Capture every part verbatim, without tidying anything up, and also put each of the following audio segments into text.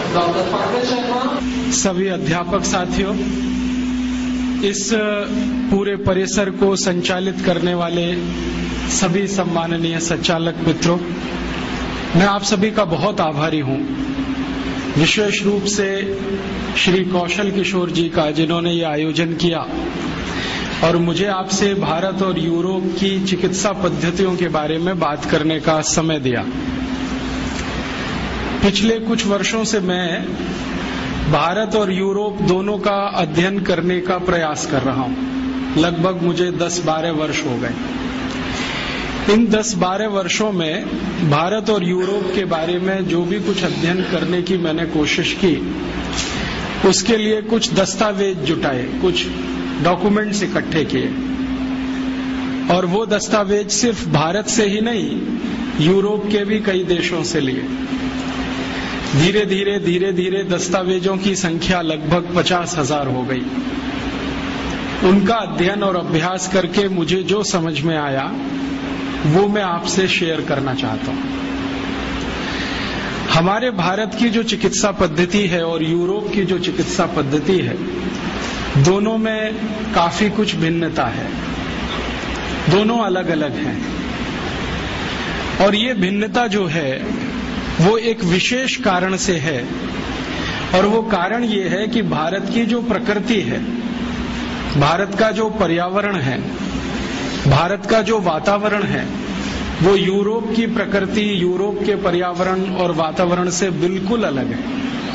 Doctor Pankaj Sharma, सभी अध्यापक साथियों, इस पूरे परिसर को संचालित करने वाले सभी सम्माननीय संचालक मित्रों, मैं आप सभी का बहुत आभारी हूं। विशेष रूप से श्री कौशल किशोर जी का, जिन्होंने ये आयोजन किया और मुझे आपसे भारत और यूरोप की चिकित्सा पद्धतियों के बारे में बात करने का समय दिया। पिछले कुछ वर्षों से मैं भारत और यूरोप दोनों का अध्ययन करने का प्रयास कर रहा हूं। लगभग मुझे दस बारह वर्ष हो गए। इन दस बारह वर्षों में भारत और यूरोप के बारे में जो भी कुछ अध्ययन करने की मैंने कोशिश की, उसके लिए कुछ दस्तावेज जुटाए, कुछ डॉक्यूमेंट्स इकट्ठे किए, और वो दस्तावेज सिर्फ भारत से ही नहीं, यूरोप के भी कई देशों से लिए। धीरे धीरे धीरे धीरे दस्तावेजों की संख्या लगभग पचास हजार हो गई। उनका अध्ययन और अभ्यास करके मुझे जो समझ में आया वो मैं आपसे शेयर करना चाहता हूं। हमारे भारत की जो चिकित्सा पद्धति है और यूरोप की जो चिकित्सा पद्धति है, दोनों में काफी कुछ भिन्नता है। दोनों अलग अलग हैं, और ये भिन्नता जो है वो एक विशेष कारण से है, और वो कारण ये है कि भारत की जो प्रकृति है, भारत का जो पर्यावरण है, भारत का जो वातावरण है, वो यूरोप की प्रकृति, यूरोप के पर्यावरण और वातावरण से बिल्कुल अलग है।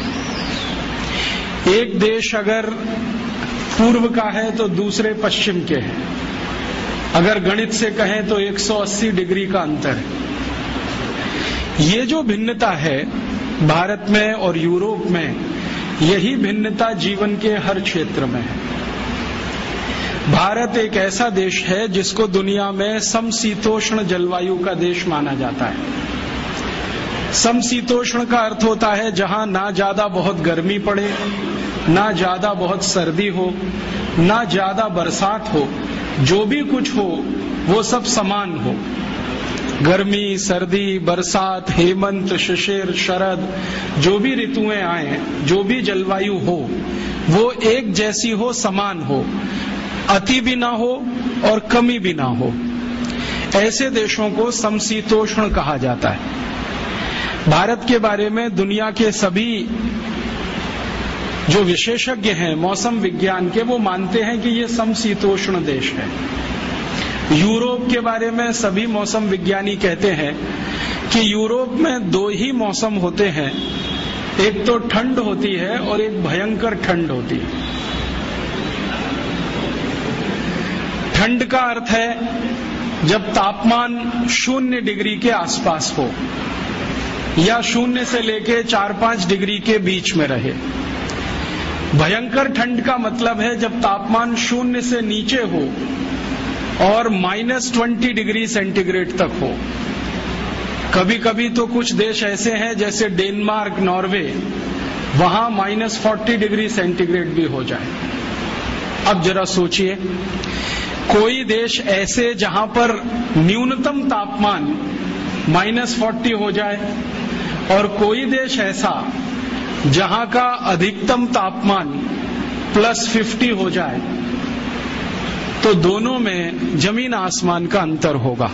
एक देश अगर पूर्व का है तो दूसरे पश्चिम के हैं। अगर गणित से कहें तो एक सौ अस्सी डिग्री का अंतर है। ये जो भिन्नता है भारत में और यूरोप में, यही भिन्नता जीवन के हर क्षेत्र में है। भारत एक ऐसा देश है जिसको दुनिया में समशीतोष्ण जलवायु का देश माना जाता है। समशीतोष्ण का अर्थ होता है जहां ना ज्यादा बहुत गर्मी पड़े, ना ज्यादा बहुत सर्दी हो, ना ज्यादा बरसात हो, जो भी कुछ हो वो सब समान हो। गर्मी, सर्दी, बरसात, हेमंत, शिशिर, शरद, जो भी ऋतुएं आए, जो भी जलवायु हो, वो एक जैसी हो, समान हो, अति भी ना हो और कमी भी ना हो। ऐसे देशों को समशीतोष्ण कहा जाता है। भारत के बारे में दुनिया के सभी जो विशेषज्ञ हैं मौसम विज्ञान के, वो मानते हैं कि ये समशीतोष्ण देश है। यूरोप के बारे में सभी मौसम विज्ञानी कहते हैं कि यूरोप में दो ही मौसम होते हैं, एक तो ठंड होती है और एक भयंकर ठंड होती है। ठंड का अर्थ है जब तापमान शून्य डिग्री के आसपास हो या शून्य से लेके चार पांच डिग्री के बीच में रहे। भयंकर ठंड का मतलब है जब तापमान शून्य से नीचे हो और माइनस ट्वेंटी डिग्री सेंटीग्रेड तक हो। कभी कभी तो कुछ देश ऐसे हैं जैसे डेनमार्क, नॉर्वे, वहां माइनस फोर्टी डिग्री सेंटीग्रेड भी हो जाए। अब जरा सोचिए, कोई देश ऐसे जहां पर न्यूनतम तापमान माइनस फोर्टी हो जाए और कोई देश ऐसा जहां का अधिकतम तापमान प्लस फिफ्टी हो जाए, तो दोनों में जमीन आसमान का अंतर होगा।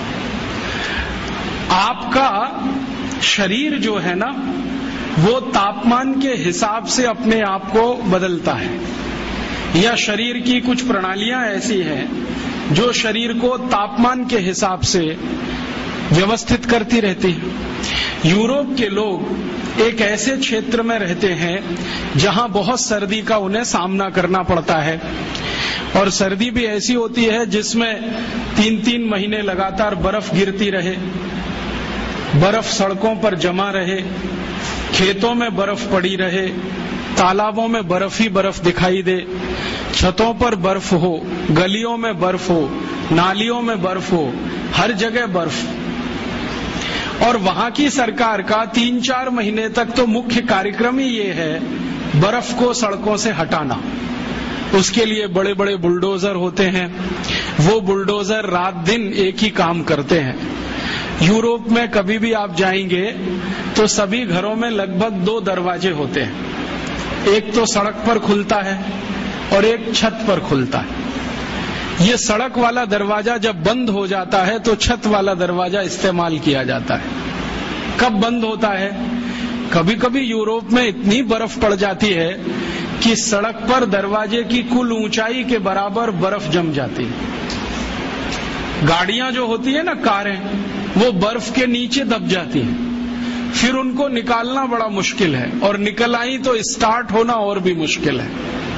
आपका शरीर जो है ना, वो तापमान के हिसाब से अपने आप को बदलता है, या शरीर की कुछ प्रणालियां ऐसी हैं जो शरीर को तापमान के हिसाब से व्यवस्थित करती रहती है। यूरोप के लोग एक ऐसे क्षेत्र में रहते हैं जहां बहुत सर्दी का उन्हें सामना करना पड़ता है, और सर्दी भी ऐसी होती है जिसमें तीन तीन महीने लगातार बर्फ गिरती रहे, बर्फ सड़कों पर जमा रहे, खेतों में बर्फ पड़ी रहे, तालाबों में बर्फ ही बर्फ दिखाई दे, छतों पर बर्फ हो, गलियों में बर्फ हो, नालियों में बर्फ हो, हर जगह बर्फ। और वहां की सरकार का तीन चार महीने तक तो मुख्य कार्यक्रम ही ये है बर्फ को सड़कों से हटाना। उसके लिए बड़े बड़े बुलडोजर होते हैं, वो बुलडोजर रात दिन एक ही काम करते हैं। यूरोप में कभी भी आप जाएंगे तो सभी घरों में लगभग दो दरवाजे होते हैं। एक तो सड़क पर खुलता है और एक छत पर खुलता है। ये सड़क वाला दरवाजा जब बंद हो जाता है तो छत वाला दरवाजा इस्तेमाल किया जाता है। कब बंद होता है? कभी कभी यूरोप में इतनी बर्फ पड़ जाती है कि सड़क पर दरवाजे की कुल ऊंचाई के बराबर बर्फ जम जाती है। गाड़ियां जो होती है ना, कारें, वो बर्फ के नीचे दब जाती हैं। फिर उनको निकालना बड़ा मुश्किल है, और निकल आई तो स्टार्ट होना और भी मुश्किल है।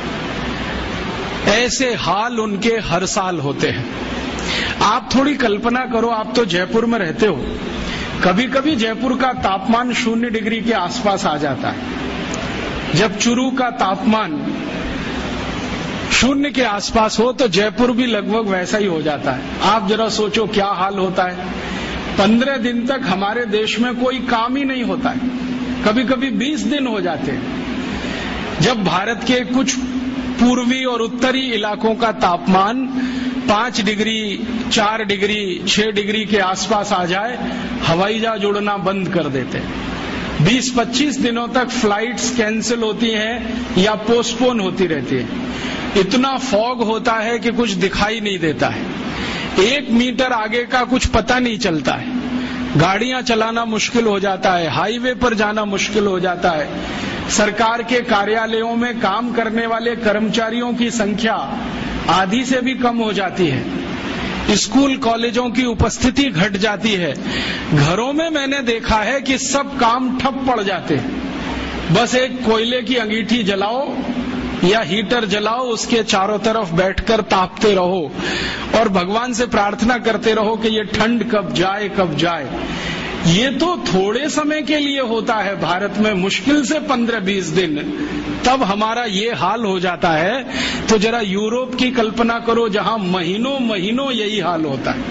ऐसे हाल उनके हर साल होते हैं। आप थोड़ी कल्पना करो, आप तो जयपुर में रहते हो, कभी कभी जयपुर का तापमान शून्य डिग्री के आसपास आ जाता है। जब चुरू का तापमान शून्य के आसपास हो तो जयपुर भी लगभग वैसा ही हो जाता है। आप जरा सोचो क्या हाल होता है। पंद्रह दिन तक हमारे देश में कोई काम ही नहीं होता है, कभी कभी बीस दिन हो जाते हैं। जब भारत के कुछ पूर्वी और उत्तरी इलाकों का तापमान पांच डिग्री, चार डिग्री, छह डिग्री के आसपास आ जाए, हवाई जहाज उड़ना बंद कर देते हैं। बीस पच्चीस दिनों तक फ्लाइट्स कैंसिल होती हैं या पोस्टपोन होती रहती है। इतना फॉग होता है कि कुछ दिखाई नहीं देता है, एक मीटर आगे का कुछ पता नहीं चलता है। गाड़ियां चलाना मुश्किल हो जाता है, हाईवे पर जाना मुश्किल हो जाता है। सरकार के कार्यालयों में काम करने वाले कर्मचारियों की संख्या आधी से भी कम हो जाती है। स्कूल कॉलेजों की उपस्थिति घट जाती है। घरों में मैंने देखा है कि सब काम ठप पड़ जाते हैं। बस एक कोयले की अंगीठी जलाओ या हीटर जलाओ, उसके चारों तरफ बैठकर तापते रहो और भगवान से प्रार्थना करते रहो कि ये ठंड कब जाए कब जाए। ये तो थोड़े समय के लिए होता है भारत में, मुश्किल से पंद्रह बीस दिन, तब हमारा ये हाल हो जाता है। तो जरा यूरोप की कल्पना करो जहां महीनों महीनों यही हाल होता है।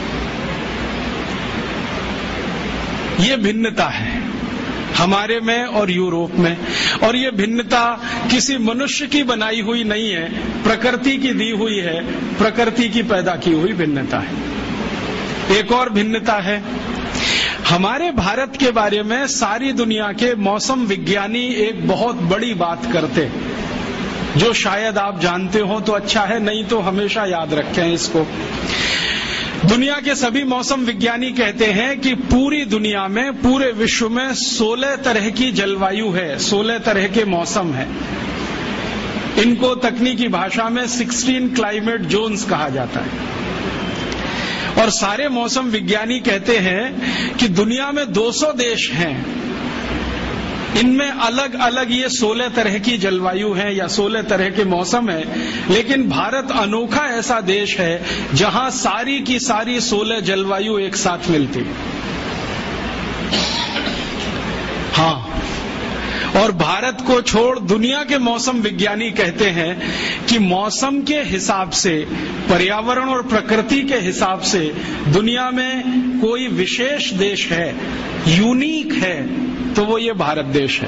ये भिन्नता है हमारे में और यूरोप में, और ये भिन्नता किसी मनुष्य की बनाई हुई नहीं है, प्रकृति की दी हुई है, प्रकृति की पैदा की हुई भिन्नता है। एक और भिन्नता है, हमारे भारत के बारे में सारी दुनिया के मौसम विज्ञानी एक बहुत बड़ी बात करते, जो शायद आप जानते हो तो अच्छा है, नहीं तो हमेशा याद रखें इसको। दुनिया के सभी मौसम विज्ञानी कहते हैं कि पूरी दुनिया में, पूरे विश्व में सोलह तरह की जलवायु है, सोलह तरह के मौसम है। इनको तकनीकी भाषा में सिक्सटीन क्लाइमेट जोन्स कहा जाता है। और सारे मौसम विज्ञानी कहते हैं कि दुनिया में दो सौ देश हैं, इनमें अलग अलग ये सोलह तरह की जलवायु है या सोलह तरह के मौसम है, लेकिन भारत अनोखा ऐसा देश है जहां सारी की सारी सोलह जलवायु एक साथ मिलती है। हाँ, और भारत को छोड़ दुनिया के मौसम विज्ञानी कहते हैं कि मौसम के हिसाब से, पर्यावरण और प्रकृति के हिसाब से दुनिया में कोई विशेष देश है, यूनिक है, तो वो ये भारत देश है।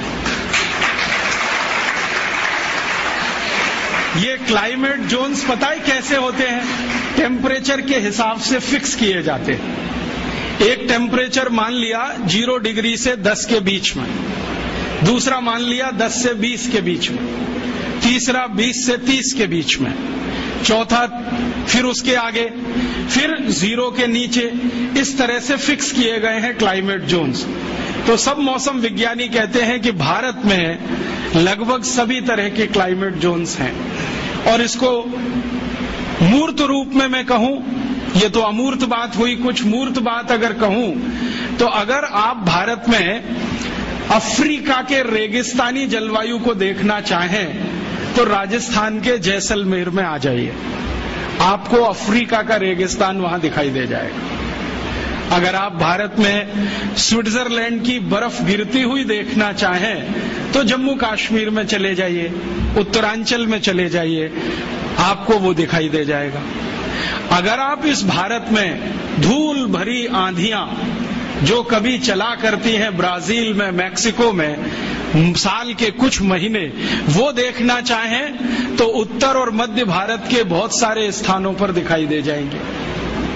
ये क्लाइमेट जोन्स पता है कैसे होते हैं? टेम्परेचर के हिसाब से फिक्स किए जाते हैं। एक टेम्परेचर मान लिया जीरो डिग्री से दस के बीच में, दूसरा मान लिया दस से बीस के बीच में, तीसरा बीस से तीस के बीच में, चौथा फिर उसके आगे, फिर जीरो के नीचे। इस तरह से फिक्स किए गए हैं क्लाइमेट जोन्स। तो सब मौसम विज्ञानी कहते हैं कि भारत में लगभग सभी तरह के क्लाइमेट जोन्स हैं। और इसको मूर्त रूप में मैं कहूं, ये तो अमूर्त बात हुई, कुछ मूर्त बात अगर कहूं तो अगर आप भारत में अफ्रीका के रेगिस्तानी जलवायु को देखना चाहें तो राजस्थान के जैसलमेर में आ जाइए, आपको अफ्रीका का रेगिस्तान वहां दिखाई दे जाएगा। अगर आप भारत में स्विट्जरलैंड की बर्फ गिरती हुई देखना चाहें तो जम्मू कश्मीर में चले जाइए, उत्तरांचल में चले जाइए, आपको वो दिखाई दे जाएगा। अगर आप इस भारत में धूल भरी आंधियां जो कभी चला करती हैं ब्राजील में, मैक्सिको में, साल के कुछ महीने, वो देखना चाहें तो उत्तर और मध्य भारत के बहुत सारे स्थानों पर दिखाई दे जाएंगे।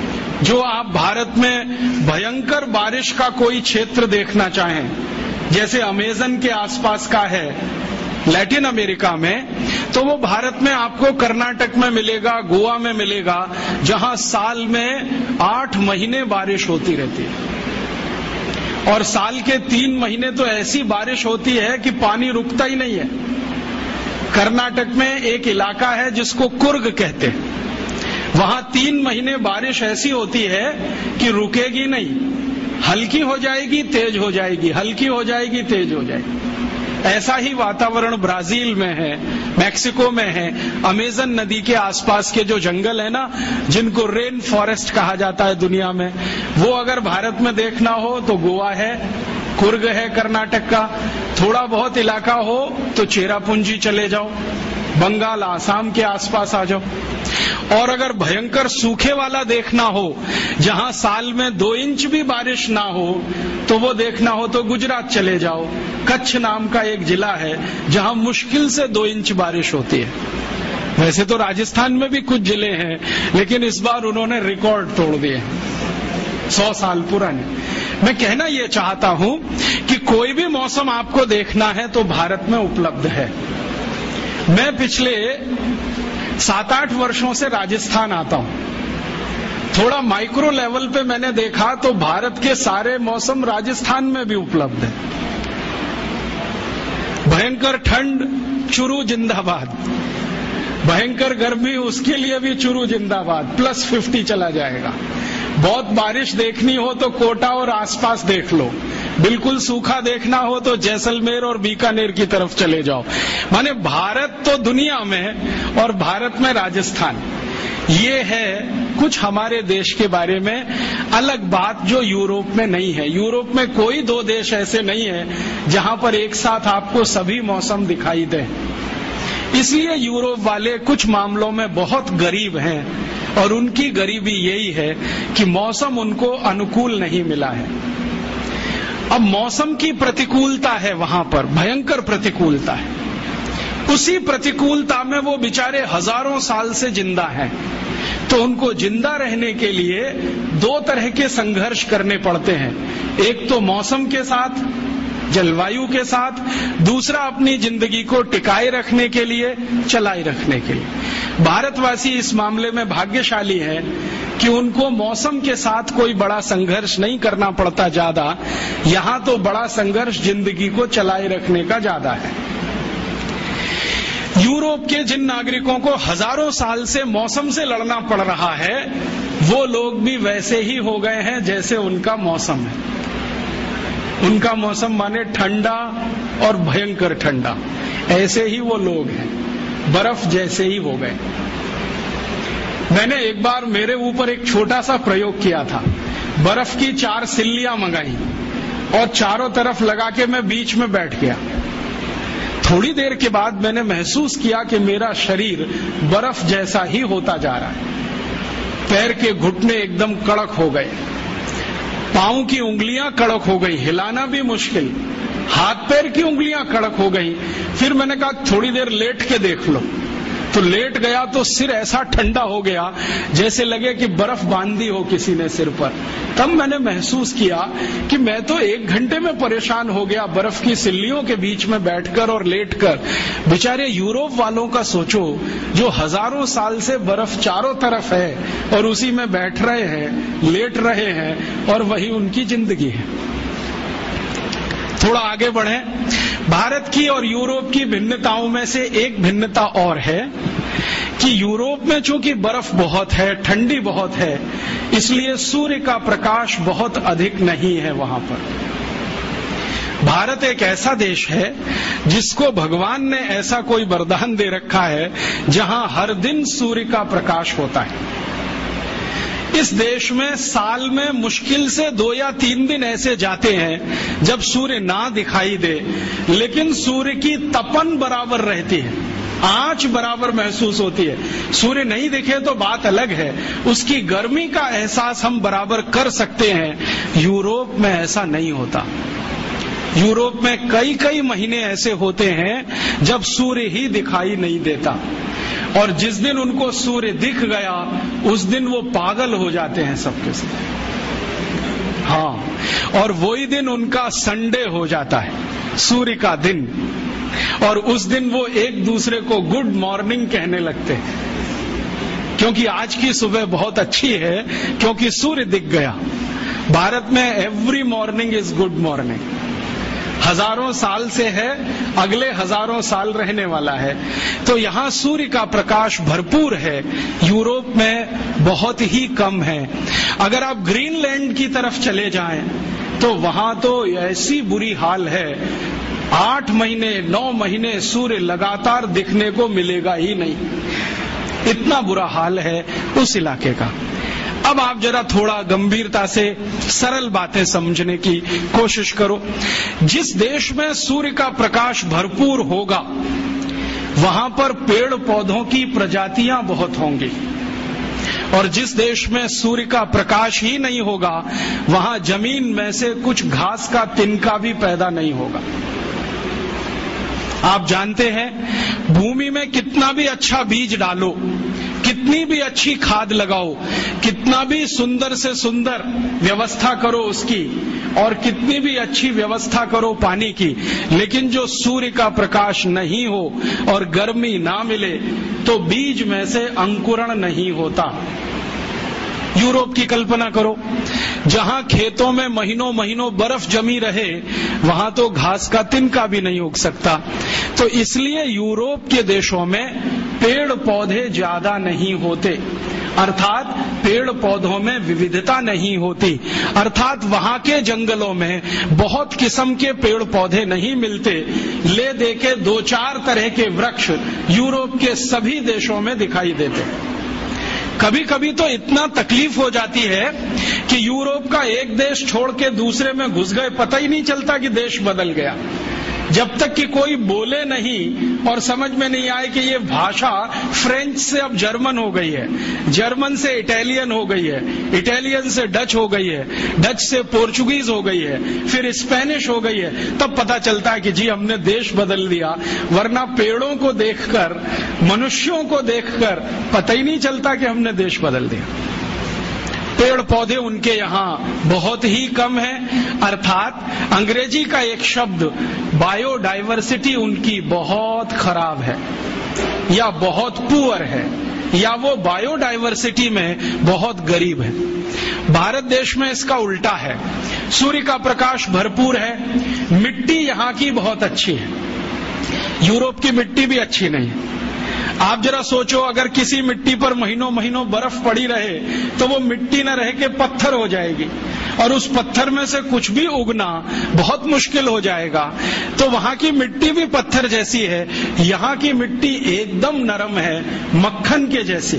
जो आप भारत में भयंकर बारिश का कोई क्षेत्र देखना चाहें, जैसे अमेजन के आसपास का है लैटिन अमेरिका में, तो वो भारत में आपको कर्नाटक में मिलेगा, गोवा में मिलेगा, जहां साल में आठ महीने बारिश होती रहती है। और साल के तीन महीने तो ऐसी बारिश होती है कि पानी रुकता ही नहीं है। कर्नाटक में एक इलाका है जिसको कुर्ग कहते हैं, वहां तीन महीने बारिश ऐसी होती है कि रुकेगी नहीं, हल्की हो जाएगी तेज हो जाएगी, हल्की हो जाएगी तेज हो जाएगी। ऐसा ही वातावरण ब्राजील में है, मैक्सिको में है, अमेजन नदी के आसपास के जो जंगल है ना, जिनको रेन फॉरेस्ट कहा जाता है दुनिया में, वो अगर भारत में देखना हो तो गोवा है, कुर्ग है कर्नाटक का, थोड़ा बहुत इलाका हो तो चेरापूंजी चले जाओ, बंगाल आसाम के आसपास आ जाओ। और अगर भयंकर सूखे वाला देखना हो, जहां साल में दो इंच भी बारिश ना हो, तो वो देखना हो तो गुजरात चले जाओ। कच्छ नाम का एक जिला है जहां मुश्किल से दो इंच बारिश होती है। वैसे तो राजस्थान में भी कुछ जिले हैं, लेकिन इस बार उन्होंने रिकॉर्ड तोड़ दिए, सौ साल पुराने। मैं कहना यह चाहता हूं कि कोई भी मौसम आपको देखना है तो भारत में उपलब्ध है। मैं पिछले सात आठ वर्षों से राजस्थान आता हूं, थोड़ा माइक्रो लेवल पे मैंने देखा तो भारत के सारे मौसम राजस्थान में भी उपलब्ध है। भयंकर ठंड, चुरू जिंदाबाद, भयंकर गर्मी, उसके लिए भी चुरू जिंदाबाद, प्लस फिफ्टी चला जाएगा। बहुत बारिश देखनी हो तो कोटा और आसपास देख लो, बिल्कुल सूखा देखना हो तो जैसलमेर और बीकानेर की तरफ चले जाओ। माने भारत तो दुनिया में और भारत में राजस्थान, ये है कुछ हमारे देश के बारे में अलग बात जो यूरोप में नहीं है। यूरोप में कोई दो देश ऐसे नहीं है जहां पर एक साथ आपको सभी मौसम दिखाई दे। इसलिए यूरोप वाले कुछ मामलों में बहुत गरीब हैं, और उनकी गरीबी यही है कि मौसम उनको अनुकूल नहीं मिला है। अब मौसम की प्रतिकूलता है वहां पर, भयंकर प्रतिकूलता है। उसी प्रतिकूलता में वो बेचारे हजारों साल से जिंदा हैं, तो उनको जिंदा रहने के लिए दो तरह के संघर्ष करने पड़ते हैं। एक तो मौसम के साथ, जलवायु के साथ, दूसरा अपनी जिंदगी को टिकाए रखने के लिए, चलाए रखने के लिए। भारतवासी इस मामले में भाग्यशाली है कि उनको मौसम के साथ कोई बड़ा संघर्ष नहीं करना पड़ता ज्यादा। यहां तो बड़ा संघर्ष जिंदगी को चलाए रखने का ज्यादा है। यूरोप के जिन नागरिकों को हजारों साल से मौसम से लड़ना पड़ रहा है, वो लोग भी वैसे ही हो गए हैं जैसे उनका मौसम है। उनका मौसम माने ठंडा और भयंकर ठंडा, ऐसे ही वो लोग हैं, बर्फ जैसे ही हो गए। मैंने एक बार मेरे ऊपर एक छोटा सा प्रयोग किया था। बर्फ की चार सिल्लियां मंगाई और चारों तरफ लगा के मैं बीच में बैठ गया। थोड़ी देर के बाद मैंने महसूस किया कि मेरा शरीर बर्फ जैसा ही होता जा रहा है। पैर के घुटने एकदम कड़क हो गए, पांव की उंगलियां कड़क हो गई, हिलाना भी मुश्किल, हाथ पैर की उंगलियां कड़क हो गई। फिर मैंने कहा थोड़ी देर लेट के देख लो, तो लेट गया तो सिर ऐसा ठंडा हो गया जैसे लगे कि बर्फ बांध दी हो किसी ने सिर पर। तब मैंने महसूस किया कि मैं तो एक घंटे में परेशान हो गया बर्फ की सिल्लियों के बीच में बैठकर और लेटकर। बेचारे यूरोप वालों का सोचो, जो हजारों साल से बर्फ चारों तरफ है और उसी में बैठ रहे हैं, लेट रहे हैं, और वही उनकी जिंदगी है। थोड़ा आगे बढ़े। भारत की और यूरोप की भिन्नताओं में से एक भिन्नता और है कि यूरोप में चूंकि बर्फ बहुत है, ठंडी बहुत है, इसलिए सूर्य का प्रकाश बहुत अधिक नहीं है वहां पर। भारत एक ऐसा देश है जिसको भगवान ने ऐसा कोई वरदान दे रखा है जहां हर दिन सूर्य का प्रकाश होता है। इस देश में साल में मुश्किल से दो या तीन दिन ऐसे जाते हैं जब सूर्य ना दिखाई दे, लेकिन सूर्य की तपन बराबर रहती है, आंच बराबर महसूस होती है। सूर्य नहीं दिखे तो बात अलग है, उसकी गर्मी का एहसास हम बराबर कर सकते हैं। यूरोप में ऐसा नहीं होता। यूरोप में कई कई महीने ऐसे होते हैं जब सूर्य ही दिखाई नहीं देता, और जिस दिन उनको सूर्य दिख गया उस दिन वो पागल हो जाते हैं सबके सब। हाँ, और वही दिन उनका संडे हो जाता है, सूर्य का दिन, और उस दिन वो एक दूसरे को गुड मॉर्निंग कहने लगते हैं, क्योंकि आज की सुबह बहुत अच्छी है, क्योंकि सूर्य दिख गया। भारत में every morning is good morning, हजारों साल से है, अगले हजारों साल रहने वाला है। तो यहाँ सूर्य का प्रकाश भरपूर है, यूरोप में बहुत ही कम है। अगर आप ग्रीनलैंड की तरफ चले जाएं तो वहां तो ऐसी बुरी हाल है, आठ महीने नौ महीने सूर्य लगातार दिखने को मिलेगा ही नहीं, इतना बुरा हाल है उस इलाके का। अब आप जरा थोड़ा गंभीरता से सरल बातें समझने की कोशिश करो। जिस देश में सूर्य का प्रकाश भरपूर होगा वहां पर पेड़ पौधों की प्रजातियां बहुत होंगी, और जिस देश में सूर्य का प्रकाश ही नहीं होगा वहां जमीन में से कुछ घास का तिनका भी पैदा नहीं होगा। आप जानते हैं, भूमि में कितना भी अच्छा बीज डालो, कितनी भी अच्छी खाद लगाओ, कितना भी सुंदर से सुंदर व्यवस्था करो उसकी, और कितनी भी अच्छी व्यवस्था करो पानी की, लेकिन जो सूर्य का प्रकाश नहीं हो और गर्मी ना मिले तो बीज में से अंकुरण नहीं होता। यूरोप की कल्पना करो, जहां खेतों में महीनों महीनों बर्फ जमी रहे वहां तो घास का तिनका भी नहीं उग सकता। तो इसलिए यूरोप के देशों में पेड़ पौधे ज्यादा नहीं होते, अर्थात पेड़ पौधों में विविधता नहीं होती, अर्थात वहां के जंगलों में बहुत किस्म के पेड़ पौधे नहीं मिलते। ले दे के दो चार तरह के वृक्ष यूरोप के सभी देशों में दिखाई देते। कभी कभी तो इतना तकलीफ हो जाती है कि यूरोप का एक देश छोड़ के दूसरे में घुस गए, पता ही नहीं चलता कि देश बदल गया, जब तक कि कोई बोले नहीं और समझ में नहीं आए कि ये भाषा फ्रेंच से अब जर्मन हो गई है, जर्मन से इटालियन हो गई है, इटालियन से डच हो गई है, डच से पोर्चुगीज हो गई है, फिर स्पेनिश हो गई है। तब पता चलता है कि जी हमने देश बदल दिया, वरना पेड़ों को देखकर, मनुष्यों को देखकर पता ही नहीं चलता कि हमने देश बदल दिया। पेड़ पौधे उनके यहाँ बहुत ही कम है, अर्थात अंग्रेजी का एक शब्द बायोडाइवर्सिटी उनकी बहुत खराब है, या बहुत पुअर है, या वो बायोडाइवर्सिटी में बहुत गरीब है। भारत देश में इसका उल्टा है, सूर्य का प्रकाश भरपूर है, मिट्टी यहाँ की बहुत अच्छी है, यूरोप की मिट्टी भी अच्छी नहीं है। आप जरा सोचो, अगर किसी मिट्टी पर महीनों महीनों बर्फ पड़ी रहे तो वो मिट्टी न रह के पत्थर हो जाएगी, और उस पत्थर में से कुछ भी उगना बहुत मुश्किल हो जाएगा। तो वहां की मिट्टी भी पत्थर जैसी है, यहाँ की मिट्टी एकदम नरम है, मक्खन के जैसी।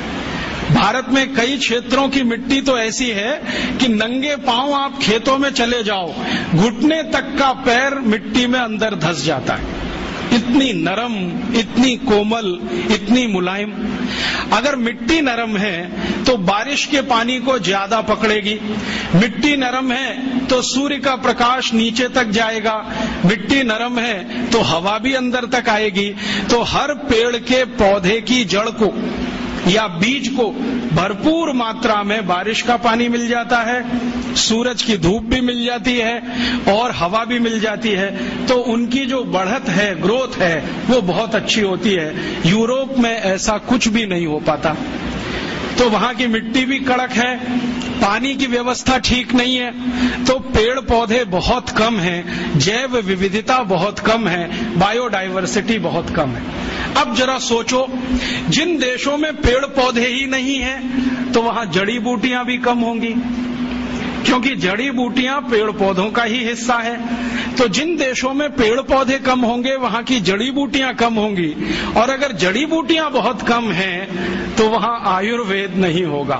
भारत में कई क्षेत्रों की मिट्टी तो ऐसी है कि नंगे पांव आप खेतों में चले जाओ, घुटने तक का पैर मिट्टी में अंदर धंस जाता है, इतनी नरम, इतनी कोमल, इतनी मुलायम। अगर मिट्टी नरम है तो बारिश के पानी को ज्यादा पकड़ेगी, मिट्टी नरम है तो सूर्य का प्रकाश नीचे तक जाएगा, मिट्टी नरम है तो हवा भी अंदर तक आएगी। तो हर पेड़ के पौधे की जड़ को या बीज को भरपूर मात्रा में बारिश का पानी मिल जाता है, सूरज की धूप भी मिल जाती है और हवा भी मिल जाती है, तो उनकी जो बढ़त है, ग्रोथ है, वो बहुत अच्छी होती है। यूरोप में ऐसा कुछ भी नहीं हो पाता। तो वहां की मिट्टी भी कड़क है, पानी की व्यवस्था ठीक नहीं है, तो पेड़ पौधे बहुत कम हैं, जैव विविधता बहुत कम है, बायोडाइवर्सिटी बहुत कम है। अब जरा सोचो, जिन देशों में पेड़ पौधे ही नहीं हैं तो वहां जड़ी बूटियां भी कम होंगी, क्योंकि जड़ी बूटियां पेड़ पौधों का ही हिस्सा है। तो जिन देशों में पेड़ पौधे कम होंगे वहां की जड़ी बूटियां कम होंगी, और अगर जड़ी बूटियां बहुत कम हैं तो वहां आयुर्वेद नहीं होगा।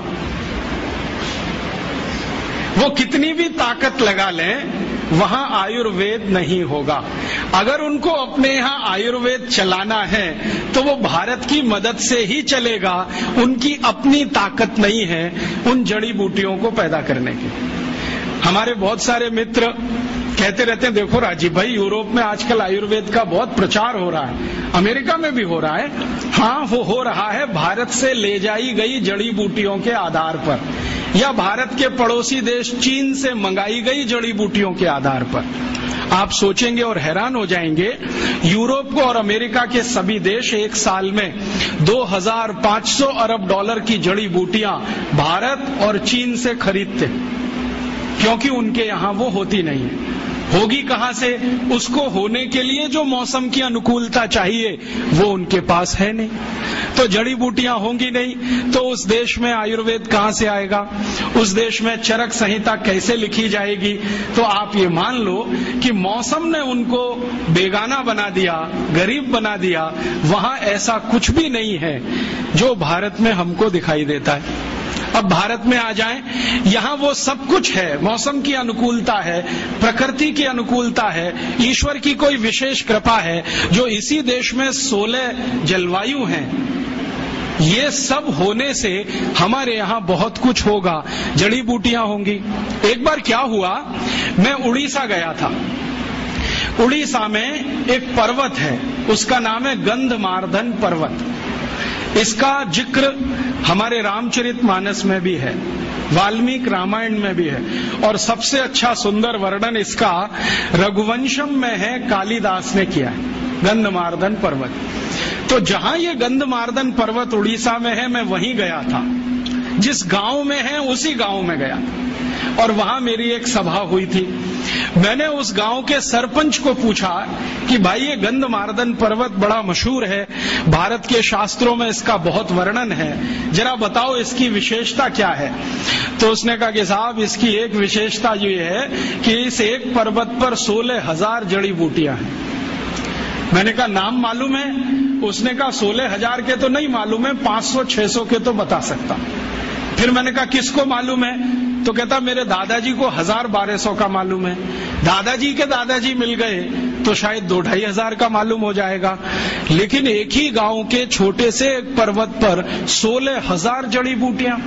वो कितनी भी ताकत लगा लें, वहां आयुर्वेद नहीं होगा। अगर उनको अपने यहाँ आयुर्वेद चलाना है तो वो भारत की मदद से ही चलेगा, उनकी अपनी ताकत नहीं है उन जड़ी बूटियों को पैदा करने की। हमारे बहुत सारे मित्र कहते रहते हैं, देखो राजीव भाई, यूरोप में आजकल आयुर्वेद का बहुत प्रचार हो रहा है, अमेरिका में भी हो रहा है। हाँ, वो हो रहा है भारत से ले जाई गई जड़ी बूटियों के आधार पर, या भारत के पड़ोसी देश चीन से मंगाई गई जड़ी बूटियों के आधार पर। आप सोचेंगे और हैरान हो जाएंगे, यूरोप को और अमेरिका के सभी देश एक साल में दो हज़ार पाँच सौ अरब डॉलर की जड़ी बूटियां भारत और चीन से खरीदते, क्योंकि उनके यहां वो होती नहीं है। होगी कहां से? उसको होने के लिए जो मौसम की अनुकूलता चाहिए वो उनके पास है नहीं। तो जड़ी बूटियां होंगी नहीं तो उस देश में आयुर्वेद कहां से आएगा? उस देश में चरक संहिता कैसे लिखी जाएगी? तो आप ये मान लो कि मौसम ने उनको बेगाना बना दिया, गरीब बना दिया। वहां ऐसा कुछ भी नहीं है जो भारत में हमको दिखाई देता है। अब भारत में आ जाएं, यहाँ वो सब कुछ है। मौसम की अनुकूलता है, प्रकृति की अनुकूलता है, ईश्वर की कोई विशेष कृपा है जो इसी देश में सोलह जलवायु हैं। ये सब होने से हमारे यहाँ बहुत कुछ होगा, जड़ी बूटियां होंगी। एक बार क्या हुआ, मैं उड़ीसा गया था। उड़ीसा में एक पर्वत है, उसका नाम है गंधमार्दन पर्वत। इसका जिक्र हमारे रामचरितमानस में भी है, वाल्मीकि रामायण में भी है, और सबसे अच्छा सुंदर वर्णन इसका रघुवंशम में है, कालिदास ने किया है, गंधमार्दन पर्वत। तो जहां ये गंधमार्दन पर्वत उड़ीसा में है, मैं वहीं गया था। जिस गांव में है उसी गांव में गया और वहां मेरी एक सभा हुई थी। मैंने उस गांव के सरपंच को पूछा कि भाई, ये गंधमार्दन पर्वत बड़ा मशहूर है, भारत के शास्त्रों में इसका बहुत वर्णन है, जरा बताओ इसकी विशेषता क्या है? तो उसने कहा कि साहब, इसकी एक विशेषता ये है कि इस एक पर्वत पर सोलह हजार जड़ी बूटियां हैं। मैंने कहा नाम मालूम है? उसने कहा सोलह हजार के तो नहीं मालूम है, पांच सौ छह सौ के तो बता सकता। फिर मैंने कहा किसको मालूम है? तो कहता मेरे दादाजी को हजार बारह सौ का मालूम है। दादाजी के दादाजी मिल गए तो शायद दो ढाई हजार का मालूम हो जाएगा। लेकिन एक ही गांव के छोटे से एक पर्वत पर सोलह हजार जड़ी बूटियां।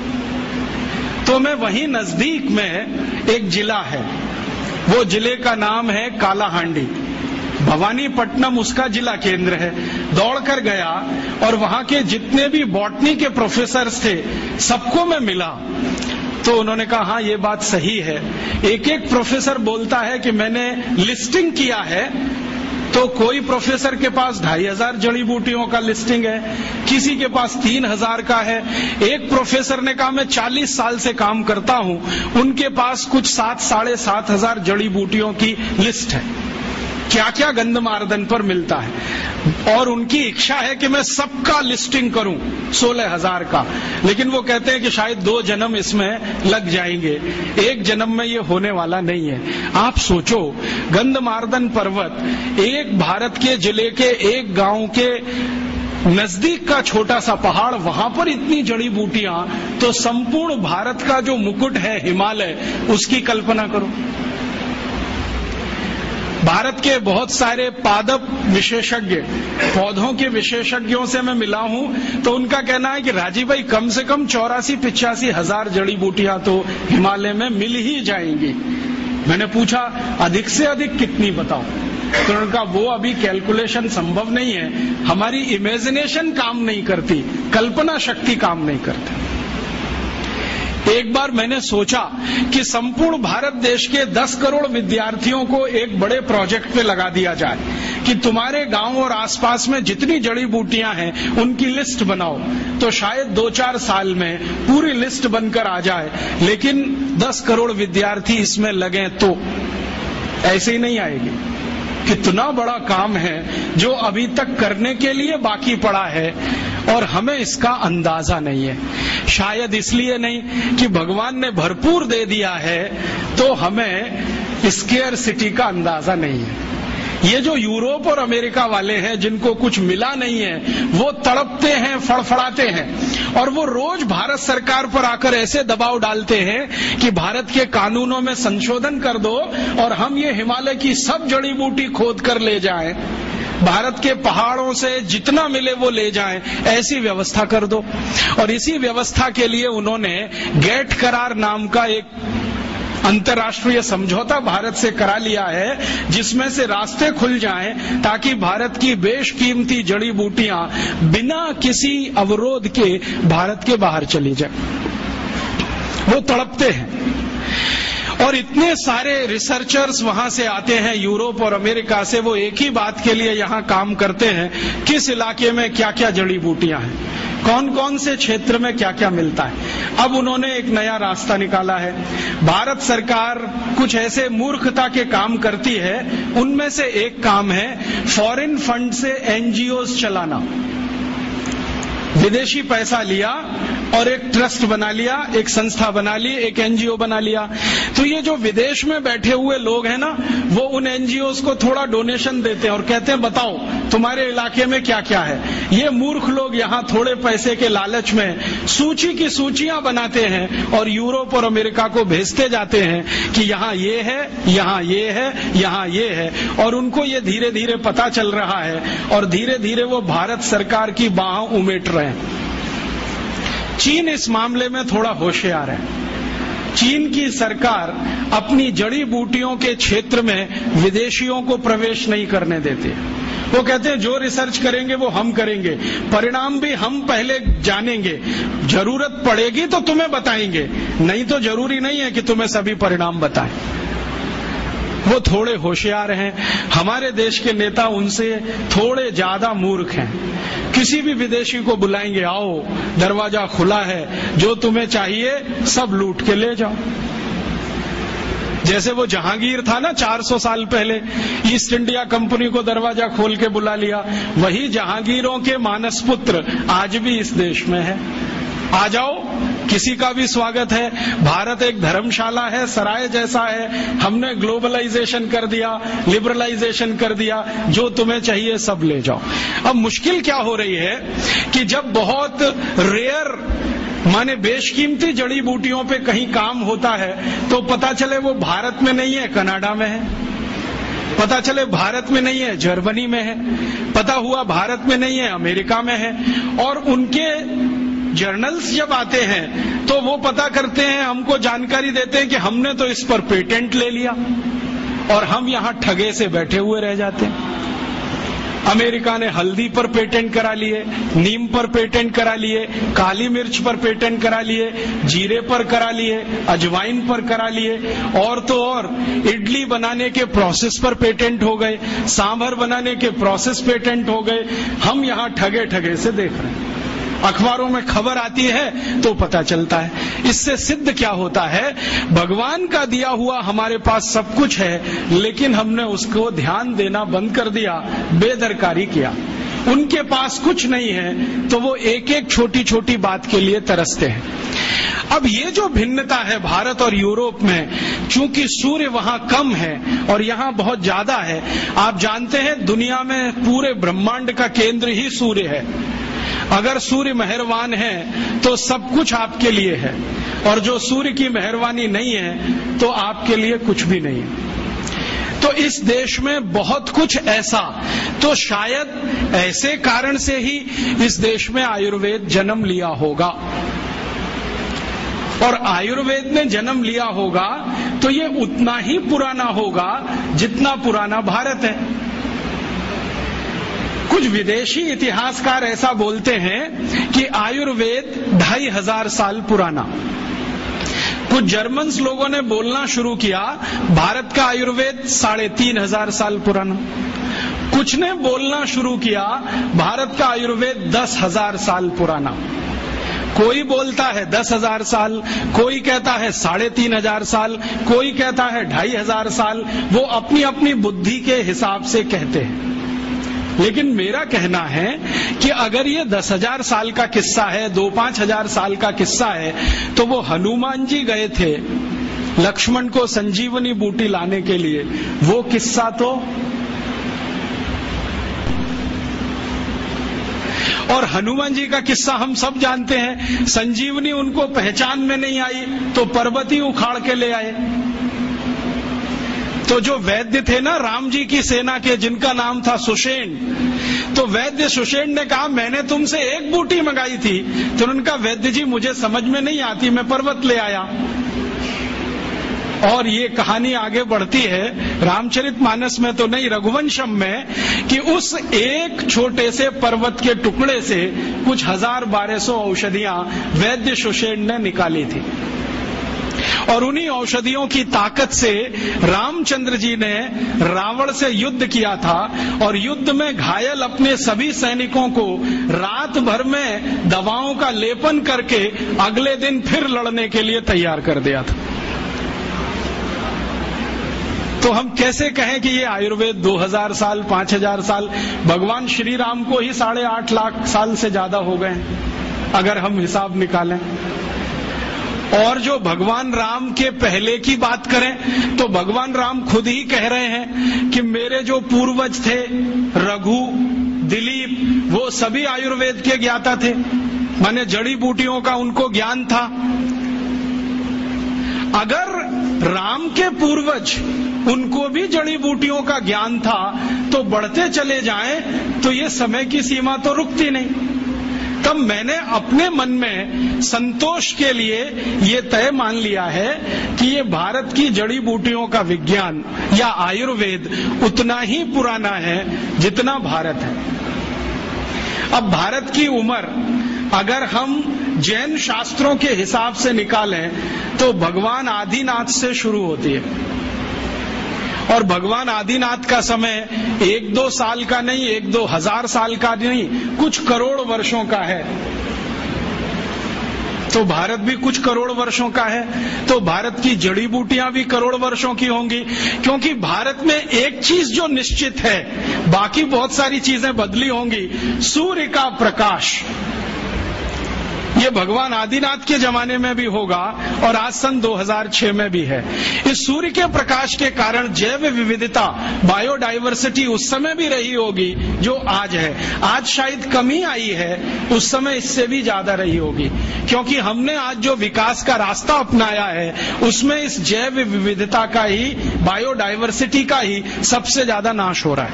तो मैं वहीं नजदीक में एक जिला है, वो जिले का नाम है कालाहांडी, भवानीपट्टनम उसका जिला केंद्र है। दौड़कर गया और वहां के जितने भी बॉटनी के प्रोफेसर्स थे सबको मैं मिला। तो उन्होंने कहा हाँ, ये बात सही है। एक एक प्रोफेसर बोलता है कि मैंने लिस्टिंग किया है, तो कोई प्रोफेसर के पास ढाई हजार जड़ी बूटियों का लिस्टिंग है, किसी के पास तीन हजार का है। एक प्रोफेसर ने कहा मैं चालीस साल से काम करता हूं, उनके पास कुछ सात साढ़े सात हजार जड़ी बूटियों की लिस्ट है। क्या क्या गंधमार्दन पर मिलता है, और उनकी इच्छा है कि मैं सबका लिस्टिंग करूं, सोलह हजार का। लेकिन वो कहते हैं कि शायद दो जन्म इसमें लग जाएंगे, एक जन्म में ये होने वाला नहीं है। आप सोचो, गंधमार्दन पर्वत एक भारत के जिले के एक गांव के नजदीक का छोटा सा पहाड़, वहां पर इतनी जड़ी बूटियां, तो संपूर्ण भारत का जो मुकुट है हिमालय, उसकी कल्पना करो। भारत के बहुत सारे पादप विशेषज्ञ, पौधों के विशेषज्ञों से मैं मिला हूं, तो उनका कहना है कि राजीव भाई, कम से कम चौरासी पिचासी हजार जड़ी बूटियां तो हिमालय में मिल ही जाएंगी। मैंने पूछा अधिक से अधिक कितनी बताओ? तो उनका वो अभी कैलकुलेशन संभव नहीं है, हमारी इमेजिनेशन काम नहीं करती, कल्पना शक्ति काम नहीं करती। एक बार मैंने सोचा कि संपूर्ण भारत देश के दस करोड़ विद्यार्थियों को एक बड़े प्रोजेक्ट पे लगा दिया जाए कि तुम्हारे गांव और आसपास में जितनी जड़ी बूटियां हैं उनकी लिस्ट बनाओ। तो शायद दो चार साल में पूरी लिस्ट बनकर आ जाए, लेकिन दस करोड़ विद्यार्थी इसमें लगे तो ऐसे ही नहीं आएगी। कितना बड़ा काम है जो अभी तक करने के लिए बाकी पड़ा है और हमें इसका अंदाजा नहीं है। शायद इसलिए नहीं कि भगवान ने भरपूर दे दिया है, तो हमें स्केयर सिटी का अंदाजा नहीं है। ये जो यूरोप और अमेरिका वाले हैं जिनको कुछ मिला नहीं है, वो तड़पते हैं, फड़फड़ाते हैं, और वो रोज भारत सरकार पर आकर ऐसे दबाव डालते हैं कि भारत के कानूनों में संशोधन कर दो और हम ये हिमालय की सब जड़ी बूटी खोद कर ले जाएं, भारत के पहाड़ों से जितना मिले वो ले जाएं, ऐसी व्यवस्था कर दो। और इसी व्यवस्था के लिए उन्होंने गेट करार नाम का एक अंतर्राष्ट्रीय समझौता भारत से करा लिया है, जिसमें से रास्ते खुल जाएं ताकि भारत की बेशकीमती जड़ी बूटियां बिना किसी अवरोध के भारत के बाहर चली जाए। वो तड़पते हैं और इतने सारे रिसर्चर्स वहां से आते हैं यूरोप और अमेरिका से, वो एक ही बात के लिए यहाँ काम करते हैं, किस इलाके में क्या क्या जड़ी बूटियां हैं, कौन कौन से क्षेत्र में क्या क्या मिलता है। अब उन्होंने एक नया रास्ता निकाला है। भारत सरकार कुछ ऐसे मूर्खता के काम करती है, उनमें से एक काम है फॉरेन फंड से एनजीओज चलाना। विदेशी पैसा लिया और एक ट्रस्ट बना लिया, एक संस्था बना ली, एक एनजीओ बना लिया। तो ये जो विदेश में बैठे हुए लोग हैं ना, वो उन एनजीओज को थोड़ा डोनेशन देते हैं और कहते हैं बताओ तुम्हारे इलाके में क्या क्या है। ये मूर्ख लोग यहाँ थोड़े पैसे के लालच में सूची की सूचियां बनाते हैं और यूरोप और अमेरिका को भेजते जाते हैं कि यहाँ ये है, यहाँ ये है, यहाँ ये है, और उनको ये धीरे धीरे पता चल रहा है और धीरे धीरे वो भारत सरकार की बाहों उमेट रहे हैं। चीन इस मामले में थोड़ा होशियार है। चीन की सरकार अपनी जड़ी बूटियों के क्षेत्र में विदेशियों को प्रवेश नहीं करने देती। वो कहते हैं जो रिसर्च करेंगे वो हम करेंगे, परिणाम भी हम पहले जानेंगे, जरूरत पड़ेगी तो तुम्हें बताएंगे, नहीं तो जरूरी नहीं है कि तुम्हें सभी परिणाम बताएं। वो थोड़े होशियार हैं। हमारे देश के नेता उनसे थोड़े ज्यादा मूर्ख हैं। किसी भी विदेशी को बुलाएंगे, आओ दरवाजा खुला है, जो तुम्हें चाहिए सब लूट के ले जाओ। जैसे वो जहांगीर था ना चार सौ साल पहले, ईस्ट इंडिया कंपनी को दरवाजा खोल के बुला लिया, वही जहांगीरों के मानस पुत्र आज भी इस देश में है। आ जाओ, किसी का भी स्वागत है। भारत एक धर्मशाला है, सराय जैसा है। हमने ग्लोबलाइजेशन कर दिया, लिबरलाइजेशन कर दिया, जो तुम्हें चाहिए सब ले जाओ। अब मुश्किल क्या हो रही है कि जब बहुत रेयर माने बेशकीमती जड़ी बूटियों पे कहीं काम होता है तो पता चले वो भारत में नहीं है, कनाडा में है। पता चले भारत में नहीं है, जर्मनी में है। पता हुआ भारत में नहीं है, अमेरिका में है। और उनके जर्नल्स जब आते हैं तो वो पता करते हैं, हमको जानकारी देते हैं कि हमने तो इस पर पेटेंट ले लिया, और हम यहाँ ठगे से बैठे हुए रह जाते हैं। अमेरिका ने हल्दी पर पेटेंट करा लिए, नीम पर पेटेंट करा लिए, काली मिर्च पर पेटेंट करा लिए, जीरे पर करा लिए, अजवाइन पर करा लिए, और तो और इडली बनाने के प्रोसेस पर पेटेंट हो गए, सांभर बनाने के प्रोसेस पेटेंट हो गए। हम यहाँ ठगे ठगे से देख रहे हैं। अखबारों में खबर आती है तो पता चलता है। इससे सिद्ध क्या होता है, भगवान का दिया हुआ हमारे पास सब कुछ है, लेकिन हमने उसको ध्यान देना बंद कर दिया, बेदरकारी किया। उनके पास कुछ नहीं है तो वो एक एक छोटी छोटी बात के लिए तरसते हैं। अब ये जो भिन्नता है भारत और यूरोप में, चूंकि सूर्य वहां कम है और यहाँ बहुत ज्यादा है। आप जानते हैं दुनिया में पूरे ब्रह्मांड का केंद्र ही सूर्य है। अगर सूर्य मेहरबान है तो सब कुछ आपके लिए है, और जो सूर्य की मेहरबानी नहीं है तो आपके लिए कुछ भी नहीं है। तो इस देश में बहुत कुछ ऐसा, तो शायद ऐसे कारण से ही इस देश में आयुर्वेद जन्म लिया होगा। और आयुर्वेद ने जन्म लिया होगा तो ये उतना ही पुराना होगा जितना पुराना भारत है। कुछ विदेशी इतिहासकार ऐसा बोलते हैं कि आयुर्वेद ढाई हजार साल पुराना। कुछ जर्मन्स लोगों ने बोलना शुरू किया भारत का आयुर्वेद साढ़े तीन हजार साल पुराना। कुछ ने बोलना शुरू किया भारत का आयुर्वेद दस हजार साल पुराना। कोई बोलता है दस हजार साल, कोई कहता है साढ़े तीन हजार साल, कोई कहता है ढाई हजार साल। वो अपनी अपनी बुद्धि के हिसाब से कहते हैं। लेकिन मेरा कहना है कि अगर ये दस हजार साल का किस्सा है, दो पांच हजार साल का किस्सा है, तो वो हनुमान जी गए थे लक्ष्मण को संजीवनी बूटी लाने के लिए, वो किस्सा तो, और हनुमान जी का किस्सा हम सब जानते हैं। संजीवनी उनको पहचान में नहीं आई तो पर्वत ही उखाड़ के ले आए। तो जो वैद्य थे ना राम जी की सेना के, जिनका नाम था सुषेण, तो वैद्य सुषेण ने कहा मैंने तुमसे एक बूटी मंगाई थी। तो उन्होंने कहा वैद्य जी मुझे समझ में नहीं आती, मैं पर्वत ले आया। और ये कहानी आगे बढ़ती है रामचरितमानस में तो नहीं, रघुवंशम में, कि उस एक छोटे से पर्वत के टुकड़े से कुछ हजार बारह सौ औषधियां वैद्य सुषेण ने निकाली थी, और उन्हीं औषधियों की ताकत से रामचंद्र जी ने रावण से युद्ध किया था, और युद्ध में घायल अपने सभी सैनिकों को रात भर में दवाओं का लेपन करके अगले दिन फिर लड़ने के लिए तैयार कर दिया था। तो हम कैसे कहें कि ये आयुर्वेद दो हज़ार साल, पांच हज़ार साल, भगवान श्री राम को ही साढ़े आठ लाख साल से ज्यादा हो गए अगर हम हिसाब निकालें। और जो भगवान राम के पहले की बात करें तो भगवान राम खुद ही कह रहे हैं कि मेरे जो पूर्वज थे रघु, दिलीप, वो सभी आयुर्वेद के ज्ञाता थे, माने जड़ी बूटियों का उनको ज्ञान था। अगर राम के पूर्वज उनको भी जड़ी बूटियों का ज्ञान था तो बढ़ते चले जाएं तो ये समय की सीमा तो रुकती नहीं। तब मैंने अपने मन में संतोष के लिए ये तय मान लिया है कि ये भारत की जड़ी बूटियों का विज्ञान या आयुर्वेद उतना ही पुराना है जितना भारत है। अब भारत की उम्र अगर हम जैन शास्त्रों के हिसाब से निकालें तो भगवान आदिनाथ से शुरू होती है, और भगवान आदिनाथ का समय एक दो साल का नहीं, एक दो हजार साल का नहीं, कुछ करोड़ वर्षों का है। तो भारत भी कुछ करोड़ वर्षों का है, तो भारत की जड़ी बूटियां भी करोड़ वर्षों की होंगी, क्योंकि भारत में एक चीज जो निश्चित है, बाकी बहुत सारी चीजें बदली होंगी, सूर्य का प्रकाश। ये भगवान आदिनाथ के जमाने में भी होगा और आज सन दो हज़ार छह में भी है। इस सूर्य के प्रकाश के कारण जैव विविधता, बायोडाइवर्सिटी उस समय भी रही होगी जो आज है। आज शायद कमी आई है, उस समय इससे भी ज्यादा रही होगी, क्योंकि हमने आज जो विकास का रास्ता अपनाया है उसमें इस जैव विविधता का ही, बायोडाइवर्सिटी का ही सबसे ज्यादा नाश हो रहा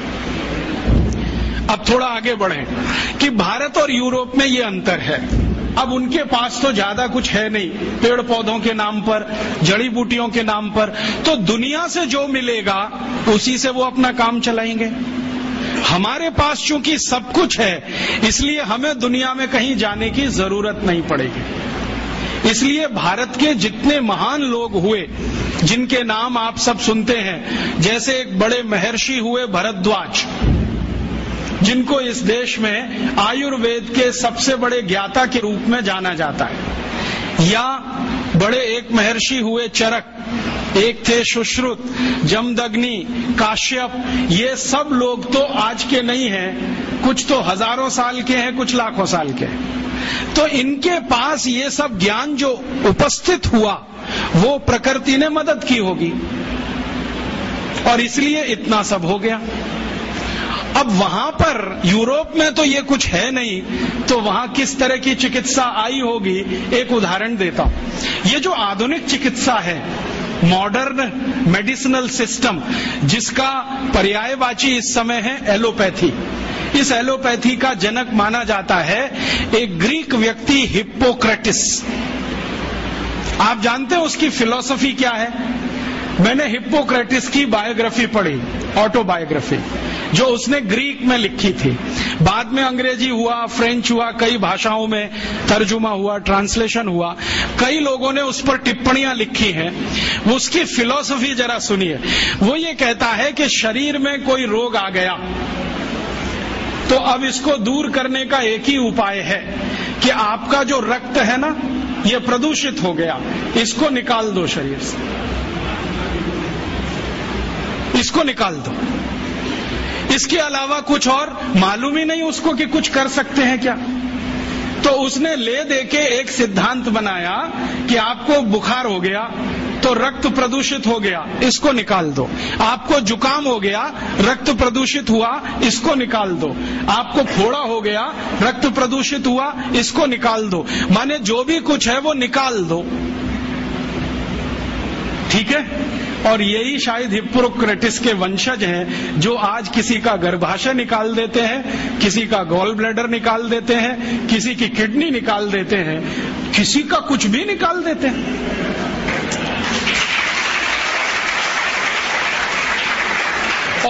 है। अब थोड़ा आगे बढ़ें कि भारत और यूरोप में ये अंतर है। अब उनके पास तो ज्यादा कुछ है नहीं, पेड़ पौधों के नाम पर, जड़ी बूटियों के नाम पर, तो दुनिया से जो मिलेगा उसी से वो अपना काम चलाएंगे। हमारे पास चूंकि सब कुछ है इसलिए हमें दुनिया में कहीं जाने की जरूरत नहीं पड़ेगी। इसलिए भारत के जितने महान लोग हुए जिनके नाम आप सब सुनते हैं, जैसे एक बड़े महर्षि हुए भरद्वाज, जिनको इस देश में आयुर्वेद के सबसे बड़े ज्ञाता के रूप में जाना जाता है, या बड़े एक महर्षि हुए चरक, एक थे सुश्रुत, जमदग्नि, काश्यप, ये सब लोग तो आज के नहीं हैं, कुछ तो हजारों साल के हैं, कुछ लाखों साल के हैं। तो इनके पास ये सब ज्ञान जो उपस्थित हुआ वो प्रकृति ने मदद की होगी और इसलिए इतना सब हो गया। अब वहां पर यूरोप में तो ये कुछ है नहीं, तो वहां किस तरह की चिकित्सा आई होगी, एक उदाहरण देता हूं। ये जो आधुनिक चिकित्सा है, मॉडर्न मेडिसिनल सिस्टम, जिसका पर्यायवाची इस समय है एलोपैथी, इस एलोपैथी का जनक माना जाता है एक ग्रीक व्यक्ति हिप्पोक्रेटिस। आप जानते हैं उसकी फिलॉसफी क्या है? मैंने हिप्पोक्रेटिस की बायोग्राफी पढ़ी, ऑटोबायोग्राफी, जो उसने ग्रीक में लिखी थी। बाद में अंग्रेजी हुआ, फ्रेंच हुआ, कई भाषाओं में तर्जुमा हुआ, ट्रांसलेशन हुआ, कई लोगों ने उस पर टिप्पणियां लिखी हैं। उसकी फिलॉसफी जरा सुनिए। वो ये कहता है कि शरीर में कोई रोग आ गया तो अब इसको दूर करने का एक ही उपाय है कि आपका जो रक्त है ना, ये प्रदूषित हो गया, इसको निकाल दो शरीर से, इसको निकाल दो। इसके अलावा कुछ और मालूम ही नहीं उसको कि कुछ कर सकते हैं क्या। तो उसने ले दे के एक सिद्धांत बनाया कि आपको बुखार हो गया तो रक्त प्रदूषित हो गया, इसको निकाल दो। आपको जुकाम हो गया, रक्त प्रदूषित हुआ, इसको निकाल दो। आपको फोड़ा हो गया, रक्त प्रदूषित हुआ, इसको निकाल दो। माने जो भी कुछ है वो निकाल दो, ठीक है। और यही शायद हिप्पोक्रेटिस के वंशज हैं जो आज किसी का गर्भाशय निकाल देते हैं, किसी का गॉल ब्लैडर निकाल देते हैं, किसी की किडनी निकाल देते हैं, किसी का कुछ भी निकाल देते हैं।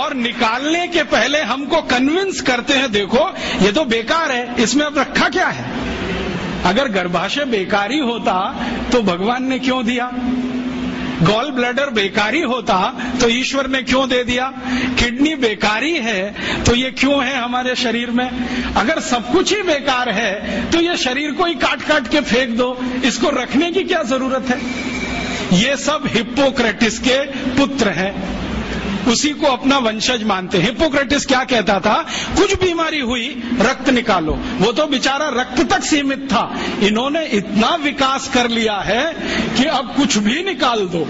और निकालने के पहले हमको कन्विंस करते हैं, देखो ये तो बेकार है, इसमें अब रखा क्या है। अगर गर्भाशय बेकारी होता तो भगवान ने क्यों दिया? गॉल ब्लैडर बेकारी होता तो ईश्वर ने क्यों दे दिया? किडनी बेकारी है तो ये क्यों है हमारे शरीर में? अगर सब कुछ ही बेकार है तो ये शरीर को ही काट काट के फेंक दो, इसको रखने की क्या जरूरत है? ये सब हिप्पोक्रेटिस के पुत्र हैं, उसी को अपना वंशज मानते हैं। हिप्पोक्रेटिस क्या कहता था? कुछ बीमारी हुई रक्त निकालो। वो तो बेचारा रक्त तक सीमित था, इन्होंने इतना विकास कर लिया है कि अब कुछ भी निकाल दो।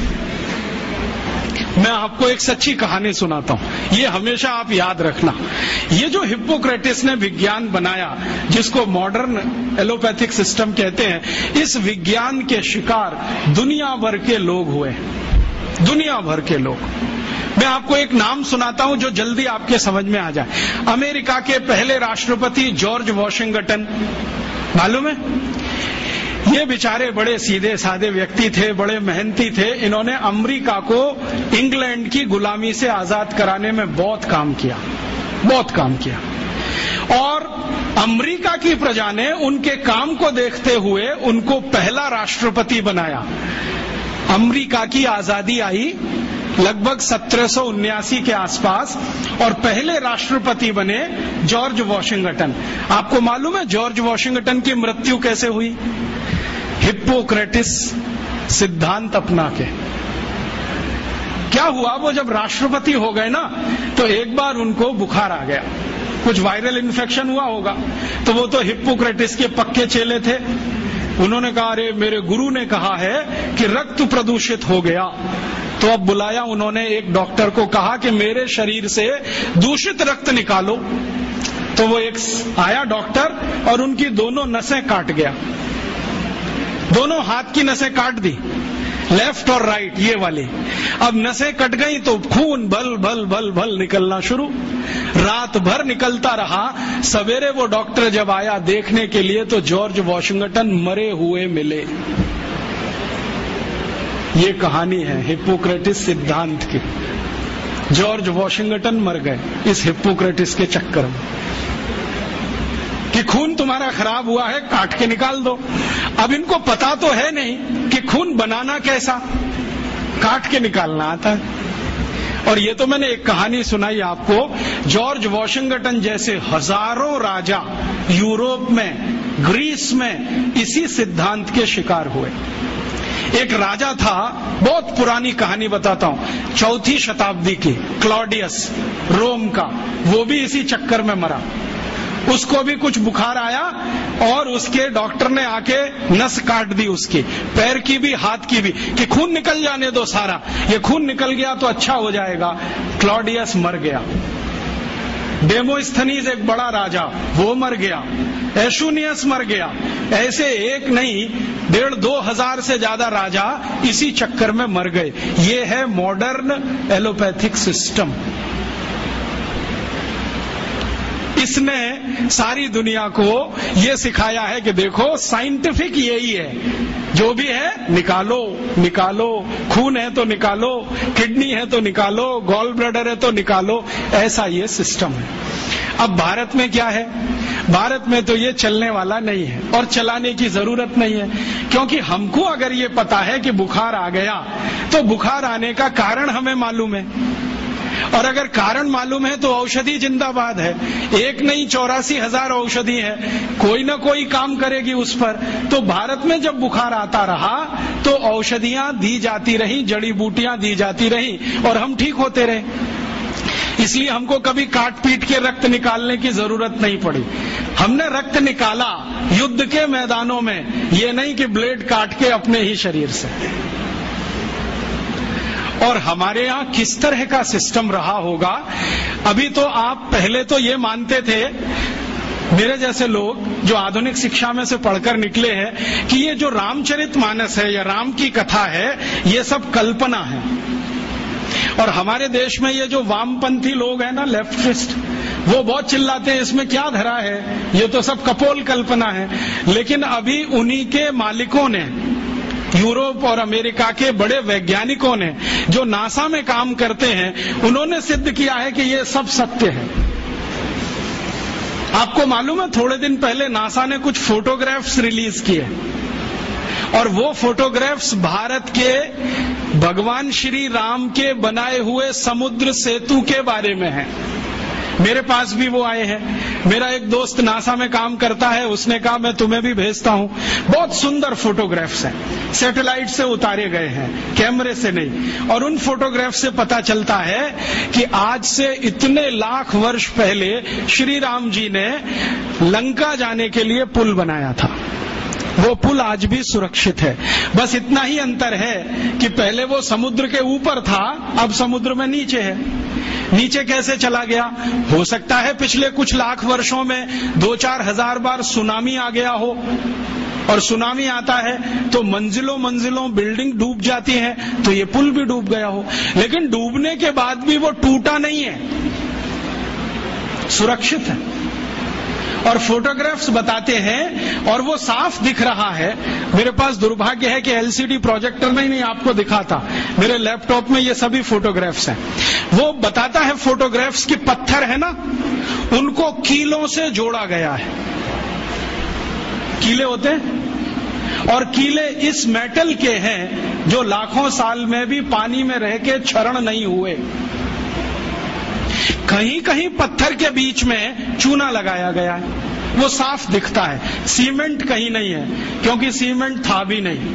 मैं आपको एक सच्ची कहानी सुनाता हूं, ये हमेशा आप याद रखना। ये जो हिप्पोक्रेटिस ने विज्ञान बनाया, जिसको मॉडर्न एलोपैथिक सिस्टम कहते हैं, इस विज्ञान के शिकार दुनिया भर के लोग हुए, दुनिया भर के लोग। मैं आपको एक नाम सुनाता हूं जो जल्दी आपके समझ में आ जाए। अमेरिका के पहले राष्ट्रपति जॉर्ज वॉशिंगटन, मालूम है? ये बेचारे बड़े सीधे साधे व्यक्ति थे, बड़े मेहनती थे। इन्होंने अमेरिका को इंग्लैंड की गुलामी से आजाद कराने में बहुत काम किया, बहुत काम किया। और अमेरिका की प्रजा ने उनके काम को देखते हुए उनको पहला राष्ट्रपति बनाया। अमेरिका की आजादी आई लगभग सत्रह सौ उन्यासी के आसपास और पहले राष्ट्रपति बने जॉर्ज वॉशिंगटन। आपको मालूम है जॉर्ज वॉशिंगटन की मृत्यु कैसे हुई? हिप्पोक्रेटिस सिद्धांत अपना के। क्या हुआ, वो जब राष्ट्रपति हो गए ना तो एक बार उनको बुखार आ गया, कुछ वायरल इन्फेक्शन हुआ होगा। तो वो तो हिप्पोक्रेटिस के पक्के चेले थे, उन्होंने कहा अरे मेरे गुरु ने कहा है कि रक्त प्रदूषित हो गया। तो अब बुलाया उन्होंने एक डॉक्टर को, कहा कि मेरे शरीर से दूषित रक्त निकालो। तो वो एक आया डॉक्टर और उनकी दोनों नसें काट गया, दोनों हाथ की नसें काट दी, लेफ्ट और राइट ये वाली। अब नसें कट गई तो खून भल भल भल भल निकलना शुरू, रात भर निकलता रहा। सवेरे वो डॉक्टर जब आया देखने के लिए तो जॉर्ज वॉशिंगटन मरे हुए मिले। ये कहानी है हिप्पोक्रेटिस सिद्धांत की। जॉर्ज वॉशिंगटन मर गए इस हिप्पोक्रेटिस के चक्कर में कि खून तुम्हारा खराब हुआ है, काट के निकाल दो। अब इनको पता तो है नहीं कि खून बनाना कैसा, काट के निकालना आता है। और ये तो मैंने एक कहानी सुनाई आपको, जॉर्ज वॉशिंगटन जैसे हजारों राजा यूरोप में, ग्रीस में इसी सिद्धांत के शिकार हुए। एक राजा था, बहुत पुरानी कहानी बताता हूं, चौथी शताब्दी की, क्लॉडियस रोम का, वो भी इसी चक्कर में मरा। उसको भी कुछ बुखार आया और उसके डॉक्टर ने आके नस काट दी उसकी, पैर की भी हाथ की भी, कि खून निकल जाने दो सारा, ये खून निकल गया तो अच्छा हो जाएगा। क्लॉडियस मर गया। डेमोस्थनीज एक बड़ा राजा, वो मर गया। एशुनियस मर गया। ऐसे एक नहीं डेढ़ दो हजार से ज्यादा राजा इसी चक्कर में मर गए। ये है मॉडर्न एलोपैथिक सिस्टम। इसने सारी दुनिया को ये सिखाया है कि देखो साइंटिफिक यही है, जो भी है निकालो निकालो, खून है तो निकालो, किडनी है तो निकालो, गॉल ब्लैडर है तो निकालो, ऐसा ये सिस्टम है। अब भारत में क्या है? भारत में तो ये चलने वाला नहीं है और चलाने की जरूरत नहीं है, क्योंकि हमको अगर ये पता है कि बुखार आ गया तो बुखार आने का कारण हमें मालूम है, और अगर कारण मालूम है तो औषधि जिंदाबाद है। एक नहीं चौरासी हजार औषधि है, कोई ना कोई काम करेगी उस पर। तो भारत में जब बुखार आता रहा तो औषधियां दी जाती रही, जड़ी बूटियां दी जाती रही और हम ठीक होते रहे। इसलिए हमको कभी काट पीट के रक्त निकालने की जरूरत नहीं पड़ी। हमने रक्त निकाला युद्ध के मैदानों में, ये नहीं कि ब्लेड काट के अपने ही शरीर से। और हमारे यहाँ किस तरह का सिस्टम रहा होगा। अभी तो आप पहले तो ये मानते थे, मेरे जैसे लोग जो आधुनिक शिक्षा में से पढ़कर निकले हैं, कि ये जो रामचरितमानस है या राम की कथा है ये सब कल्पना है। और हमारे देश में ये जो वामपंथी लोग हैं ना, लेफ्टिस्ट, वो बहुत चिल्लाते हैं इसमें क्या धरा है, ये तो सब कपोल कल्पना है। लेकिन अभी उन्हीं के मालिकों ने, यूरोप और अमेरिका के बड़े वैज्ञानिकों ने, जो नासा में काम करते हैं, उन्होंने सिद्ध किया है कि ये सब सत्य है। आपको मालूम है, थोड़े दिन पहले नासा ने कुछ फोटोग्राफ्स रिलीज किए और वो फोटोग्राफ्स भारत के भगवान श्री राम के बनाए हुए समुद्र सेतु के बारे में हैं। मेरे पास भी वो आए हैं। मेरा एक दोस्त नासा में काम करता है, उसने कहा मैं तुम्हें भी भेजता हूं। बहुत सुंदर फोटोग्राफ्स हैं, सैटेलाइट से उतारे गए हैं, कैमरे से नहीं। और उन फोटोग्राफ से पता चलता है कि आज से इतने लाख वर्ष पहले श्री राम जी ने लंका जाने के लिए पुल बनाया था। वो पुल आज भी सुरक्षित है। बस इतना ही अंतर है कि पहले वो समुद्र के ऊपर था, अब समुद्र में नीचे है। नीचे कैसे चला गया? हो सकता है पिछले कुछ लाख वर्षों में दो चार हजार बार सुनामी आ गया हो, और सुनामी आता है तो मंजिलों मंजिलों बिल्डिंग डूब जाती हैं, तो ये पुल भी डूब गया हो। लेकिन डूबने के बाद भी वो टूटा नहीं है, सुरक्षित है। और फोटोग्राफ्स बताते हैं, और वो साफ दिख रहा है। मेरे पास दुर्भाग्य है कि एलसीडी प्रोजेक्टर में ही नहीं आपको दिखाता, मेरे लैपटॉप में ये सभी फोटोग्राफ्स हैं। वो बताता है फोटोग्राफ्स की पत्थर है ना, उनको कीलों से जोड़ा गया है। कीले होते हैं, और कीले इस मेटल के हैं जो लाखों साल में भी पानी में रह के क्षरण नहीं हुए। कहीं कहीं पत्थर के बीच में चूना लगाया गया है, वो साफ दिखता है। सीमेंट कहीं नहीं है, क्योंकि सीमेंट था भी नहीं।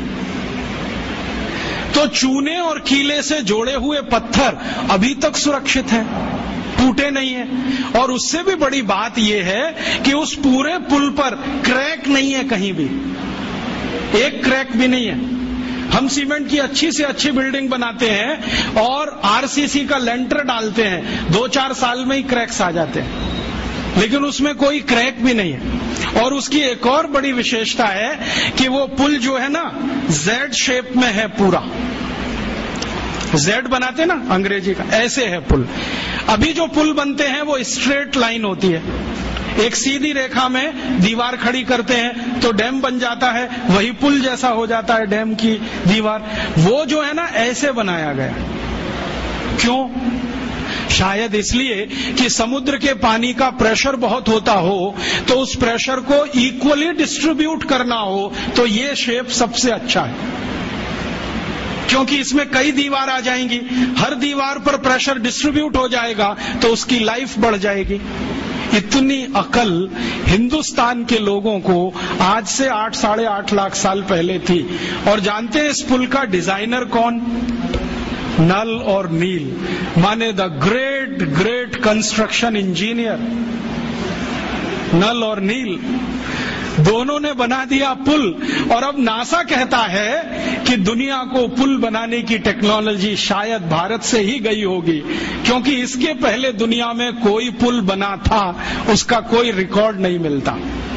तो चूने और कीले से जोड़े हुए पत्थर अभी तक सुरक्षित हैं, टूटे नहीं है। और उससे भी बड़ी बात यह है कि उस पूरे पुल पर क्रैक नहीं है, कहीं भी एक क्रैक भी नहीं है। हम सीमेंट की अच्छी से अच्छी बिल्डिंग बनाते हैं और आरसीसी का लेंटर डालते हैं, दो चार साल में ही क्रैक्स आ जाते हैं, लेकिन उसमें कोई क्रैक भी नहीं है। और उसकी एक और बड़ी विशेषता है कि वो पुल जो है ना, जेड शेप में है पूरा। जेड बनाते ना अंग्रेजी का, ऐसे है पुल। अभी जो पुल बनते हैं वो स्ट्रेट लाइन होती है, एक सीधी रेखा में दीवार खड़ी करते हैं तो डैम बन जाता है, वही पुल जैसा हो जाता है डैम की दीवार। वो जो है ना, ऐसे बनाया गया। क्यों? शायद इसलिए कि समुद्र के पानी का प्रेशर बहुत होता हो, तो उस प्रेशर को इक्वली डिस्ट्रीब्यूट करना हो, तो ये शेप सबसे अच्छा है। क्योंकि इसमें कई दीवार आ जाएंगी, हर दीवार पर प्रेशर डिस्ट्रीब्यूट हो जाएगा, तो उसकी लाइफ बढ़ जाएगी। इतनी अकल हिंदुस्तान के लोगों को आज से आठ साढ़े आठ लाख साल पहले थी। और जानते हैं इस पुल का डिजाइनर कौन? नल और नील, माने the great great construction engineer. Nal और नील दोनों ने बना दिया पुल। और अब नासा कहता है कि दुनिया को पुल बनाने की टेक्नोलॉजी शायद भारत से ही गई होगी, क्योंकि इसके पहले दुनिया में कोई पुल बना था, उसका कोई रिकॉर्ड नहीं मिलता।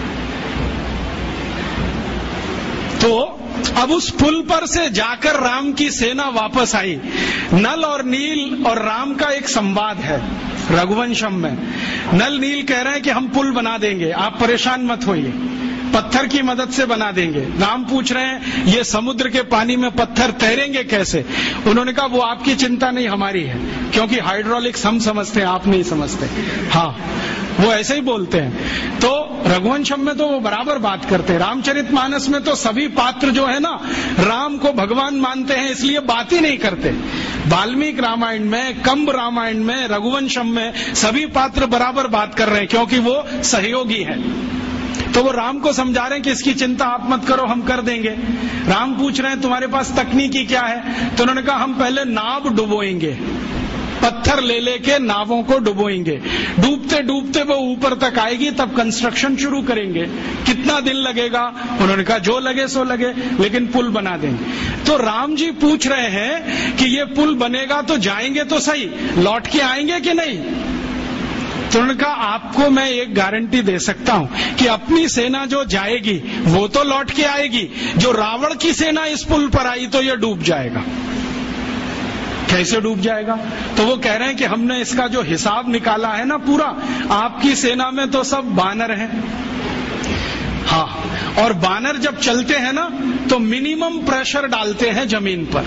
तो अब उस पुल पर से जाकर राम की सेना वापस आई। नल और नील और राम का एक संवाद है रघुवंशम में। नल नील कह रहे हैं कि हम पुल बना देंगे, आप परेशान मत होइए, पत्थर की मदद से बना देंगे। राम पूछ रहे हैं ये समुद्र के पानी में पत्थर तैरेंगे कैसे? उन्होंने कहा वो आपकी चिंता नहीं, हमारी है, क्योंकि हाइड्रोलिक्स हम समझते हैं, आप नहीं समझते। हाँ, वो ऐसे ही बोलते हैं। तो रघुवंशम में तो वो बराबर बात करते हैं। रामचरितमानस में तो सभी पात्र जो है ना, राम को भगवान मानते हैं, इसलिए बात ही नहीं करते। वाल्मीकि रामायण में, कंब रामायण में, रघुवंशम में सभी पात्र बराबर बात कर रहे हैं, क्योंकि वो सहयोगी है। तो वो राम को समझा रहे हैं कि इसकी चिंता आप मत करो, हम कर देंगे। राम पूछ रहे हैं तुम्हारे पास तकनीकी क्या है? तो उन्होंने कहा हम पहले नाव डुबोएंगे, पत्थर ले लेके नावों को डुबोएंगे, डूबते डूबते वो ऊपर तक आएगी, तब कंस्ट्रक्शन शुरू करेंगे। कितना दिन लगेगा? उन्होंने कहा जो लगे सो लगे, लेकिन पुल बना देंगे। तो राम जी पूछ रहे हैं कि ये पुल बनेगा तो जाएंगे तो सही, लौट के आएंगे कि नहीं? तो उन्होंने कहा आपको मैं एक गारंटी दे सकता हूं कि अपनी सेना जो जाएगी वो तो लौट के आएगी, जो रावण की सेना इस पुल पर आई तो ये डूब जाएगा। कैसे डूब जाएगा? तो वो कह रहे हैं कि हमने इसका जो हिसाब निकाला है ना पूरा, आपकी सेना में तो सब बानर हैं, हाँ, और बानर जब चलते हैं ना तो मिनिमम प्रेशर डालते हैं जमीन पर।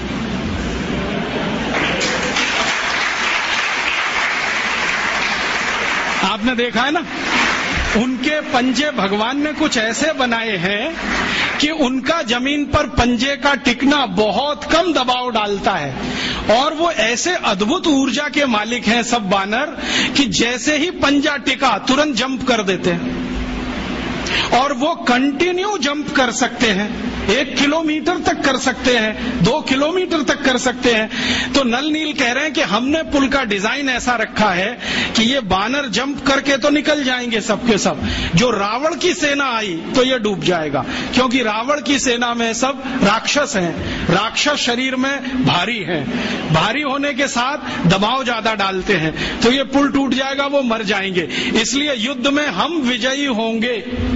आपने देखा है ना, उनके पंजे भगवान ने कुछ ऐसे बनाए हैं कि उनका जमीन पर पंजे का टिकना बहुत कम दबाव डालता है, और वो ऐसे अद्भुत ऊर्जा के मालिक हैं सब बानर कि जैसे ही पंजा टिका तुरंत जंप कर देते हैं, और वो कंटिन्यू जंप कर सकते हैं, एक किलोमीटर तक कर सकते हैं, दो किलोमीटर तक कर सकते हैं। तो नल नील कह रहे हैं कि हमने पुल का डिजाइन ऐसा रखा है कि ये बानर जंप करके तो निकल जाएंगे सबके सब, जो रावण की सेना आई तो ये डूब जाएगा, क्योंकि रावण की सेना में सब राक्षस हैं, राक्षस शरीर में भारी हैं, भारी होने के साथ दबाव ज्यादा डालते हैं, तो ये पुल टूट जाएगा, वो मर जाएंगे। इसलिए युद्ध में हम विजयी होंगे,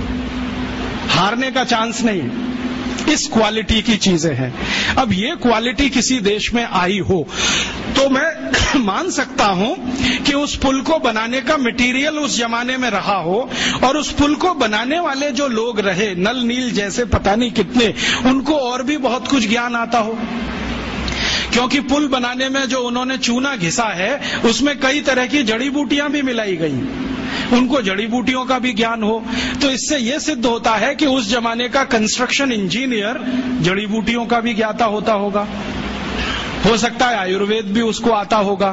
हारने का चांस नहीं है। इस क्वालिटी की चीजें हैं। अब ये क्वालिटी किसी देश में आई हो तो मैं मान सकता हूं कि उस पुल को बनाने का मटेरियल उस जमाने में रहा हो, और उस पुल को बनाने वाले जो लोग रहे, नल नील जैसे पता नहीं कितने, उनको और भी बहुत कुछ ज्ञान आता हो, क्योंकि पुल बनाने में जो उन्होंने चूना घिसा है उसमें कई तरह की जड़ी बूटियां भी मिलाई गई, उनको जड़ी बूटियों का भी ज्ञान हो। तो इससे यह सिद्ध होता है कि उस जमाने का कंस्ट्रक्शन इंजीनियर जड़ी बूटियों का भी ज्ञाता होता होगा, हो सकता है आयुर्वेद भी उसको आता होगा।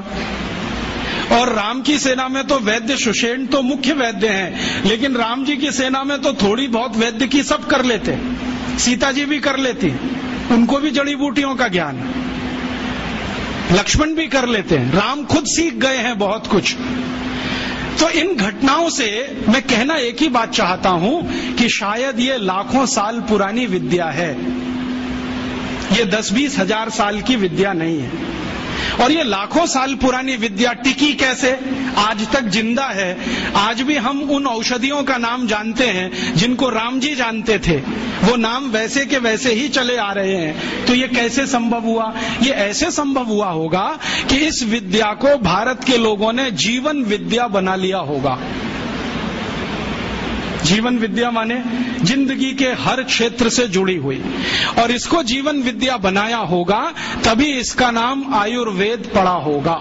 और राम की सेना में तो वैद्य सुषेण तो मुख्य वैद्य हैं, लेकिन राम जी की सेना में तो थोड़ी बहुत वैद्य की सब कर लेते, सीता जी भी कर लेती, उनको भी जड़ी बूटियों का ज्ञान, लक्ष्मण भी कर लेते हैं, राम खुद सीख गए हैं बहुत कुछ। तो इन घटनाओं से मैं कहना एक ही बात चाहता हूं कि शायद ये लाखों साल पुरानी विद्या है, ये दस बीस हजार साल की विद्या नहीं है। और ये लाखों साल पुरानी विद्या टिकी कैसे, आज तक जिंदा है। आज भी हम उन औषधियों का नाम जानते हैं जिनको राम जी जानते थे, वो नाम वैसे के वैसे ही चले आ रहे हैं। तो ये कैसे संभव हुआ? ये ऐसे संभव हुआ होगा कि इस विद्या को भारत के लोगों ने जीवन विद्या बना लिया होगा। जीवन विद्या माने जिंदगी के हर क्षेत्र से जुड़ी हुई, और इसको जीवन विद्या बनाया होगा, तभी इसका नाम आयुर्वेद पड़ा होगा।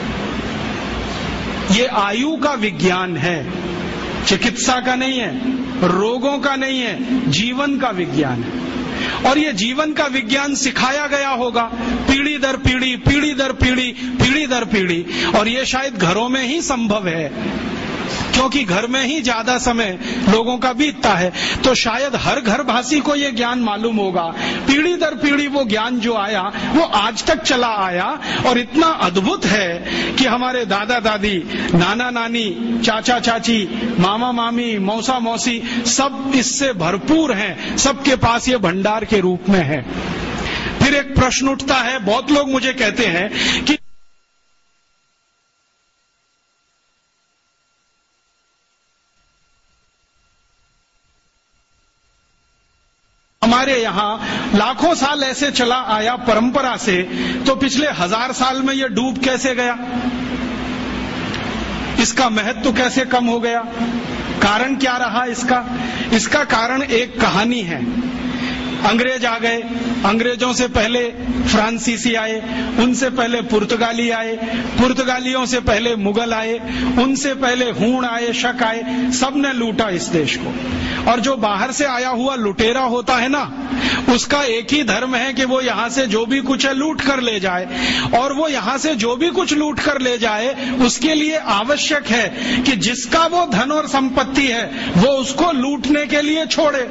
ये आयु का विज्ञान है, चिकित्सा का नहीं है, रोगों का नहीं है, जीवन का विज्ञान है। और ये जीवन का विज्ञान सिखाया गया होगा पीढ़ी दर पीढ़ी, पीढ़ी दर पीढ़ी, पीढ़ी दर पीढ़ी। और ये शायद घरों में ही संभव है, क्योंकि घर में ही ज्यादा समय लोगों का बीतता है। तो शायद हर घर भाषी को ये ज्ञान मालूम होगा। पीढ़ी दर पीढ़ी वो ज्ञान जो आया वो आज तक चला आया, और इतना अद्भुत है कि हमारे दादा दादी, नाना नानी, चाचा चाची, मामा मामी, मौसा मौसी सब इससे भरपूर हैं, सबके पास ये भंडार के रूप में है। फिर एक प्रश्न उठता है, बहुत लोग मुझे कहते हैं कि हमारे यहाँ लाखों साल ऐसे चला आया परंपरा से, तो पिछले हजार साल में ये डूब कैसे गया, इसका महत्व कैसे कम हो गया? कारण क्या रहा इसका? इसका कारण एक कहानी है। अंग्रेज आ गए, अंग्रेजों से पहले फ्रांसीसी आए, उनसे पहले पुर्तगाली आए, पुर्तगालियों से पहले मुगल आए, उनसे पहले हूण आए, शक आए, सबने लूटा इस देश को। और जो बाहर से आया हुआ लुटेरा होता है ना, उसका एक ही धर्म है कि वो यहाँ से जो भी कुछ है लूट कर ले जाए, और वो यहाँ से जो भी कुछ लूट कर ले जाए उसके लिए आवश्यक है कि जिसका वो धन और संपत्ति है वो उसको लूटने के लिए छोड़े।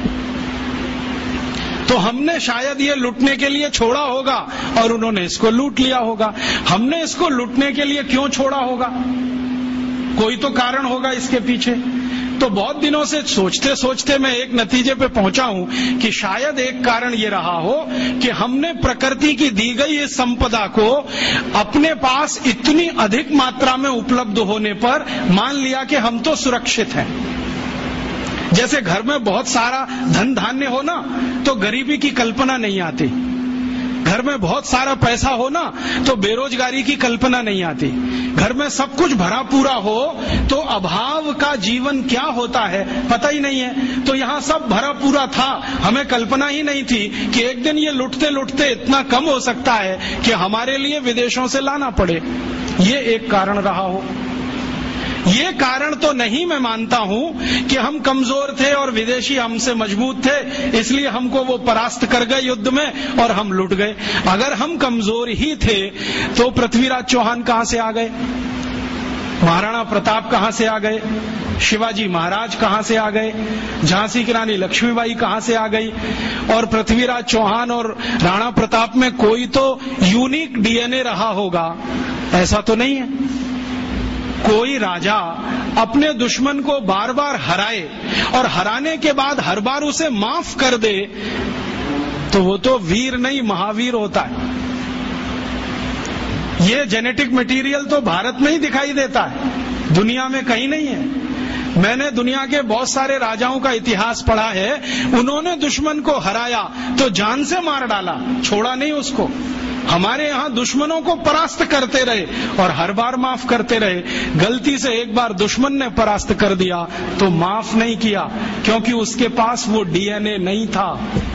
तो हमने शायद ये लूटने के लिए छोड़ा होगा और उन्होंने इसको लूट लिया होगा। हमने इसको लूटने के लिए क्यों छोड़ा होगा? कोई तो कारण होगा इसके पीछे। तो बहुत दिनों से सोचते सोचते मैं एक नतीजे पे पहुंचा हूं कि शायद एक कारण ये रहा हो कि हमने प्रकृति की दी गई इस संपदा को अपने पास इतनी अधिक मात्रा में उपलब्ध होने पर मान लिया कि हम तो सुरक्षित हैं। जैसे घर में बहुत सारा धन धान्य हो ना तो गरीबी की कल्पना नहीं आती, घर में बहुत सारा पैसा हो ना तो बेरोजगारी की कल्पना नहीं आती, घर में सब कुछ भरा पूरा हो तो अभाव का जीवन क्या होता है पता ही नहीं है। तो यहाँ सब भरा पूरा था, हमें कल्पना ही नहीं थी कि एक दिन ये लुटते लुटते इतना कम हो सकता है कि हमारे लिए विदेशों से लाना पड़े। ये एक कारण रहा हो। ये कारण तो नहीं मैं मानता हूं कि हम कमजोर थे और विदेशी हमसे मजबूत थे, इसलिए हमको वो परास्त कर गए युद्ध में और हम लुट गए। अगर हम कमजोर ही थे तो पृथ्वीराज चौहान कहां से आ गए, महाराणा प्रताप कहां से आ गए, शिवाजी महाराज कहां से आ गए, झांसी की रानी लक्ष्मीबाई कहां से आ गई। और पृथ्वीराज चौहान और राणा प्रताप में कोई तो यूनिक डीएनए रहा होगा, ऐसा तो नहीं है। कोई राजा अपने दुश्मन को बार बार हराए और हराने के बाद हर बार उसे माफ कर दे तो वो तो वीर नहीं महावीर होता है। ये जेनेटिक मटेरियल तो भारत में ही दिखाई देता है, दुनिया में कहीं नहीं है। मैंने दुनिया के बहुत सारे राजाओं का इतिहास पढ़ा है, उन्होंने दुश्मन को हराया तो जान से मार डाला, छोड़ा नहीं उसको। हमारे यहाँ दुश्मनों को परास्त करते रहे और हर बार माफ करते रहे। गलती से एक बार दुश्मन ने परास्त कर दिया तो माफ नहीं किया, क्योंकि उसके पास वो डीएनए नहीं था।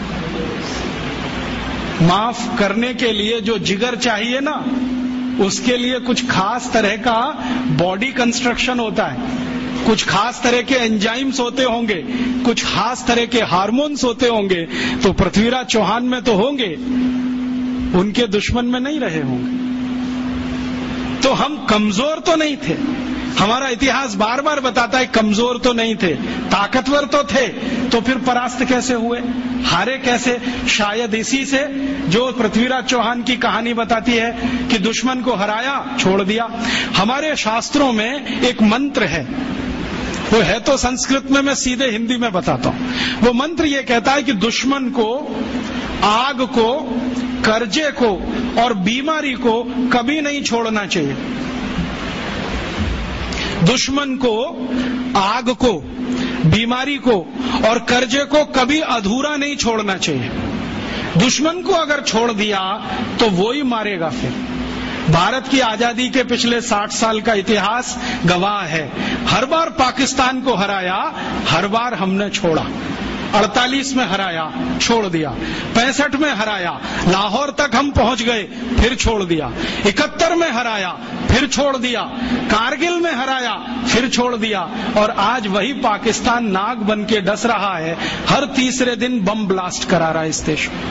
माफ करने के लिए जो जिगर चाहिए ना, उसके लिए कुछ खास तरह का बॉडी कंस्ट्रक्शन होता है, कुछ खास तरह के एंजाइम्स होते होंगे, कुछ खास तरह के हार्मोन्स होते होंगे। तो पृथ्वीराज चौहान में तो होंगे, उनके दुश्मन में नहीं रहे होंगे। तो हम कमजोर तो नहीं थे, हमारा इतिहास बार बार बताता है कमजोर तो नहीं थे, ताकतवर तो थे। तो फिर परास्त कैसे हुए, हारे कैसे? शायद इसी से जो पृथ्वीराज चौहान की कहानी बताती है कि दुश्मन को हराया, छोड़ दिया। हमारे शास्त्रों में एक मंत्र है, वो है तो संस्कृत में, मैं सीधे हिंदी में बताता हूं। वो मंत्र ये कहता है कि दुश्मन को, आग को, कर्जे को और बीमारी को कभी नहीं छोड़ना चाहिए। दुश्मन को, आग को, बीमारी को और कर्जे को कभी अधूरा नहीं छोड़ना चाहिए। दुश्मन को अगर छोड़ दिया तो वो ही मारेगा। फिर भारत की आजादी के पिछले साठ साल का इतिहास गवाह है, हर बार पाकिस्तान को हराया, हर बार हमने छोड़ा। अड़तालीस में हराया, छोड़ दिया। पैंसठ में हराया, लाहौर तक हम पहुंच गए, फिर छोड़ दिया। इकहत्तर में हराया, फिर छोड़ दिया। कारगिल में हराया, फिर छोड़ दिया। और आज वही पाकिस्तान नाग बन के डस रहा है, हर तीसरे दिन बम ब्लास्ट करा रहा है इस देश में।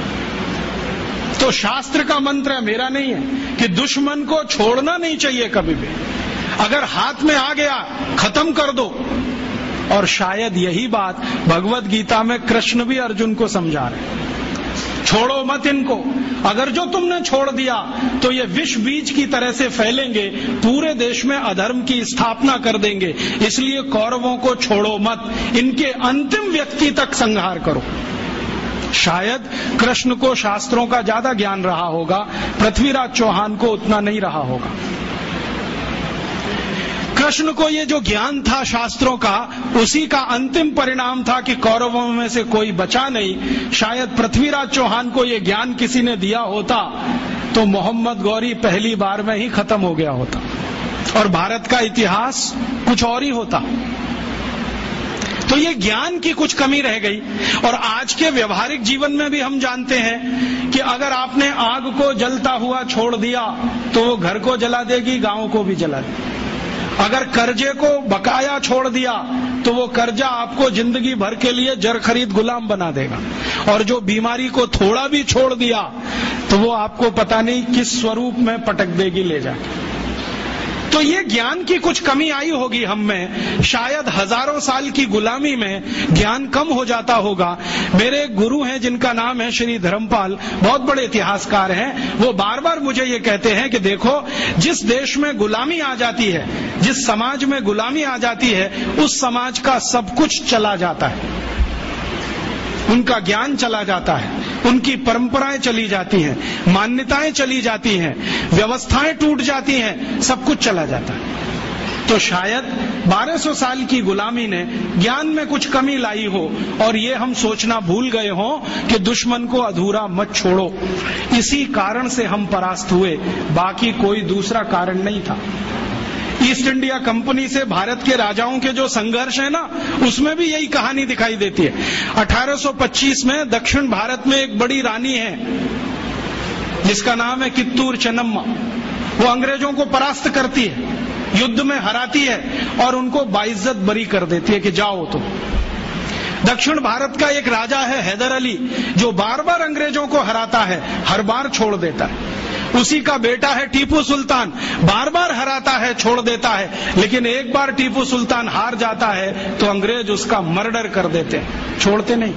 तो शास्त्र का मंत्र है, मेरा नहीं है, कि दुश्मन को छोड़ना नहीं चाहिए कभी भी। अगर हाथ में आ गया, खत्म कर दो। और शायद यही बात भगवत गीता में कृष्ण भी अर्जुन को समझा रहे, छोड़ो मत इनको। अगर जो तुमने छोड़ दिया तो ये विष बीज की तरह से फैलेंगे, पूरे देश में अधर्म की स्थापना कर देंगे। इसलिए कौरवों को छोड़ो मत, इनके अंतिम व्यक्ति तक संहार करो। शायद कृष्ण को शास्त्रों का ज्यादा ज्ञान रहा होगा, पृथ्वीराज चौहान को उतना नहीं रहा होगा। कृष्ण को ये जो ज्ञान था शास्त्रों का, उसी का अंतिम परिणाम था कि कौरवों में से कोई बचा नहीं। शायद पृथ्वीराज चौहान को ये ज्ञान किसी ने दिया होता तो मोहम्मद गौरी पहली बार में ही खत्म हो गया होता और भारत का इतिहास कुछ और ही होता। तो ये ज्ञान की कुछ कमी रह गई। और आज के व्यवहारिक जीवन में भी हम जानते हैं कि अगर आपने आग को जलता हुआ छोड़ दिया तो वो घर को जला देगी, गांव को भी जला देगी। अगर कर्जे को बकाया छोड़ दिया तो वो कर्जा आपको जिंदगी भर के लिए जर खरीद गुलाम बना देगा। और जो बीमारी को थोड़ा भी छोड़ दिया तो वो आपको पता नहीं किस स्वरूप में पटक देगी ले जाके। तो ये ज्ञान की कुछ कमी आई होगी हम में, शायद हजारों साल की गुलामी में ज्ञान कम हो जाता होगा। मेरे गुरु हैं जिनका नाम है श्री धर्मपाल, बहुत बड़े इतिहासकार हैं। वो बार बार मुझे ये कहते हैं कि देखो, जिस देश में गुलामी आ जाती है, जिस समाज में गुलामी आ जाती है, उस समाज का सब कुछ चला जाता है। उनका ज्ञान चला जाता है, उनकी परंपराएं चली जाती हैं, मान्यताएं चली जाती हैं, व्यवस्थाएं टूट जाती हैं, सब कुछ चला जाता है। तो शायद बारह सौ साल की गुलामी ने ज्ञान में कुछ कमी लाई हो और ये हम सोचना भूल गए हों कि दुश्मन को अधूरा मत छोड़ो। इसी कारण से हम परास्त हुए, बाकी कोई दूसरा कारण नहीं था। ईस्ट इंडिया कंपनी से भारत के राजाओं के जो संघर्ष है ना, उसमें भी यही कहानी दिखाई देती है। अठारह सौ पच्चीस में दक्षिण भारत में एक बड़ी रानी है जिसका नाम है कित्तूर चेन्नम्मा। वो अंग्रेजों को परास्त करती है, युद्ध में हराती है और उनको बाइज्जत बरी कर देती है कि जाओ तुम। दक्षिण भारत का एक राजा है हैदर अली, जो बार बार अंग्रेजों को हराता है, हर बार छोड़ देता है। उसी का बेटा है टीपू सुल्तान, बार बार हराता है, छोड़ देता है, लेकिन एक बार टीपू सुल्तान हार जाता है तो अंग्रेज उसका मर्डर कर देते हैं, छोड़ते नहीं।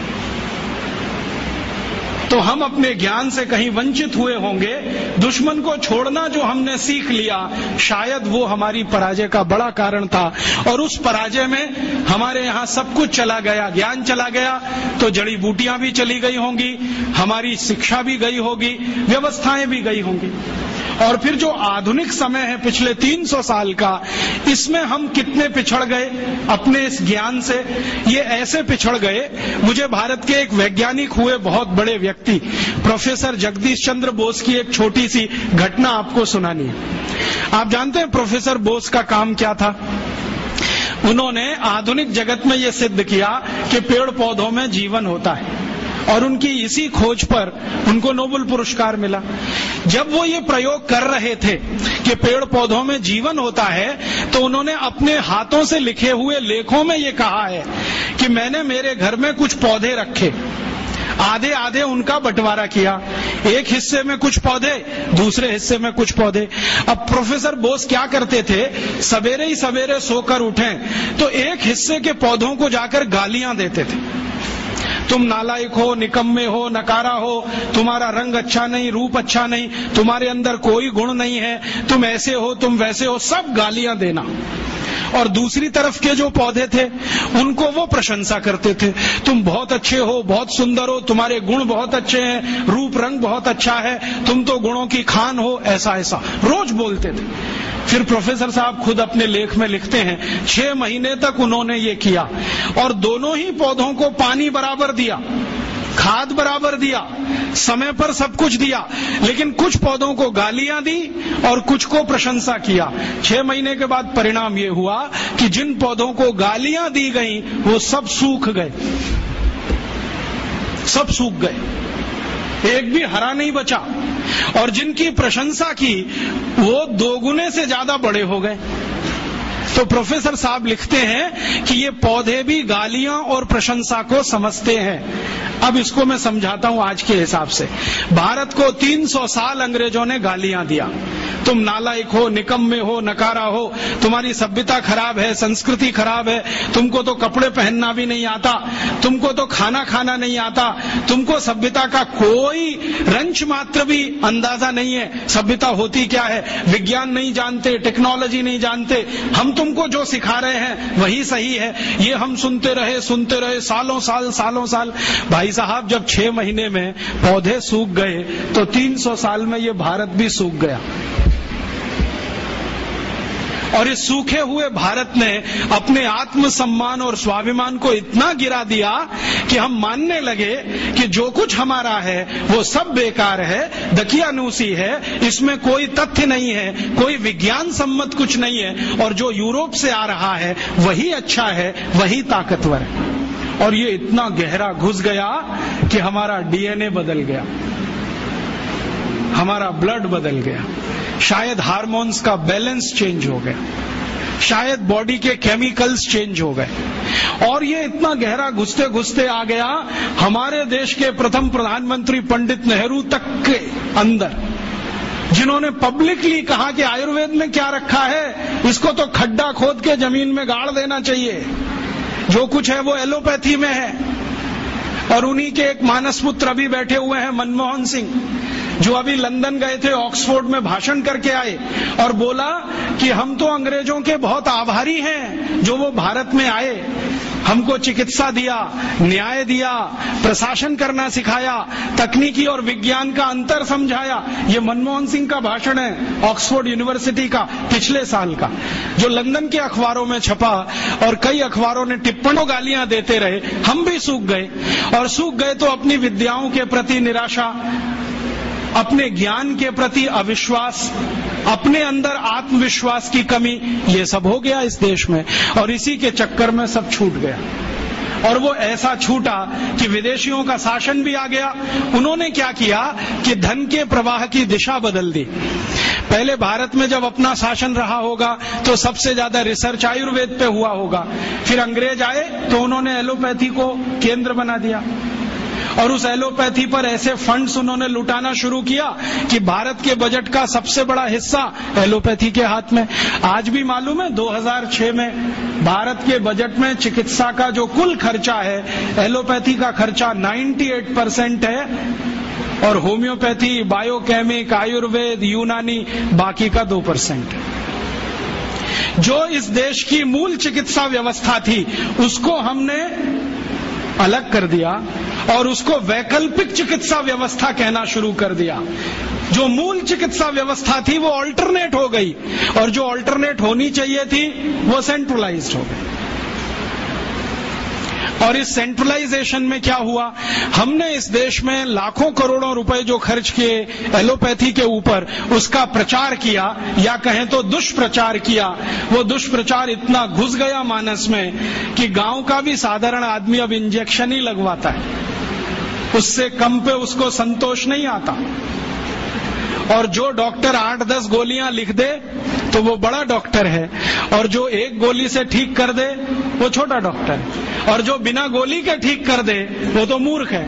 तो हम अपने ज्ञान से कहीं वंचित हुए होंगे। दुश्मन को छोड़ना जो हमने सीख लिया, शायद वो हमारी पराजय का बड़ा कारण था। और उस पराजय में हमारे यहाँ सब कुछ चला गया, ज्ञान चला गया तो जड़ी बूटियां भी चली गई होंगी, हमारी शिक्षा भी गई होगी, व्यवस्थाएं भी गई होंगी। और फिर जो आधुनिक समय है पिछले तीन सौ साल का, इसमें हम कितने पिछड़ गए अपने इस ज्ञान से। ये ऐसे पिछड़ गए, मुझे भारत के एक वैज्ञानिक हुए बहुत बड़े व्यक्ति प्रोफेसर जगदीश चंद्र बोस की एक छोटी सी घटना आपको सुनानी है। आप जानते हैं प्रोफेसर बोस का काम क्या था? उन्होंने आधुनिक जगत में ये सिद्ध किया कि पेड़ पौधों में जीवन होता है और उनकी इसी खोज पर उनको नोबेल पुरस्कार मिला। जब वो ये प्रयोग कर रहे थे कि पेड़ पौधों में जीवन होता है, तो उन्होंने अपने हाथों से लिखे हुए लेखों में ये कहा है कि मैंने मेरे घर में कुछ पौधे रखे, आधे आधे उनका बंटवारा किया, एक हिस्से में कुछ पौधे, दूसरे हिस्से में कुछ पौधे। अब प्रोफेसर बोस क्या करते थे, सवेरे ही सवेरे सोकर उठें तो एक हिस्से के पौधों को जाकर गालियां देते थे। तुम नालायक हो, निकम्मे हो, नकारा हो, तुम्हारा रंग अच्छा नहीं, रूप अच्छा नहीं, तुम्हारे अंदर कोई गुण नहीं है, तुम ऐसे हो, तुम वैसे हो, सब गालियां देना। और दूसरी तरफ के जो पौधे थे उनको वो प्रशंसा करते थे, तुम बहुत अच्छे हो, बहुत सुंदर हो, तुम्हारे गुण बहुत अच्छे हैं, रूप रंग बहुत अच्छा है, तुम तो गुणों की खान हो, ऐसा ऐसा रोज बोलते थे। फिर प्रोफेसर साहब खुद अपने लेख में लिखते हैं, छह महीने तक उन्होंने ये किया और दोनों ही पौधों को पानी बराबर दिया, खाद बराबर दिया, समय पर सब कुछ दिया, लेकिन कुछ पौधों को गालियां दी और कुछ को प्रशंसा किया। छह महीने के बाद परिणाम ये हुआ कि जिन पौधों को गालियां दी गई वो सब सूख गए, सब सूख गए, एक भी हरा नहीं बचा। और जिनकी प्रशंसा की वो दोगुने से ज्यादा बड़े हो गए। तो प्रोफेसर साहब लिखते हैं कि ये पौधे भी गालियां और प्रशंसा को समझते हैं। अब इसको मैं समझाता हूं आज के हिसाब से। भारत को तीन सौ साल अंग्रेजों ने गालियां दिया, तुम नालायक हो, निकम्मे हो, नकारा हो, तुम्हारी सभ्यता खराब है, संस्कृति खराब है, तुमको तो कपड़े पहनना भी नहीं आता, तुमको तो खाना खाना नहीं आता, तुमको सभ्यता का कोई रंच मात्र भी अंदाजा नहीं है, सभ्यता होती क्या है, विज्ञान नहीं जानते, टेक्नोलॉजी नहीं जानते, हम तुमको जो सिखा रहे हैं वही सही है। ये हम सुनते रहे सुनते रहे सालों साल सालों साल। भाई साहब, जब छह महीने में पौधे सूख गए तो तीन सौ साल में ये भारत भी सूख गया। और इस सूखे हुए भारत ने अपने आत्मसम्मान और स्वाभिमान को इतना गिरा दिया कि हम मानने लगे कि जो कुछ हमारा है वो सब बेकार है, दकियानूसी है, इसमें कोई तथ्य नहीं है, कोई विज्ञान सम्मत कुछ नहीं है, और जो यूरोप से आ रहा है वही अच्छा है, वही ताकतवर है। और ये इतना गहरा घुस गया कि हमारा डीएनए बदल गया, हमारा ब्लड बदल गया, शायद हार्मोन्स का बैलेंस चेंज हो गया, शायद बॉडी के केमिकल्स चेंज हो गए। और ये इतना गहरा घुसते घुसते आ गया हमारे देश के प्रथम प्रधानमंत्री पंडित नेहरू तक के अंदर, जिन्होंने पब्लिकली कहा कि आयुर्वेद में क्या रखा है, इसको तो खड्डा खोद के जमीन में गाड़ देना चाहिए, जो कुछ है वो एलोपैथी में है। और उन्हीं के एक मानस पुत्र अभी बैठे हुए हैं मनमोहन सिंह, जो अभी लंदन गए थे, ऑक्सफोर्ड में भाषण करके आए और बोला कि हम तो अंग्रेजों के बहुत आभारी हैं जो वो भारत में आए, हमको चिकित्सा दिया, न्याय दिया, प्रशासन करना सिखाया, तकनीकी और विज्ञान का अंतर समझाया। ये मनमोहन सिंह का भाषण है ऑक्सफोर्ड यूनिवर्सिटी का पिछले साल का, जो लंदन के अखबारों में छपा और कई अखबारों ने टिप्पणों गालियां देते रहे। हम भी सूख गए और सूख गए तो अपनी विद्याओं के प्रति निराशा, अपने ज्ञान के प्रति अविश्वास, अपने अंदर आत्मविश्वास की कमी, ये सब हो गया इस देश में। और इसी के चक्कर में सब छूट गया। और वो ऐसा छूटा कि विदेशियों का शासन भी आ गया। उन्होंने क्या किया कि धन के प्रवाह की दिशा बदल दी। पहले भारत में जब अपना शासन रहा होगा तो सबसे ज्यादा रिसर्च आयुर्वेद पे हुआ होगा। फिर अंग्रेज आए तो उन्होंने एलोपैथी को केंद्र बना दिया और उस एलोपैथी पर ऐसे फंड्स उन्होंने लुटाना शुरू किया कि भारत के बजट का सबसे बड़ा हिस्सा एलोपैथी के हाथ में। आज भी मालूम है दो हज़ार छह में भारत के बजट में चिकित्सा का जो कुल खर्चा है, एलोपैथी का खर्चा अट्ठानवे परसेंट है और होम्योपैथी, बायोकेमिक, आयुर्वेद, यूनानी बाकी का दो परसेंट है। जो इस देश की मूल चिकित्सा व्यवस्था थी उसको हमने अलग कर दिया और उसको वैकल्पिक चिकित्सा व्यवस्था कहना शुरू कर दिया। जो मूल चिकित्सा व्यवस्था थी वो ऑल्टरनेट हो गई और जो ऑल्टरनेट होनी चाहिए थी वो सेंट्रलाइज्ड हो गई। और इस सेंट्रलाइजेशन में क्या हुआ, हमने इस देश में लाखों करोड़ों रुपए जो खर्च किए एलोपैथी के ऊपर, उसका प्रचार किया या कहें तो दुष्प्रचार किया। वो दुष्प्रचार इतना घुस गया मानस में कि गांव का भी साधारण आदमी अब इंजेक्शन ही लगवाता है, उससे कम पे उसको संतोष नहीं आता। और जो डॉक्टर आठ दस गोलियां लिख दे तो वो बड़ा डॉक्टर है, और जो एक गोली से ठीक कर दे वो छोटा डॉक्टर है, और जो बिना गोली के ठीक कर दे वो तो मूर्ख है।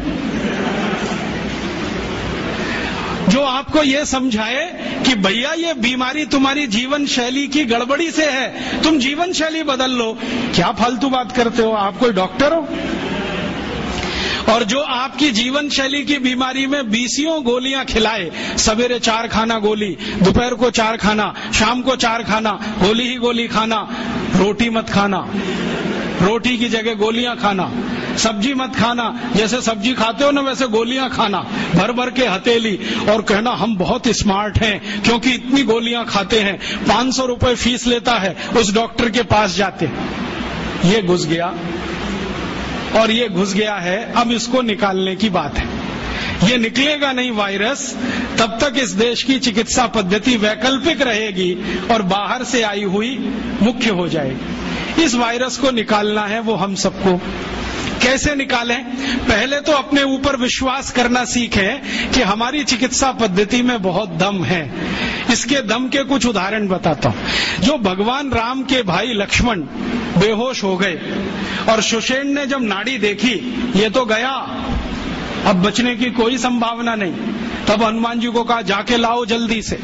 जो आपको ये समझाए कि भैया ये बीमारी तुम्हारी जीवन शैली की गड़बड़ी से है, तुम जीवन शैली बदल लो, क्या फालतू बात करते हो, आप कोई डॉक्टर हो? और जो आपकी जीवन शैली की बीमारी में बीसियों गोलियां खिलाए, सवेरे चार खाना गोली, दोपहर को चार खाना, शाम को चार खाना, गोली ही गोली खाना, रोटी मत खाना, रोटी की जगह गोलियां खाना, सब्जी मत खाना, जैसे सब्जी खाते हो ना वैसे गोलियां खाना, भर भर के हथेली, और कहना हम बहुत स्मार्ट हैं क्योंकि इतनी गोलियां खाते हैं, पांच सौ रुपए फीस लेता है, उस डॉक्टर के पास जाते। ये घुस गया और ये घुस गया है, अब इसको निकालने की बात है। ये निकलेगा नहीं वायरस तब तक इस देश की चिकित्सा पद्धति वैकल्पिक रहेगी और बाहर से आई हुई मुख्य हो जाएगी। इस वायरस को निकालना है, वो हम सबको कैसे निकालें? पहले तो अपने ऊपर विश्वास करना सीखें कि हमारी चिकित्सा पद्धति में बहुत दम है। इसके दम के कुछ उदाहरण बताता हूं। जो भगवान राम के भाई लक्ष्मण बेहोश हो गए और सुषेण ने जब नाड़ी देखी ये तो गया, अब बचने की कोई संभावना नहीं, तब हनुमान जी को कहा जाके लाओ जल्दी से,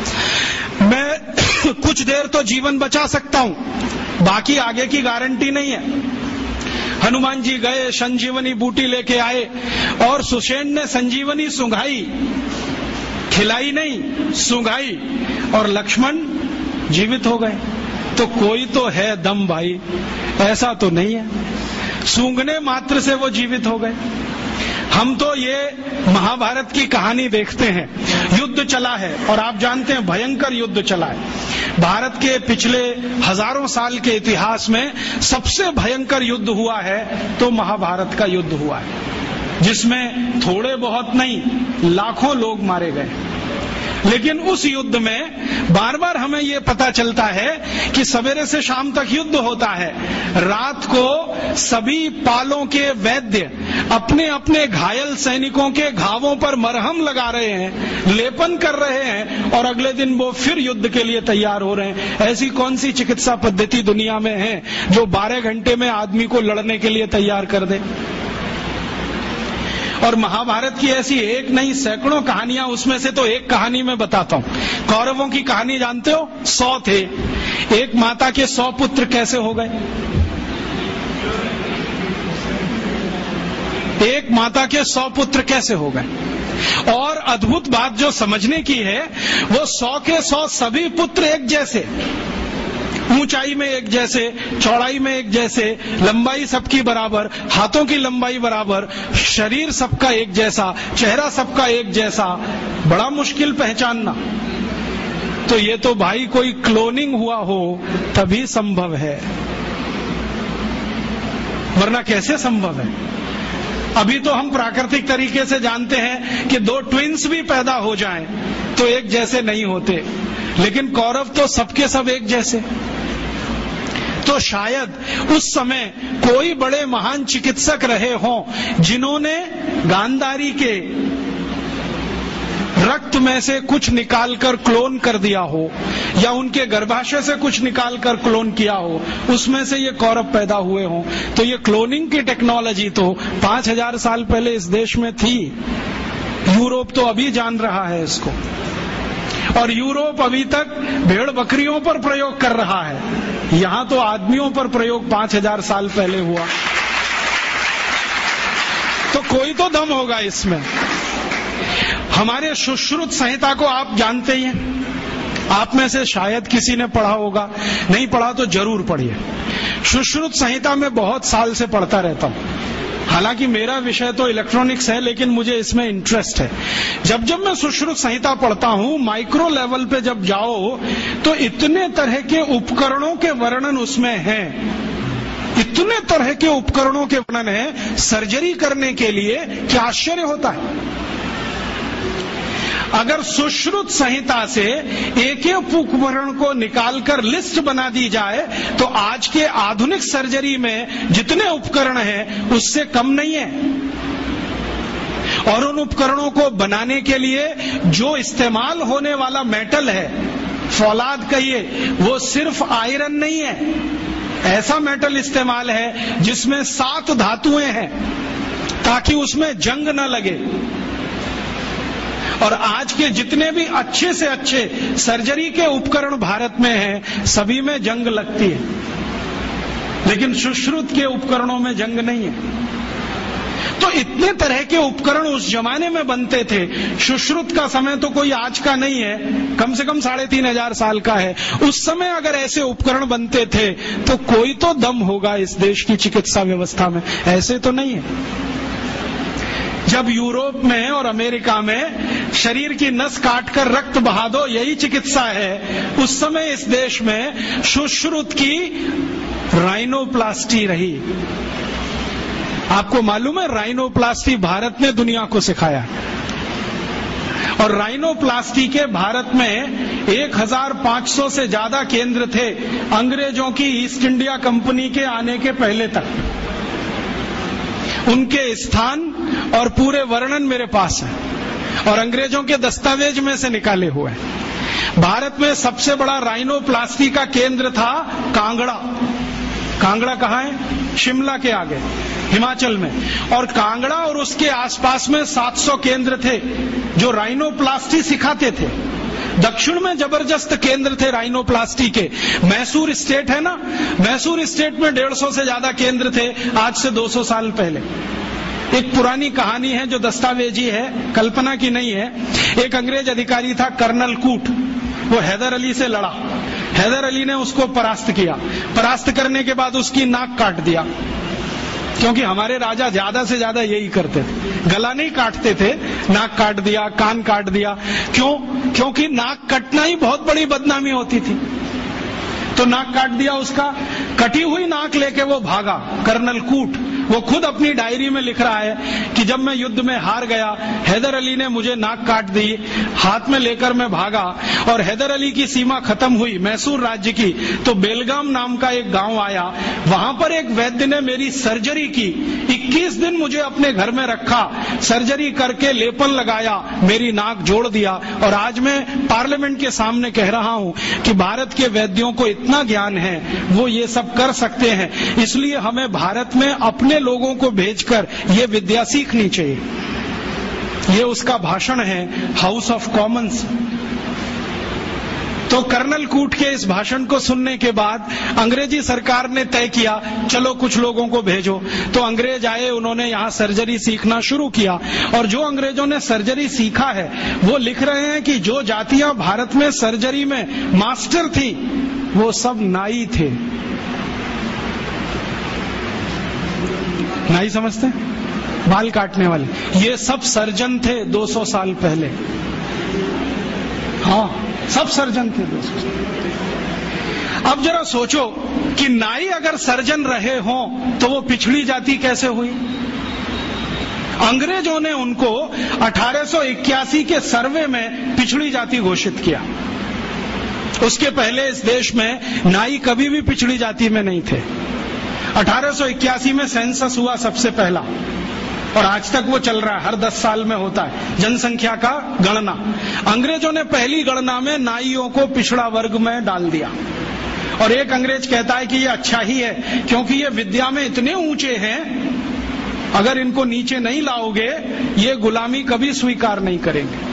मैं कुछ देर तो जीवन बचा सकता हूं, बाकी आगे की गारंटी नहीं है। हनुमान जी गए, संजीवनी बूटी लेके आए और सुषेण ने संजीवनी सुंघाई, खिलाई नहीं, सुंघाई, और लक्ष्मण जीवित हो गए। तो कोई तो है दम भाई, ऐसा तो नहीं है, सूंघने मात्र से वो जीवित हो गए। हम तो ये महाभारत की कहानी देखते हैं, युद्ध चला है और आप जानते हैं भयंकर युद्ध चला है। भारत के पिछले हजारों साल के इतिहास में सबसे भयंकर युद्ध हुआ है तो महाभारत का युद्ध हुआ है, जिसमें थोड़े बहुत नहीं लाखों लोग मारे गए। लेकिन उस युद्ध में बार बार हमें ये पता चलता है कि सवेरे से शाम तक युद्ध होता है, रात को सभी पालों के वैद्य अपने अपने घायल सैनिकों के घावों पर मरहम लगा रहे हैं, लेपन कर रहे हैं, और अगले दिन वो फिर युद्ध के लिए तैयार हो रहे हैं। ऐसी कौन सी चिकित्सा पद्धति दुनिया में है जो बारह घंटे में आदमी को लड़ने के लिए तैयार कर दे? और महाभारत की ऐसी एक नहीं सैकड़ों कहानियां, उसमें से तो एक कहानी मैं बताता हूं। कौरवों की कहानी जानते हो? सौ थे, एक माता के सौ पुत्र कैसे हो गए? एक माता के सौ पुत्र कैसे हो गए? और अद्भुत बात जो समझने की है, वो सौ के सौ सभी पुत्र एक जैसे, ऊंचाई में एक जैसे, चौड़ाई में एक जैसे, लंबाई सबकी बराबर, हाथों की लंबाई बराबर, शरीर सबका एक जैसा, चेहरा सबका एक जैसा, बड़ा मुश्किल पहचानना। तो ये तो भाई कोई क्लोनिंग हुआ हो तभी संभव है, वरना कैसे संभव है? अभी तो हम प्राकृतिक तरीके से जानते हैं कि दो ट्विंस भी पैदा हो जाएं तो एक जैसे नहीं होते, लेकिन कौरव तो सबके सब एक जैसे। तो शायद उस समय कोई बड़े महान चिकित्सक रहे हों जिन्होंने गांधारी के रक्त में से कुछ निकालकर क्लोन कर दिया हो, या उनके गर्भाशय से कुछ निकालकर क्लोन किया हो, उसमें से ये कौरव पैदा हुए हों। तो ये क्लोनिंग की टेक्नोलॉजी तो पांच हजार साल पहले इस देश में थी। यूरोप तो अभी जान रहा है इसको, और यूरोप अभी तक भेड़ बकरियों पर प्रयोग कर रहा है। यहां तो आदमियों पर प्रयोग पांच हजार साल पहले हुआ। तो कोई तो दम होगा इसमें। हमारे सुश्रुत संहिता को आप जानते ही हैं, आप में से शायद किसी ने पढ़ा होगा, नहीं पढ़ा तो जरूर पढ़िए। सुश्रुत संहिता में बहुत साल से पढ़ता रहता हूं। हालांकि मेरा विषय तो इलेक्ट्रॉनिक्स है, लेकिन मुझे इसमें इंटरेस्ट है। जब जब मैं सुश्रुत संहिता पढ़ता हूं, माइक्रो लेवल पे जब जाओ तो इतने तरह के उपकरणों के वर्णन उसमें हैं, इतने तरह के उपकरणों के वर्णन है सर्जरी करने के लिए, क्या आश्चर्य होता है। अगर सुश्रुत संहिता से एक एक उपकरण को निकालकर लिस्ट बना दी जाए तो आज के आधुनिक सर्जरी में जितने उपकरण हैं उससे कम नहीं है। और उन उपकरणों को बनाने के लिए जो इस्तेमाल होने वाला मेटल है, फौलाद कहिए, वो सिर्फ आयरन नहीं है, ऐसा मेटल इस्तेमाल है जिसमें सात धातुएं हैं ताकि उसमें जंग न लगे। और आज के जितने भी अच्छे से अच्छे सर्जरी के उपकरण भारत में हैं, सभी में जंग लगती है, लेकिन सुश्रुत के उपकरणों में जंग नहीं है। तो इतने तरह के उपकरण उस जमाने में बनते थे। सुश्रुत का समय तो कोई आज का नहीं है, कम से कम साढ़े तीन हजार साल का है। उस समय अगर ऐसे उपकरण बनते थे तो कोई तो दम होगा इस देश की चिकित्सा व्यवस्था में, ऐसे तो नहीं है। जब यूरोप में और अमेरिका में शरीर की नस काटकर रक्त बहा दो, यही चिकित्सा है, उस समय इस देश में सुश्रुत की राइनोप्लास्टी रही। आपको मालूम है, राइनोप्लास्टी भारत ने दुनिया को सिखाया। और राइनोप्लास्टी के भारत में एक हजार पांच सौ से ज्यादा केंद्र थे अंग्रेजों की ईस्ट इंडिया कंपनी के आने के पहले तक। उनके स्थान और पूरे वर्णन मेरे पास है और अंग्रेजों के दस्तावेज में से निकाले हुए हैं। भारत में सबसे बड़ा राइनोप्लास्टी का केंद्र था कांगड़ा। कांगड़ा कहाँ है? शिमला के आगे, हिमाचल में। और कांगड़ा और उसके आसपास में सात सौ केंद्र थे जो राइनोप्लास्टी सिखाते थे। दक्षिण में जबरदस्त केंद्र थे राइनोप्लास्टी के। मैसूर स्टेट है ना, मैसूर स्टेट में डेढ़ सौ से ज्यादा केंद्र थे आज से दो सौ साल पहले। एक पुरानी कहानी है जो दस्तावेजी है, कल्पना की नहीं है। एक अंग्रेज अधिकारी था कर्नल कूट, वो हैदर अली से लड़ा। हैदर अली ने उसको परास्त किया। परास्त करने के बाद उसकी नाक काट दिया, क्योंकि हमारे राजा ज्यादा से ज्यादा यही करते थे, गला नहीं काटते थे, नाक काट दिया, कान काट दिया। क्यों? क्योंकि नाक कटना ही बहुत बड़ी बदनामी होती थी। तो नाक काट दिया उसका। कटी हुई नाक लेके वो भागा कर्नल कूट। वो खुद अपनी डायरी में लिख रहा है कि जब मैं युद्ध में हार गया, हैदर अली ने मुझे नाक काट दी, हाथ में लेकर मैं भागा और हैदर अली की सीमा खत्म हुई मैसूर राज्य की, तो बेलगाम नाम का एक गांव आया। वहां पर एक वैद्य ने मेरी सर्जरी की। इक्कीस दिन मुझे अपने घर में रखा, सर्जरी करके लेपन लगाया, मेरी नाक जोड़ दिया। और आज मैं पार्लियामेंट के सामने कह रहा हूं कि भारत के वैद्यों को इतना ज्ञान है, वो ये सब कर सकते हैं। इसलिए हमें भारत में अपने लोगों को भेजकर ये विद्या सीखनी चाहिए। ये उसका भाषण है हाउस ऑफ कॉमन्स। तो कर्नल कूट के इस भाषण को सुनने के बाद अंग्रेजी सरकार ने तय किया, चलो कुछ लोगों को भेजो। तो अंग्रेज आए, उन्होंने यहाँ सर्जरी सीखना शुरू किया। और जो अंग्रेजों ने सर्जरी सीखा है, वो लिख रहे हैं कि जो जातियां भारत में सर्जरी में मास्टर थी, वो सब नाई थे। नाई समझते हैं? बाल काटने वाले, ये सब सर्जन थे दो सौ साल पहले। हाँ, सब सर्जन थे दो सौ साल। अब जरा सोचो कि नाई अगर सर्जन रहे हों तो वो पिछड़ी जाति कैसे हुई? अंग्रेजों ने उनको अठारह सौ इक्यासी के सर्वे में पिछड़ी जाति घोषित किया। उसके पहले इस देश में नाई कभी भी पिछड़ी जाति में नहीं थे। अठारह सौ इक्यासी में सेंसस हुआ सबसे पहला, और आज तक वो चल रहा है, हर दस साल में होता है जनसंख्या का गणना। अंग्रेजों ने पहली गणना में नाइयों को पिछड़ा वर्ग में डाल दिया, और एक अंग्रेज कहता है कि ये अच्छा ही है, क्योंकि ये विद्या में इतने ऊंचे हैं, अगर इनको नीचे नहीं लाओगे ये गुलामी कभी स्वीकार नहीं करेंगे।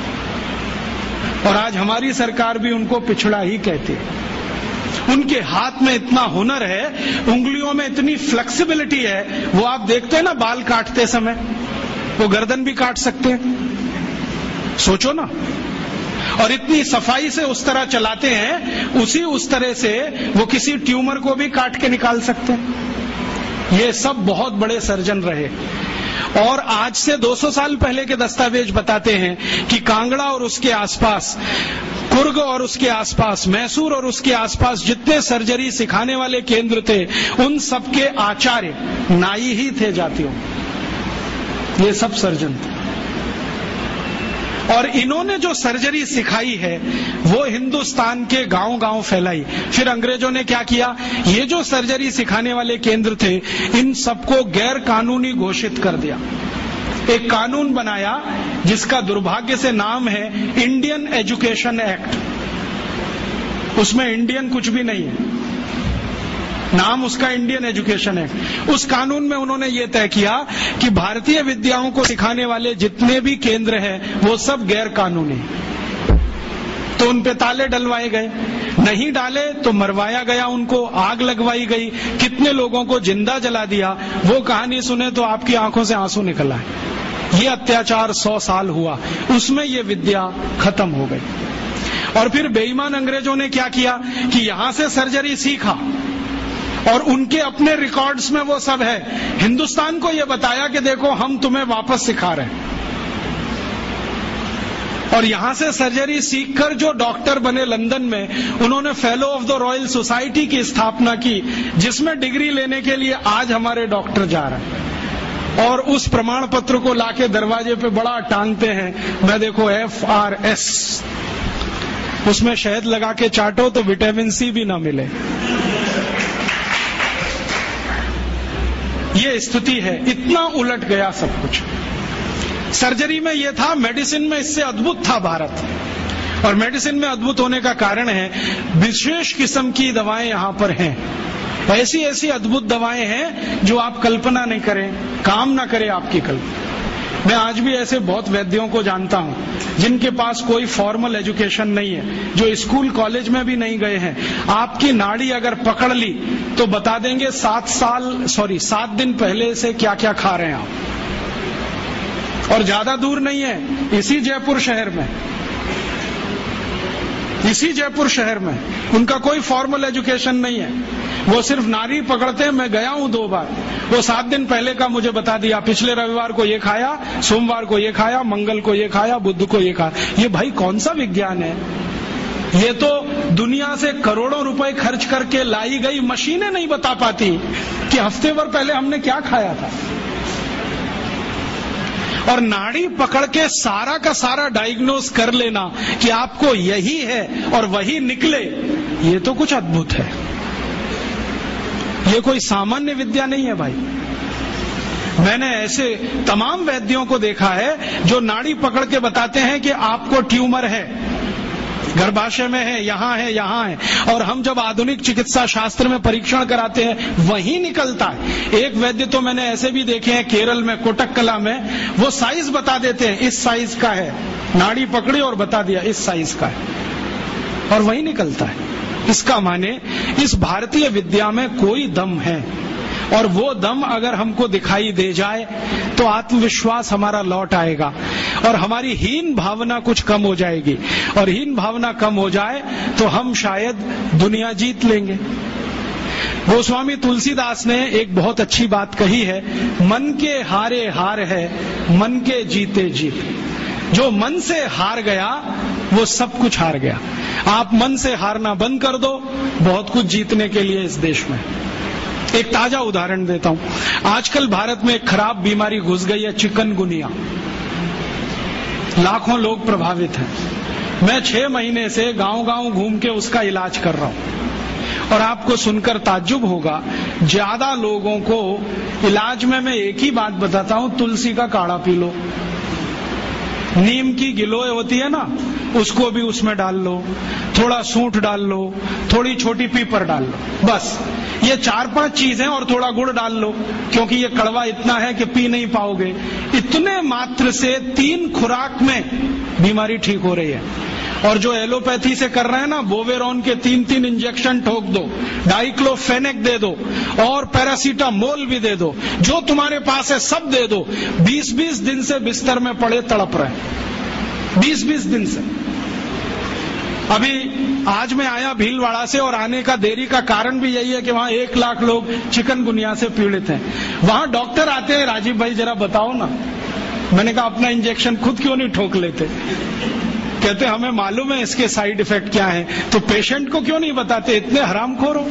और आज हमारी सरकार भी उनको पिछड़ा ही कहती है। उनके हाथ में इतना हुनर है, उंगलियों में इतनी फ्लेक्सिबिलिटी है, वो आप देखते हैं ना बाल काटते समय, वो गर्दन भी काट सकते हैं, सोचो ना। और इतनी सफाई से उस तरह चलाते हैं, उसी उस तरह से वो किसी ट्यूमर को भी काट के निकाल सकते हैं। ये सब बहुत बड़े सर्जन रहे। और आज से दो सौ साल पहले के दस्तावेज बताते हैं कि कांगड़ा और उसके आसपास, कुर्ग और उसके आसपास, मैसूर और उसके आसपास जितने सर्जरी सिखाने वाले केंद्र थे, उन सबके आचार्य नाई ही थे जातियों। ये सब सर्जन थे, और इन्होंने जो सर्जरी सिखाई है वो हिंदुस्तान के गांव गांव फैलाई। फिर अंग्रेजों ने क्या किया, ये जो सर्जरी सिखाने वाले केंद्र थे, इन सबको गैर कानूनी घोषित कर दिया। एक कानून बनाया जिसका दुर्भाग्य से नाम है इंडियन एजुकेशन एक्ट। उसमें इंडियन कुछ भी नहीं है, नाम उसका इंडियन एजुकेशन एक्ट। उस कानून में उन्होंने ये तय किया कि भारतीय विद्याओं को सिखाने वाले जितने भी केंद्र हैं वो सब गैर कानूनी। तो उन पे ताले डलवाए गए, नहीं डाले तो मरवाया गया, उनको आग लगवाई गई, कितने लोगों को जिंदा जला दिया। वो कहानी सुने तो आपकी आंखों से आंसू निकल आए। ये अत्याचार सौ साल हुआ, उसमें ये विद्या खत्म हो गई। और फिर बेईमान अंग्रेजों ने क्या किया कि यहां से सर्जरी सीखा, और उनके अपने रिकॉर्ड्स में वो सब है। हिंदुस्तान को ये बताया कि देखो हम तुम्हें वापस सिखा रहे हैं। और यहां से सर्जरी सीखकर जो डॉक्टर बने लंदन में, उन्होंने Fellow of the Royal Society की स्थापना की, जिसमें डिग्री लेने के लिए आज हमारे डॉक्टर जा रहे हैं। और उस प्रमाण पत्र को लाके दरवाजे पे बड़ा टांगते हैं, मैं देखो एफ आर एस, उसमें शहद लगा के चाटो तो विटामिन सी भी ना मिले। ये स्थिति है, इतना उलट गया सब कुछ। सर्जरी में ये था, मेडिसिन में इससे अद्भुत था भारत। और मेडिसिन में अद्भुत होने का कारण है विशेष किस्म की दवाएं यहां पर हैं। ऐसी ऐसी अद्भुत दवाएं हैं जो आप कल्पना नहीं करें, काम ना करे आपकी कल्पना। मैं आज भी ऐसे बहुत वैद्यों को जानता हूं जिनके पास कोई फॉर्मल एजुकेशन नहीं है, जो स्कूल कॉलेज में भी नहीं गए हैं। आपकी नाड़ी अगर पकड़ ली तो बता देंगे सात साल सॉरी सात दिन पहले से क्या क्या खा रहे हैं आप। और ज्यादा दूर नहीं है, इसी जयपुर शहर में, इसी जयपुर शहर में उनका कोई फॉर्मल एजुकेशन नहीं है। वो सिर्फ नारी पकड़ते हैं। मैं गया हूं दो बार, वो सात दिन पहले का मुझे बता दिया, पिछले रविवार को ये खाया, सोमवार को ये खाया, मंगल को ये खाया, बुध को ये खाया। ये भाई कौन सा विज्ञान है? ये तो दुनिया से करोड़ों रुपए खर्च करके लाई गई मशीनें नहीं बता पाती कि हफ्ते भर पहले हमने क्या खाया था। और नाड़ी पकड़ के सारा का सारा डायग्नोज कर लेना कि आपको यही है और वही निकले, ये तो कुछ अद्भुत है। ये कोई सामान्य विद्या नहीं है भाई। मैंने ऐसे तमाम वैद्यों को देखा है जो नाड़ी पकड़ के बताते हैं कि आपको ट्यूमर है, गर्भाशय में है, यहाँ है, यहाँ है। और हम जब आधुनिक चिकित्सा शास्त्र में परीक्षण कराते हैं वही निकलता है। एक वैद्य तो मैंने ऐसे भी देखे हैं केरल में, कोटक्कला में, वो साइज बता देते हैं, इस साइज का है, नाड़ी पकड़ी और बता दिया इस साइज का है, और वही निकलता है। इसका माने इस भारतीय विद्या में कोई दम है, और वो दम अगर हमको दिखाई दे जाए तो आत्मविश्वास हमारा लौट आएगा और हमारी हीन भावना कुछ कम हो जाएगी। और हीन भावना कम हो जाए तो हम शायद दुनिया जीत लेंगे। गोस्वामी तुलसीदास ने एक बहुत अच्छी बात कही है, मन के हारे हार है, मन के जीते जीत। जो मन से हार गया वो सब कुछ हार गया। आप मन से हारना बंद कर दो, बहुत कुछ जीतने के लिए इस देश में। एक ताजा उदाहरण देता हूं। आजकल भारत में एक खराब बीमारी घुस गई है, चिकनगुनिया। लाखों लोग प्रभावित हैं। मैं छह महीने से गांव गांव घूम के उसका इलाज कर रहा हूं और आपको सुनकर ताज्जुब होगा, ज्यादा लोगों को इलाज में मैं एक ही बात बताता हूं, तुलसी का काढ़ा पी लो, नीम की गिलोय होती है ना, उसको भी उसमें डाल लो, थोड़ा सूंठ डाल लो, थोड़ी छोटी पीपर डाल लो, बस ये चार पांच चीजें, और थोड़ा गुड़ डाल लो, क्योंकि ये कड़वा इतना है कि पी नहीं पाओगे। इतने मात्र से तीन खुराक में बीमारी ठीक हो रही है। और जो एलोपैथी से कर रहे हैं ना, बोवेरॉन के तीन तीन इंजेक्शन ठोक दो, डाइक्लोफेनेक दे दो और पैरासीटामोल भी दे दो, जो तुम्हारे पास है सब दे दो। बीस बीस दिन से बिस्तर में पड़े तड़प रहे, बीस बीस दिन से। अभी आज मैं आया भीलवाड़ा से, और आने का देरी का कारण भी यही है कि वहां एक लाख लोग चिकनगुनिया से पीड़ित हैं। वहां डॉक्टर आते हैं, राजीव भाई जरा बताओ ना। मैंने कहा अपना इंजेक्शन खुद क्यों नहीं ठोक लेते? कहते हमें मालूम है इसके साइड इफेक्ट क्या है, तो पेशेंट को क्यों नहीं बताते? इतने हरामखोर हो,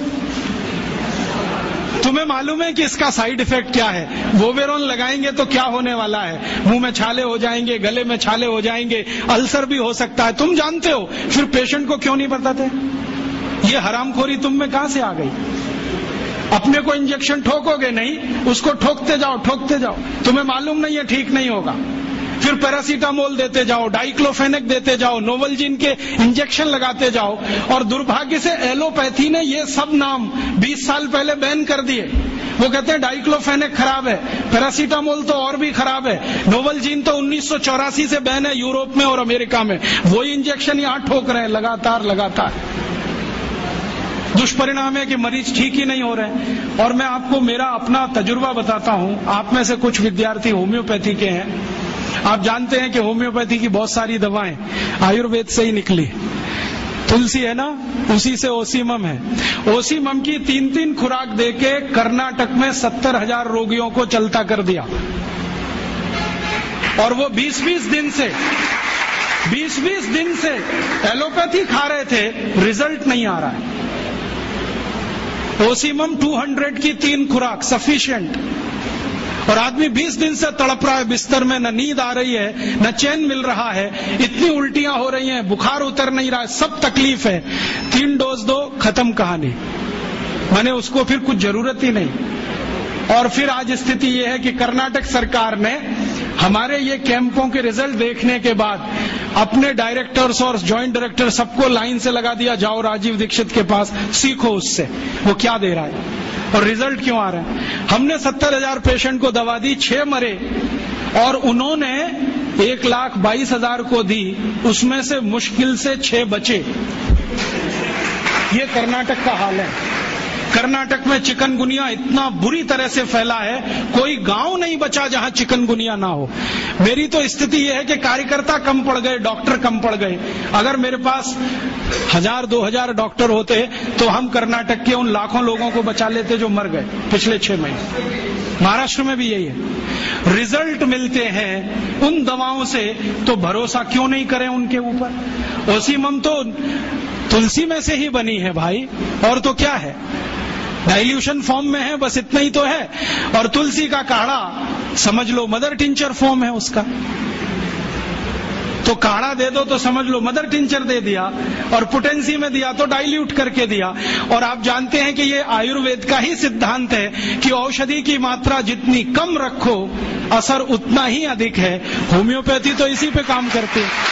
तुम्हें मालूम है कि इसका साइड इफेक्ट क्या है? बोवेरॉन लगाएंगे तो क्या होने वाला है? मुंह में छाले हो जाएंगे, गले में छाले हो जाएंगे, अल्सर भी हो सकता है, तुम जानते हो, फिर पेशेंट को क्यों नहीं बताते? ये हरामखोरी तुम में कहां से आ गई? अपने को इंजेक्शन ठोकोगे नहीं, उसको ठोकते जाओ ठोकते जाओ, तुम्हें मालूम नहीं है ठीक नहीं होगा। फिर पैरासीटामोल देते जाओ, डाइक्लोफेनेक देते जाओ, नोवलजीन के इंजेक्शन लगाते जाओ, और दुर्भाग्य से एलोपैथी ने ये सब नाम बीस साल पहले बैन कर दिए। वो कहते हैं डाइक्लोफेनेक खराब है, पैरासीटामोल तो और भी खराब है, नोवलजीन तो उन्नीस सौ चौरासी से बैन है यूरोप में और अमेरिका में, वही इंजेक्शन यहां ठोक रहे हैं लगातार लगातार। दुष्परिणाम है कि मरीज ठीक ही नहीं हो रहे। और मैं आपको मेरा अपना तजुर्बा बताता हूं, आप में से कुछ विद्यार्थी होम्योपैथी के हैं, आप जानते हैं कि होम्योपैथी की बहुत सारी दवाएं आयुर्वेद से ही निकली। तुलसी है ना, उसी से ओसीमम है, ओसीमम की तीन तीन खुराक देके कर्नाटक में सत्तर हजार रोगियों को चलता कर दिया, और वो बीस बीस दिन से बीस बीस दिन से एलोपैथी खा रहे थे, रिजल्ट नहीं आ रहा है। ओसीमम दो सौ की तीन खुराक सफिशिएंट, और आदमी बीस दिन से तड़प रहा है बिस्तर में, न नींद आ रही है, न चैन मिल रहा है, इतनी उल्टियां हो रही हैं, बुखार उतर नहीं रहा है, सब तकलीफ है। तीन डोज दो, खत्म कहानी, माने उसको फिर कुछ जरूरत ही नहीं। और फिर आज स्थिति यह है कि कर्नाटक सरकार ने हमारे ये कैंपों के रिजल्ट देखने के बाद अपने डायरेक्टर्स और ज्वाइंट डायरेक्टर सबको लाइन से लगा दिया, जाओ राजीव दीक्षित के पास, सीखो उससे वो क्या दे रहा है और रिजल्ट क्यों आ रहा है। हमने सत्तर हजार पेशेंट को दवा दी, छह मरे, और उन्होंने एक लाख बाईस हजार को दी, उसमें से मुश्किल से छह बचे। ये कर्नाटक का हाल है। कर्नाटक में चिकनगुनिया इतना बुरी तरह से फैला है, कोई गांव नहीं बचा जहां चिकनगुनिया ना हो। मेरी तो स्थिति यह है कि कार्यकर्ता कम पड़ गए, डॉक्टर कम पड़ गए। अगर मेरे पास हजार दो हजार डॉक्टर होते तो हम कर्नाटक के उन लाखों लोगों को बचा लेते जो मर गए पिछले छह महीने। महाराष्ट्र में भी यही है, रिजल्ट मिलते हैं उन दवाओं से, तो भरोसा क्यों नहीं करें उनके ऊपर। ओसीमम तो तुलसी में से ही बनी है भाई, और तो क्या है, डाइल्यूशन फॉर्म में है, बस इतना ही तो है। और तुलसी का काढ़ा समझ लो मदर टिंचर फॉर्म है उसका, तो काढ़ा दे दो तो समझ लो मदर टिंचर दे दिया, और पोटेंसी में दिया तो डाइल्यूट करके दिया। और आप जानते हैं कि ये आयुर्वेद का ही सिद्धांत है कि औषधि की मात्रा जितनी कम रखो असर उतना ही अधिक है। होम्योपैथी तो इसी पे काम करती है।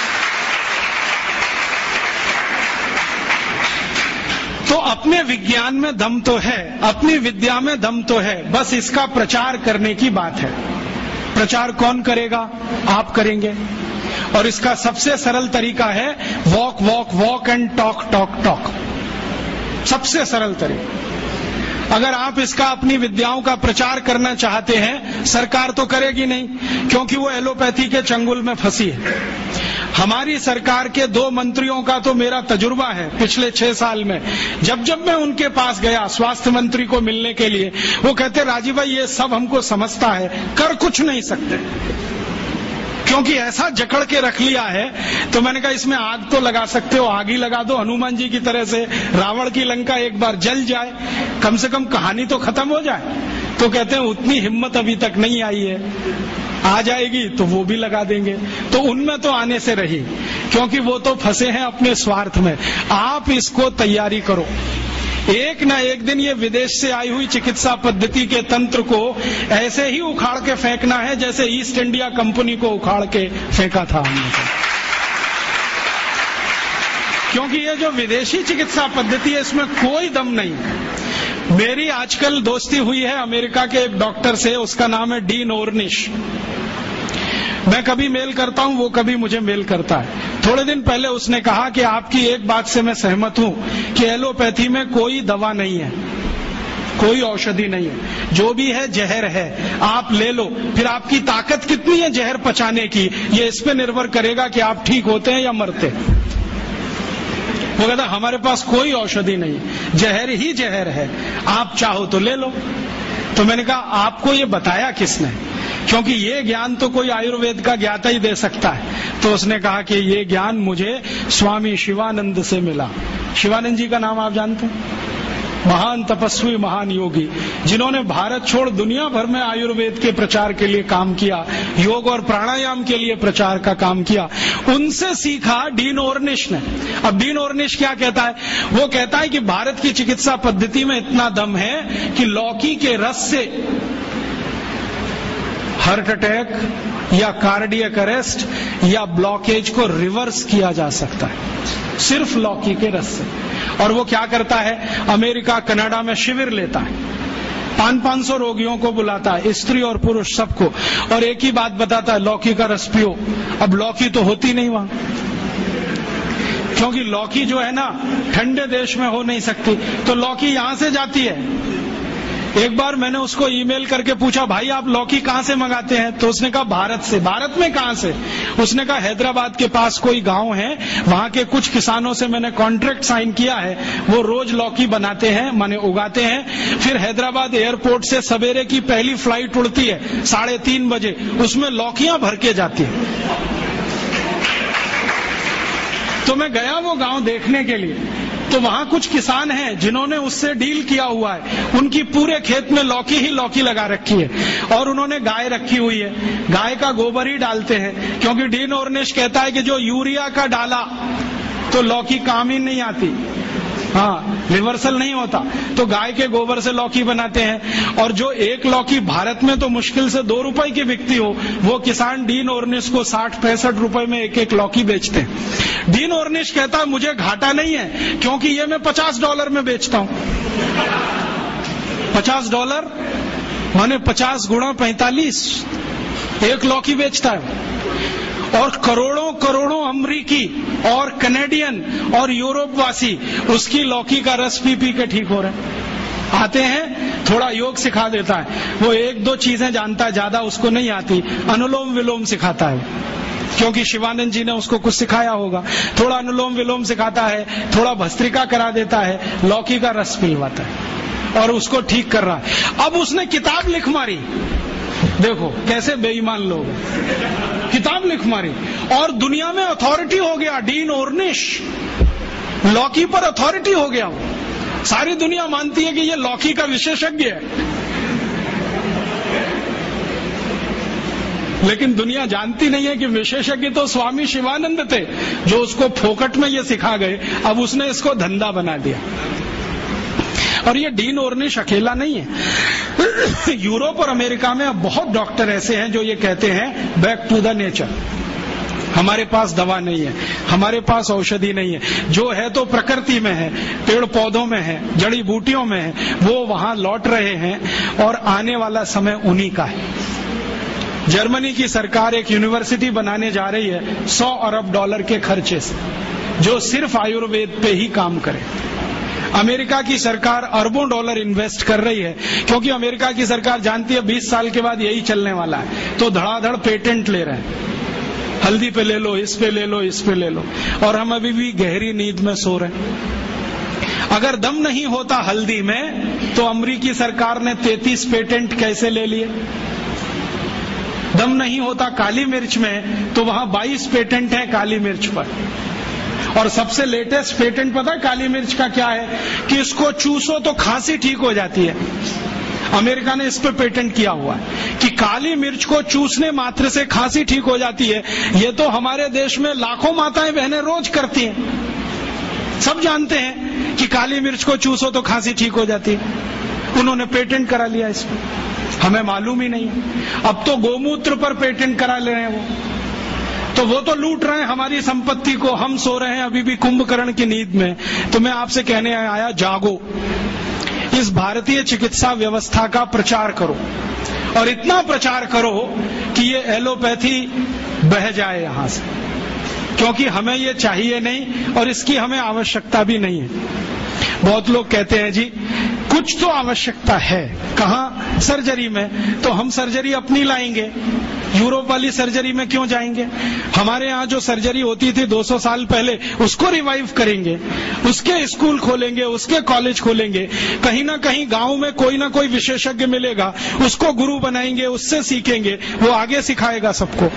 तो अपने विज्ञान में दम तो है, अपनी विद्या में दम तो है, बस इसका प्रचार करने की बात है। प्रचार कौन करेगा? आप करेंगे। और इसका सबसे सरल तरीका है walk walk walk and talk talk talk, सबसे सरल तरीका। अगर आप इसका अपनी विद्याओं का प्रचार करना चाहते हैं, सरकार तो करेगी नहीं, क्योंकि वो एलोपैथी के चंगुल में फंसी है। हमारी सरकार के दो मंत्रियों का तो मेरा तजुर्बा है पिछले छह साल में। जब जब मैं उनके पास गया स्वास्थ्य मंत्री को मिलने के लिए, वो कहते राजीव भाई ये सब हमको समझता है, कर कुछ नहीं सकते। क्योंकि ऐसा जकड़ के रख लिया है। तो मैंने कहा इसमें आग तो लगा सकते हो, आग ही लगा दो हनुमान जी की तरह से, रावण की लंका एक बार जल जाए, कम से कम कहानी तो खत्म हो जाए। तो कहते हैं उतनी हिम्मत अभी तक नहीं आई है, आ जाएगी तो वो भी लगा देंगे। तो उनमें तो आने से रही, क्योंकि वो तो फंसे हैं अपने स्वार्थ में। आप इसको तैयारी करो, एक न एक दिन ये विदेश से आई हुई चिकित्सा पद्धति के तंत्र को ऐसे ही उखाड़ के फेंकना है जैसे ईस्ट इंडिया कंपनी को उखाड़ के फेंका था हमने। क्योंकि ये जो विदेशी चिकित्सा पद्धति है इसमें कोई दम नहीं। मेरी आजकल दोस्ती हुई है अमेरिका के एक डॉक्टर से, उसका नाम है डीन ओर्निश। मैं कभी मेल करता हूं, वो कभी मुझे मेल करता है। थोड़े दिन पहले उसने कहा कि आपकी एक बात से मैं सहमत हूं कि एलोपैथी में कोई दवा नहीं है, कोई औषधि नहीं है, जो भी है जहर है, आप ले लो। फिर आपकी ताकत कितनी है जहर पचाने की, ये इस पे निर्भर करेगा कि आप ठीक होते हैं या मरते। वो कहता हमारे पास कोई औषधि नहीं, जहर ही जहर है, आप चाहो तो ले लो। तो मैंने कहा आपको ये बताया किसने, क्योंकि ये ज्ञान तो कोई आयुर्वेद का ज्ञाता ही दे सकता है। तो उसने कहा कि ये ज्ञान मुझे स्वामी शिवानंद से मिला। शिवानंद जी का नाम आप जानते हैं? महान तपस्वी, महान योगी, जिन्होंने भारत छोड़ दुनिया भर में आयुर्वेद के प्रचार के लिए काम किया, योग और प्राणायाम के लिए प्रचार का काम किया। उनसे सीखा डीन ओर्निश ने। अब डीन ओर्निश क्या कहता है? वो कहता है कि भारत की चिकित्सा पद्धति में इतना दम है कि लौकी के रस से हार्ट अटैक या कार्डियक अरेस्ट या ब्लॉकेज को रिवर्स किया जा सकता है, सिर्फ लौकी के रस से। और वो क्या करता है, अमेरिका कनाडा में शिविर लेता है, पांच पांच सौ रोगियों को बुलाता है, स्त्री और पुरुष सबको, और एक ही बात बताता है, लौकी का रस पियो। अब लौकी तो होती नहीं वहां, क्योंकि लौकी जो है ना ठंडे देश में हो नहीं सकती, तो लौकी यहां से जाती है। एक बार मैंने उसको ईमेल करके पूछा, भाई आप लौकी कहां से मंगाते हैं? तो उसने कहा भारत से। भारत में कहां से? उसने कहा हैदराबाद के पास कोई गांव है, वहां के कुछ किसानों से मैंने कॉन्ट्रैक्ट साइन किया है, वो रोज लौकी बनाते हैं, माने उगाते हैं। फिर हैदराबाद एयरपोर्ट से सवेरे की पहली फ्लाइट उड़ती है साढ़े तीन बजे, उसमें लौकियां भर के जाती है। तो मैं गया वो गांव देखने के लिए, तो वहां कुछ किसान हैं जिन्होंने उससे डील किया हुआ है, उनकी पूरे खेत में लौकी ही लौकी लगा रखी है, और उन्होंने गाय रखी हुई है, गाय का गोबर ही डालते हैं, क्योंकि डीन ओर्निश कहता है कि जो यूरिया का डाला तो लौकी काम ही नहीं आती, हाँ रिवर्सल नहीं होता, तो गाय के गोबर से लौकी बनाते हैं। और जो एक लौकी भारत में तो मुश्किल से दो रुपए की बिकती हो, वो किसान डीन ओर्निश को साठ पैंसठ रुपए में एक एक लौकी बेचते हैं। डीन ओर्निश कहता है मुझे घाटा नहीं है, क्योंकि ये मैं पचास डॉलर में बेचता हूं। पचास डॉलर माने पचास गुणा पैंतालीस, एक लौकी बेचता है। और करोड़ों करोड़ों अमरीकी और कनेडियन और यूरोप वासी उसकी लौकी का रस पी पी के ठीक हो रहे हैं। आते हैं, थोड़ा योग सिखा देता है, वो एक दो चीजें जानता है, ज्यादा उसको नहीं आती, अनुलोम विलोम सिखाता है, क्योंकि शिवानंद जी ने उसको कुछ सिखाया होगा। थोड़ा अनुलोम विलोम सिखाता है, थोड़ा भस्त्रिका करा देता है, लौकी का रस पिलवाता है और उसको ठीक कर रहा है। अब उसने किताब लिख मारी, देखो कैसे बेईमान लोग, किताब लिख मारी और दुनिया में अथॉरिटी हो गया। डीन ओर्निश लौकी पर अथॉरिटी हो गया, सारी दुनिया मानती है कि ये लौकी का विशेषज्ञ है। लेकिन दुनिया जानती नहीं है कि विशेषज्ञ तो स्वामी शिवानंद थे, जो उसको फोकट में ये सिखा गए, अब उसने इसको धंधा बना दिया। और ये डीन ओर्निश अकेला नहीं है, यूरोप और अमेरिका में अब बहुत डॉक्टर ऐसे हैं जो ये कहते हैं बैक टू द नेचर, हमारे पास दवा नहीं है, हमारे पास औषधि नहीं है, जो है तो प्रकृति में है, पेड़ पौधों में है, जड़ी बूटियों में है, वो वहां लौट रहे हैं और आने वाला समय उन्हीं का है। जर्मनी की सरकार एक यूनिवर्सिटी बनाने जा रही है सौ अरब डॉलर के खर्चे से, जो सिर्फ आयुर्वेद पे ही काम करे। अमेरिका की सरकार अरबों डॉलर इन्वेस्ट कर रही है, क्योंकि अमेरिका की सरकार जानती है बीस साल के बाद यही चलने वाला है, तो धड़ाधड़ पेटेंट ले रहे हैं, हल्दी पे ले लो, इस पे ले लो, इस पे ले लो, और हम अभी भी गहरी नींद में सो रहे हैं। अगर दम नहीं होता हल्दी में, तो अमेरिकी सरकार ने तैंतीस पेटेंट कैसे ले लिए? दम नहीं होता काली मिर्च में, तो वहां बाईस पेटेंट है काली मिर्च पर। और सबसे लेटेस्ट पेटेंट पता है काली मिर्च का क्या है? कि इसको चूसो तो खांसी ठीक हो जाती है। अमेरिका ने इस पे पेटेंट किया हुआ है कि काली मिर्च को चूसने मात्र से खांसी ठीक हो जाती है। ये तो हमारे देश में लाखों माताएं बहनें रोज करती हैं, सब जानते हैं कि काली मिर्च को चूसो तो खांसी ठीक हो जाती है। उन्होंने पेटेंट करा लिया इस पे, हमें मालूम ही नहीं। अब तो गोमूत्र पर पेटेंट करा ले रहे हैं वो, तो वो तो लूट रहे हैं हमारी संपत्ति को, हम सो रहे हैं अभी भी कुंभकर्ण की नींद में। तो मैं आपसे कहने आया, जागो, इस भारतीय चिकित्सा व्यवस्था का प्रचार करो, और इतना प्रचार करो कि ये एलोपैथी बह जाए यहां से, क्योंकि हमें ये चाहिए नहीं और इसकी हमें आवश्यकता भी नहीं है। बहुत लोग कहते हैं जी कुछ तो आवश्यकता है, कहाँ? सर्जरी में। तो हम सर्जरी अपनी लाएंगे, यूरोप वाली सर्जरी में क्यों जाएंगे? हमारे यहाँ जो सर्जरी होती थी दो सौ साल पहले, उसको रिवाइव करेंगे, उसके स्कूल खोलेंगे, उसके कॉलेज खोलेंगे। कहीं ना कहीं गांव में कोई ना कोई विशेषज्ञ मिलेगा, उसको गुरु बनाएंगे, उससे सीखेंगे, वो आगे सिखाएगा सबको।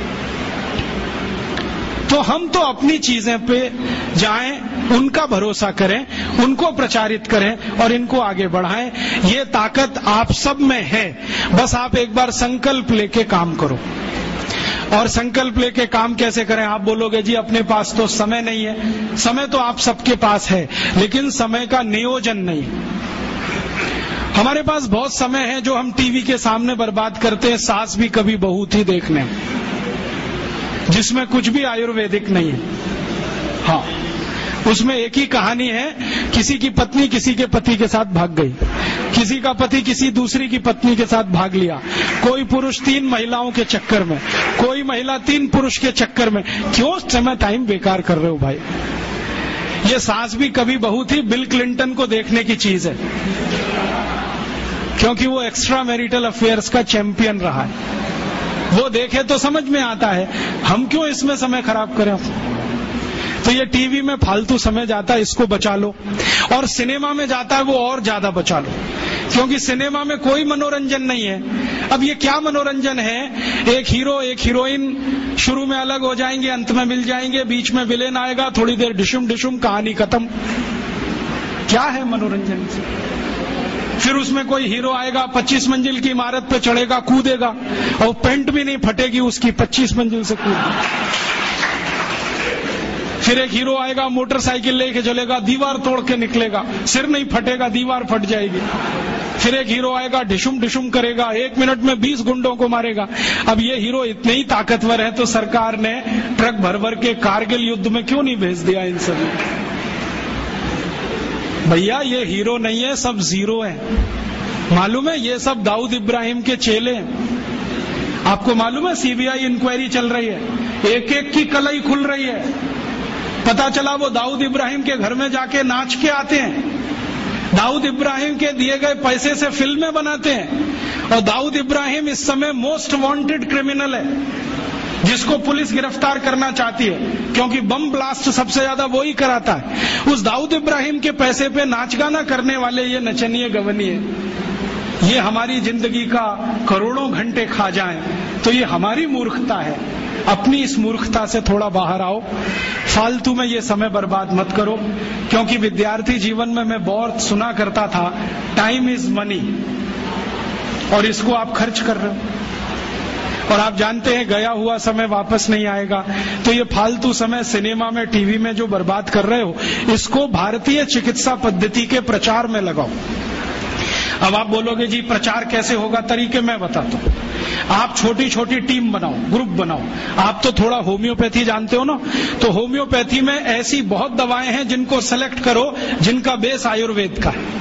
तो हम तो अपनी चीजें पे जाएं, उनका भरोसा करें, उनको प्रचारित करें और इनको आगे बढ़ाएं। ये ताकत आप सब में है, बस आप एक बार संकल्प लेके काम करो। और संकल्प लेके काम कैसे करें? आप बोलोगे जी अपने पास तो समय नहीं है। समय तो आप सबके पास है, लेकिन समय का नियोजन नहीं। हमारे पास बहुत समय है जो हम टीवी के सामने बर्बाद करते हैं, सास भी कभी बहू थी देखने, जिसमें कुछ भी आयुर्वेदिक नहीं है। हाँ, उसमें एक ही कहानी है, किसी की पत्नी किसी के पति के साथ भाग गई, किसी का पति किसी दूसरी की पत्नी के साथ भाग लिया, कोई पुरुष तीन महिलाओं के चक्कर में, कोई महिला तीन पुरुष के चक्कर में। क्यों समय टाइम बेकार कर रहे हो भाई? ये सास भी कभी बहू थी बिल क्लिंटन को देखने की चीज है, क्योंकि वो एक्स्ट्रा मैरिटल अफेयर्स का चैंपियन रहा है। वो देखे तो समझ में आता है, हम क्यों इसमें समय खराब करें? तो ये टीवी में फालतू समय जाता है, इसको बचा लो। और सिनेमा में जाता है वो और ज्यादा बचा लो, क्योंकि सिनेमा में कोई मनोरंजन नहीं है। अब ये क्या मनोरंजन है? एक हीरो एक हीरोइन शुरू में अलग हो जाएंगे, अंत में मिल जाएंगे, बीच में विलेन आएगा, थोड़ी देर डिशुम डिशुम, कहानी खत्म। क्या है मनोरंजन? फिर उसमें कोई हीरो आएगा, पच्चीस मंजिल की इमारत पे चढ़ेगा, कूदेगा, और पेंट भी नहीं फटेगी उसकी, पच्चीस मंजिल से कूदेगा। फिर एक हीरो आएगा, मोटरसाइकिल लेके चलेगा, दीवार तोड़ के निकलेगा, सिर नहीं फटेगा, दीवार फट जाएगी। फिर एक हीरो आएगा, डिशुम डिशुम करेगा, एक मिनट में बीस गुंडों को मारेगा। अब ये हीरो इतने ही ताकतवर है तो सरकार ने ट्रक भर भर के कारगिल युद्ध में क्यों नहीं भेज दिया इन सभी? भैया ये हीरो नहीं है, सब जीरो है। मालूम है ये सब दाऊद इब्राहिम के चेले हैं। आपको मालूम है सीबीआई इंक्वायरी चल रही है, एक एक की कलई खुल रही है। पता चला वो दाऊद इब्राहिम के घर में जाके नाच के आते हैं, दाऊद इब्राहिम के दिए गए पैसे से फिल्में बनाते हैं। और दाऊद इब्राहिम इस समय मोस्ट वांटेड क्रिमिनल है, जिसको पुलिस गिरफ्तार करना चाहती है, क्योंकि बम ब्लास्ट सबसे ज्यादा वो ही कराता है। उस दाऊद इब्राहिम के पैसे पे नाच गाना करने वाले ये नचनिए गवनिए, ये हमारी जिंदगी का करोड़ों घंटे खा जाएं, तो ये हमारी मूर्खता है। अपनी इस मूर्खता से थोड़ा बाहर आओ, फालतू में ये समय बर्बाद मत करो। क्योंकि विद्यार्थी जीवन में मैं बहुत सुना करता था, टाइम इज मनी, और इसको आप खर्च कर रहे हो। और आप जानते हैं गया हुआ समय वापस नहीं आएगा। तो ये फालतू समय सिनेमा में, टीवी में जो बर्बाद कर रहे हो, इसको भारतीय चिकित्सा पद्धति के प्रचार में लगाओ। अब आप बोलोगे जी प्रचार कैसे होगा? तरीके मैं बताता हूँ। आप छोटी छोटी टीम बनाओ, ग्रुप बनाओ। आप तो थोड़ा होम्योपैथी जानते हो ना, तो होम्योपैथी में ऐसी बहुत दवाएं हैं जिनको सेलेक्ट करो जिनका बेस आयुर्वेद का है।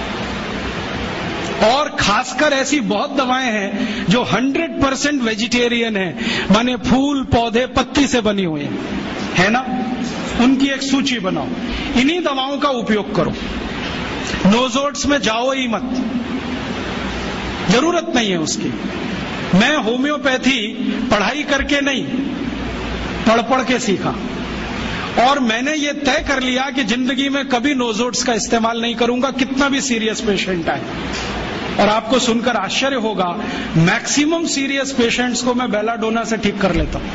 और खासकर ऐसी बहुत दवाएं हैं जो हंड्रेड परसेंट वेजिटेरियन है, माने फूल पौधे पत्ती से बनी हुई है, है ना? उनकी एक सूची बनाओ, इन्हीं दवाओं का उपयोग करो। नोजोट्स में जाओ ही मत, जरूरत नहीं है उसकी। मैं होम्योपैथी पढ़ाई करके नहीं, पढ़ पढ़ के सीखा, और मैंने ये तय कर लिया कि जिंदगी में कभी नोजोट्स का इस्तेमाल नहीं करूंगा, कितना भी सीरियस पेशेंट आए। और आपको सुनकर आश्चर्य होगा, मैक्सिमम सीरियस पेशेंट्स को मैं बेलाडोना से ठीक कर लेता हूं।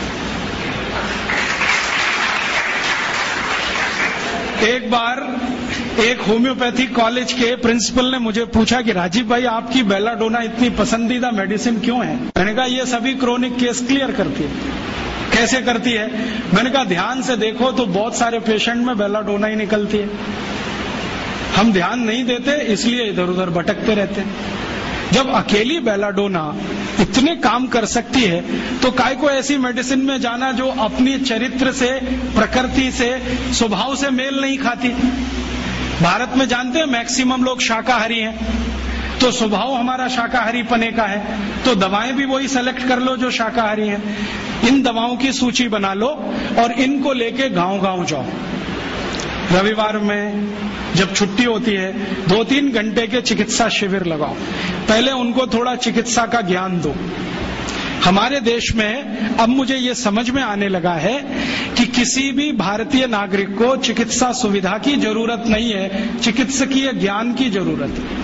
एक बार एक होम्योपैथिक कॉलेज के प्रिंसिपल ने मुझे पूछा कि राजीव भाई, आपकी बेलाडोना इतनी पसंदीदा मेडिसिन क्यों है? मैंने कहा ये सभी क्रोनिक केस क्लियर करती है। कैसे करती है? मैंने कहा ध्यान से देखो तो बहुत सारे पेशेंट में बेलाडोना ही निकलती है। हम ध्यान नहीं देते इसलिए इधर उधर भटकते रहते हैं। जब अकेली बेलाडोना इतने काम कर सकती है तो काय को ऐसी मेडिसिन में जाना जो अपनी चरित्र से, प्रकृति से, स्वभाव से मेल नहीं खाती। भारत में जानते हैं मैक्सिमम लोग शाकाहारी हैं, तो स्वभाव हमारा शाकाहारी पने का है, तो दवाएं भी वही सेलेक्ट कर लो जो शाकाहारी हैं। इन दवाओं की सूची बना लो और इनको लेके गांव गांव जाओ। रविवार में जब छुट्टी होती है दो तीन घंटे के चिकित्सा शिविर लगाओ, पहले उनको थोड़ा चिकित्सा का ज्ञान दो। हमारे देश में अब मुझे ये समझ में आने लगा है कि किसी भी भारतीय नागरिक को चिकित्सा सुविधा की जरूरत नहीं है, चिकित्सकीय ज्ञान की जरूरत है।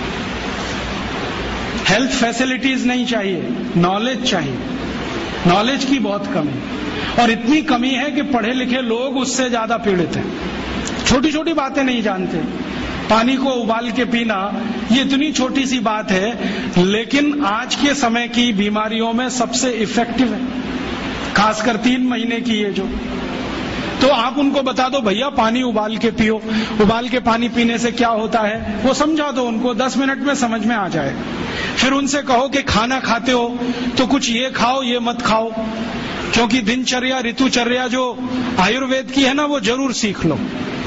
हेल्थ फैसिलिटीज नहीं चाहिए, नॉलेज चाहिए। नॉलेज की बहुत कमी, और इतनी कमी है कि पढ़े लिखे लोग उससे ज्यादा पीड़ित हैं। छोटी छोटी बातें नहीं जानते। पानी को उबाल के पीना ये इतनी छोटी सी बात है, लेकिन आज के समय की बीमारियों में सबसे इफेक्टिव है, खासकर तीन महीने की ये जो। तो आप उनको बता दो भैया पानी उबाल के पियो, उबाल के पानी पीने से क्या होता है वो समझा दो उनको, दस मिनट में समझ में आ जाए। फिर उनसे कहो कि खाना खाते हो तो कुछ ये खाओ ये मत खाओ, क्योंकि दिनचर्या ऋतुचर्या जो आयुर्वेद की है ना वो जरूर सीख लो।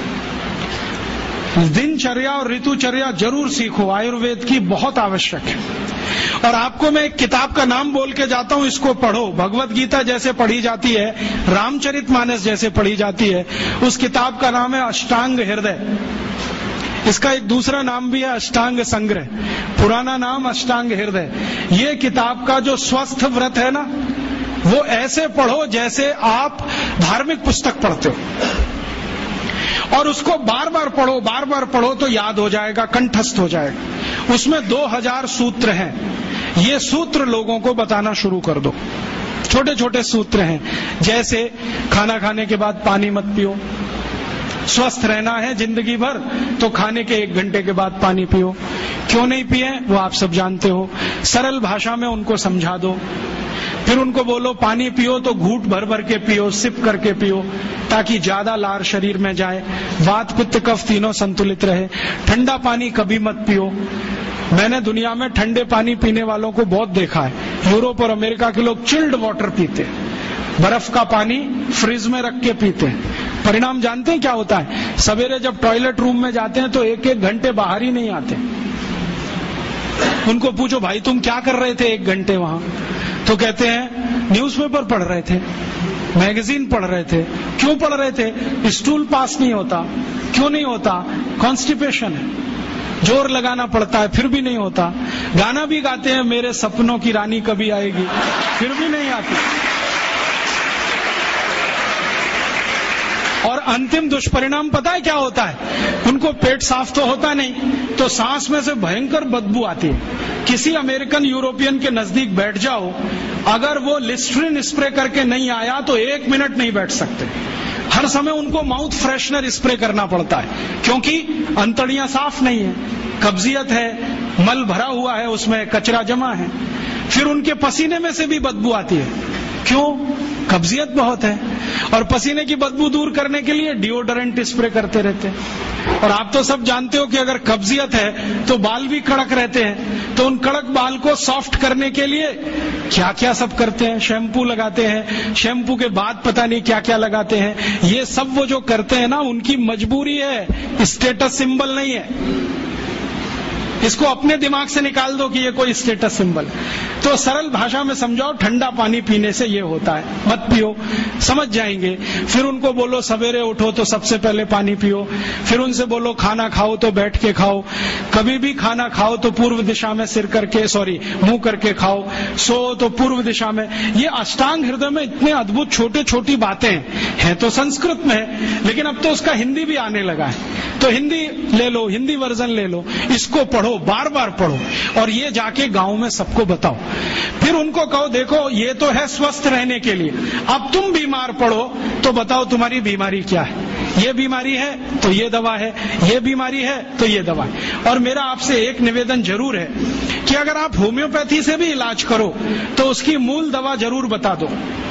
दिनचर्या और ऋतुचर्या जरूर सीखो, आयुर्वेद की बहुत आवश्यक है। और आपको मैं एक किताब का नाम बोल के जाता हूं, इसको पढ़ो। भगवत गीता जैसे पढ़ी जाती है, रामचरितमानस जैसे पढ़ी जाती है, उस किताब का नाम है अष्टांग हृदय। इसका एक दूसरा नाम भी है अष्टांग संग्रह, पुराना नाम अष्टांग हृदय। ये किताब का जो स्वस्थ व्रत है ना, वो ऐसे पढ़ो जैसे आप धार्मिक पुस्तक पढ़ते हो, और उसको बार बार पढ़ो, बार बार पढ़ो तो याद हो जाएगा, कंठस्थ हो जाएगा। उसमें दो हजार सूत्र हैं। ये सूत्र लोगों को बताना शुरू कर दो। छोटे छोटे सूत्र हैं, जैसे खाना खाने के बाद पानी मत पियो, स्वस्थ रहना है जिंदगी भर तो खाने के एक घंटे के बाद पानी पियो। क्यों नहीं पिए वो आप सब जानते हो, सरल भाषा में उनको समझा दो। फिर उनको बोलो पानी पियो तो घूंट भर भर के पियो, सिप करके पियो, ताकि ज्यादा लार शरीर में जाए, वात पित्त कफ तीनों संतुलित रहे। ठंडा पानी कभी मत पियो। मैंने दुनिया में ठंडे पानी पीने वालों को बहुत देखा है। यूरोप और अमेरिका के लोग चिल्ड वाटर पीते हैं, बर्फ का पानी फ्रिज में रख के पीते हैं। परिणाम जानते हैं क्या होता है? सवेरे जब टॉयलेट रूम में जाते हैं तो एक एक घंटे बाहर ही नहीं आते। उनको पूछो भाई तुम क्या कर रहे थे एक घंटे वहां, तो कहते हैं न्यूज़पेपर पढ़ रहे थे, मैगजीन पढ़ रहे थे। क्यों पढ़ रहे थे? स्टूल पास नहीं होता। क्यों नहीं होता? कॉन्स्टिपेशन है, जोर लगाना पड़ता है फिर भी नहीं होता। गाना भी गाते हैं मेरे सपनों की रानी कभी आएगी, फिर भी नहीं आती। और अंतिम दुष्परिणाम पता है क्या होता है? उनको पेट साफ तो होता नहीं, तो सांस में से भयंकर बदबू आती है। किसी अमेरिकन यूरोपियन के नजदीक बैठ जाओ, अगर वो लिस्ट्रीन स्प्रे करके नहीं आया तो एक मिनट नहीं बैठ सकते। हर समय उनको माउथ फ्रेशनर स्प्रे करना पड़ता है, क्योंकि अंतड़ियां साफ नहीं है, कब्जियत है, मल भरा हुआ है, उसमें कचरा जमा है। फिर उनके पसीने में से भी बदबू आती है। क्यों? कब्जियत बहुत है, और पसीने की बदबू दूर करने के लिए डिओडोरेंट स्प्रे करते रहते हैं। और आप तो सब जानते हो कि अगर कब्जियत है तो बाल भी कड़क रहते हैं, तो उन कड़क बाल को सॉफ्ट करने के लिए क्या क्या सब करते हैं। शैम्पू लगाते हैं, शैम्पू के बाद पता नहीं क्या क्या लगाते हैं। ये सब वो जो करते हैं ना, उनकी मजबूरी है, स्टेटस सिंबल नहीं है। इसको अपने दिमाग से निकाल दो कि ये कोई स्टेटस सिंबल। तो सरल भाषा में समझाओ, ठंडा पानी पीने से ये होता है, मत पियो, समझ जाएंगे। फिर उनको बोलो सवेरे उठो तो सबसे पहले पानी पियो। फिर उनसे बोलो खाना खाओ तो बैठ के खाओ, कभी भी खाना खाओ तो पूर्व दिशा में सिर करके, सॉरी मुंह करके खाओ, सो तो पूर्व दिशा में। ये अष्टांग हृदय में इतने अद्भुत छोटे छोटी बातें हैं, तो संस्कृत में, लेकिन अब तो उसका हिंदी भी आने लगा है। तो हिंदी ले लो, हिंदी वर्जन ले लो, इसको पढ़ो। पढ़ो, बार बार पढ़ो, और ये जाके गांव में सबको बताओ। फिर उनको कहो देखो ये तो है स्वस्थ रहने के लिए, अब तुम बीमार पड़ो तो बताओ तुम्हारी बीमारी क्या है। ये बीमारी है तो ये दवा है, ये बीमारी है तो ये दवा है। और मेरा आपसे एक निवेदन जरूर है कि अगर आप होम्योपैथी से भी इलाज करो तो उसकी मूल दवा जरूर बता दो।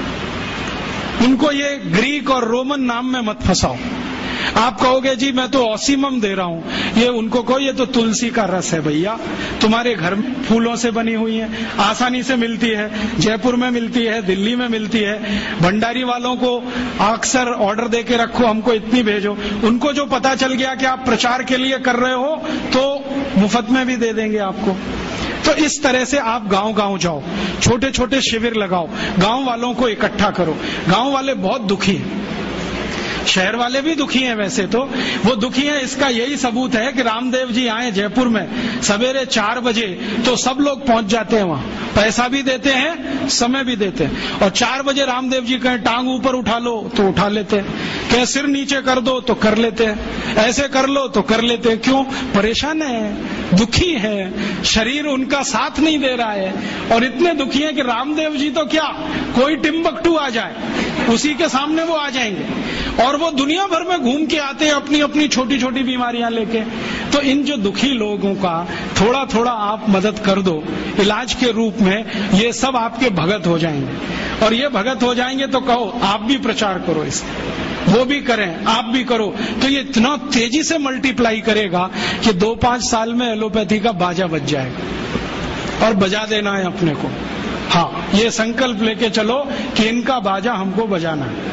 उनको ये ग्रीक और रोमन नाम में मत फंसाओ। आप कहोगे जी मैं तो ऑसिमम दे रहा हूं, ये उनको कहो ये तो तुलसी का रस है भैया, तुम्हारे घर में फूलों से बनी हुई है, आसानी से मिलती है, जयपुर में मिलती है, दिल्ली में मिलती है। भंडारी वालों को अक्सर ऑर्डर दे के रखो, हमको इतनी भेजो। उनको जो पता चल गया कि आप प्रचार के लिए कर रहे हो तो मुफ्त में भी दे देंगे आपको। तो इस तरह से आप गांव गांव जाओ, छोटे छोटे शिविर लगाओ, गांव वालों को इकट्ठा करो। गांव वाले बहुत दुखी हैं, शहर वाले भी दुखी हैं। वैसे तो वो दुखी हैं, इसका यही सबूत है कि रामदेव जी आए जयपुर में सवेरे चार बजे तो सब लोग पहुंच जाते हैं वहां, पैसा भी देते हैं, समय भी देते हैं। और चार बजे रामदेव जी कहें टांग ऊपर उठा लो तो उठा लेते हैं, कहें सिर नीचे कर दो तो कर लेते हैं, ऐसे कर लो तो कर लेते हैं। क्यों? परेशान है, दुखी है, शरीर उनका साथ नहीं दे रहा है। और इतने दुखी हैं कि रामदेव जी तो क्या, कोई टिम्बकटू आ जाए उसी के सामने वो आ जाएंगे। और वो दुनिया भर में घूम के आते हैं अपनी अपनी छोटी छोटी बीमारियां लेके। तो इन जो दुखी लोगों का थोड़ा थोड़ा आप मदद कर दो इलाज के रूप में, ये सब आपके भगत हो जाएंगे। और ये भगत हो जाएंगे तो कहो आप भी प्रचार करो इसका, वो भी करें, आप भी करो, तो ये इतना तेजी से मल्टीप्लाई करेगा कि दो पांच साल में एलोपैथी का बाजा बज जाएगा। और बजा देना है अपने को, हाँ, ये संकल्प लेके चलो कि इनका बाजा हमको बजाना है।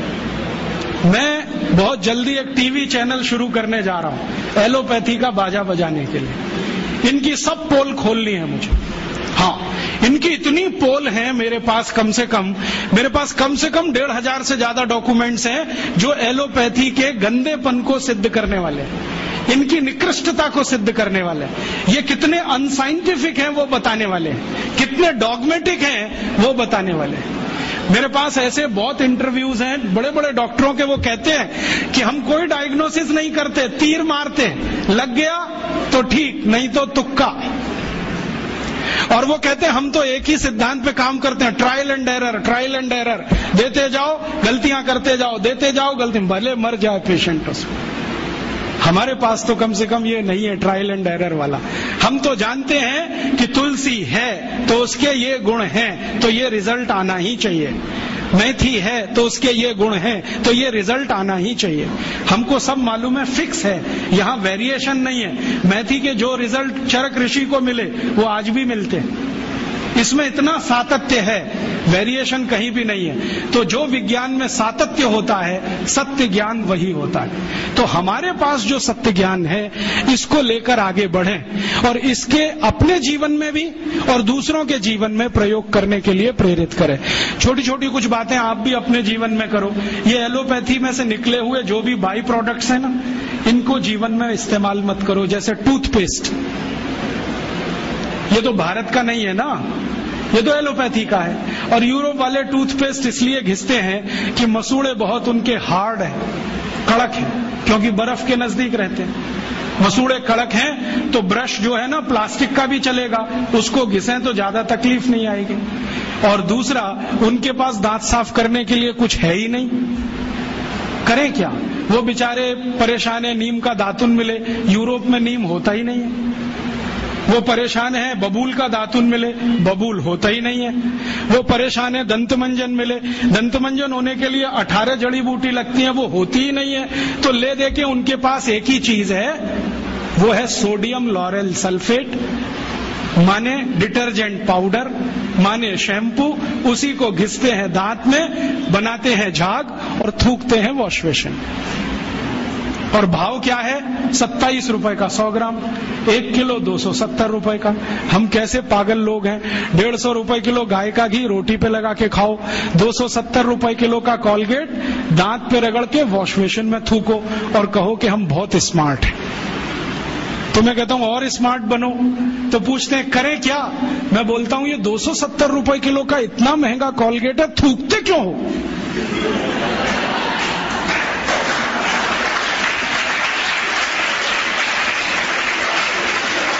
मैं बहुत जल्दी एक टीवी चैनल शुरू करने जा रहा हूं एलोपैथी का बाजा बजाने के लिए। इनकी सब पोल खोलनी है मुझे, हाँ, इनकी इतनी पोल हैं मेरे पास, कम से कम मेरे पास कम से कम डेढ़ हजार से ज्यादा डॉक्यूमेंट्स हैं जो एलोपैथी के गंदेपन को सिद्ध करने वाले हैं, इनकी निकृष्टता को सिद्ध करने वाले हैं। ये कितने अनसाइंटिफिक हैं वो बताने वाले हैं, कितने डॉगमेटिक हैं वो बताने वाले हैं। मेरे पास ऐसे बहुत इंटरव्यूज हैं बड़े बड़े डॉक्टरों के, वो कहते हैं कि हम कोई डायग्नोसिस नहीं करते, तीर मारते, लग गया तो ठीक, नहीं तो तुक्का। और वो कहते हैं हम तो एक ही सिद्धांत पे काम करते हैं, trial and error, trial and error, देते जाओ गलतियां करते जाओ, देते जाओ गलती, भले मर जाए पेशेंट उसमें। हमारे पास तो कम से कम ये नहीं है ट्रायल एंड एरर वाला। हम तो जानते हैं कि तुलसी है तो उसके ये गुण हैं तो ये रिजल्ट आना ही चाहिए, मेथी है तो उसके ये गुण हैं तो ये रिजल्ट आना ही चाहिए। हमको सब मालूम है, फिक्स है, यहाँ वेरिएशन नहीं है। मेथी के जो रिजल्ट चरक ऋषि को मिले वो आज भी मिलते हैं, इसमें इतना सातत्य है, वेरिएशन कहीं भी नहीं है। तो जो विज्ञान में सातत्य होता है, सत्य ज्ञान वही होता है। तो हमारे पास जो सत्य ज्ञान है इसको लेकर आगे बढ़ें और इसके अपने जीवन में भी और दूसरों के जीवन में प्रयोग करने के लिए प्रेरित करें। छोटी छोटी कुछ बातें आप भी अपने जीवन में करो। ये एलोपैथी में से निकले हुए जो भी बाई प्रोडक्ट्स हैं ना, इनको जीवन में इस्तेमाल मत करो। जैसे टूथपेस्ट, ये तो भारत का नहीं है ना, ये तो एलोपैथी का है। और यूरोप वाले टूथपेस्ट इसलिए घिसते हैं कि मसूड़े बहुत उनके हार्ड हैं, कड़क हैं, क्योंकि बर्फ के नजदीक रहते हैं। मसूड़े कड़क हैं तो ब्रश जो है ना प्लास्टिक का भी चलेगा, उसको घिसें तो ज्यादा तकलीफ नहीं आएगी। और दूसरा, उनके पास दांत साफ करने के लिए कुछ है ही नहीं, करें क्या? वो बेचारे परेशान है, नीम का दातुन मिले, यूरोप में नीम होता ही नहीं है। वो परेशान है बबूल का दातुन मिले, बबूल होता ही नहीं है। वो परेशान है दंतमंजन मिले, दंतमंजन होने के लिए अठारह जड़ी बूटी लगती है, वो होती ही नहीं है। तो ले दे के उनके पास एक ही चीज है, वो है सोडियम लॉरेल सल्फेट, माने डिटर्जेंट पाउडर, माने शैम्पू। उसी को घिसते हैं दांत में, बनाते हैं झाग और थूकते हैं वॉश बेसिन। और भाव क्या है? सत्ताईस रुपए का सौ ग्राम, एक किलो दो सौ सत्तर रुपए का। हम कैसे पागल लोग हैं। डेढ़ सौ रुपए किलो गाय का घी रोटी पे लगा के खाओ, दो सौ सत्तर रुपए किलो का कॉलगेट दांत पे रगड़ के वॉश बेसिन में थूको और कहो कि हम बहुत स्मार्ट हैं। तो मैं कहता हूं और स्मार्ट बनो। तो पूछते हैं करें क्या? मैं बोलता हूं ये दो सौ सत्तर रुपए किलो का इतना महंगा कॉलगेट है, थूकते क्यों हो?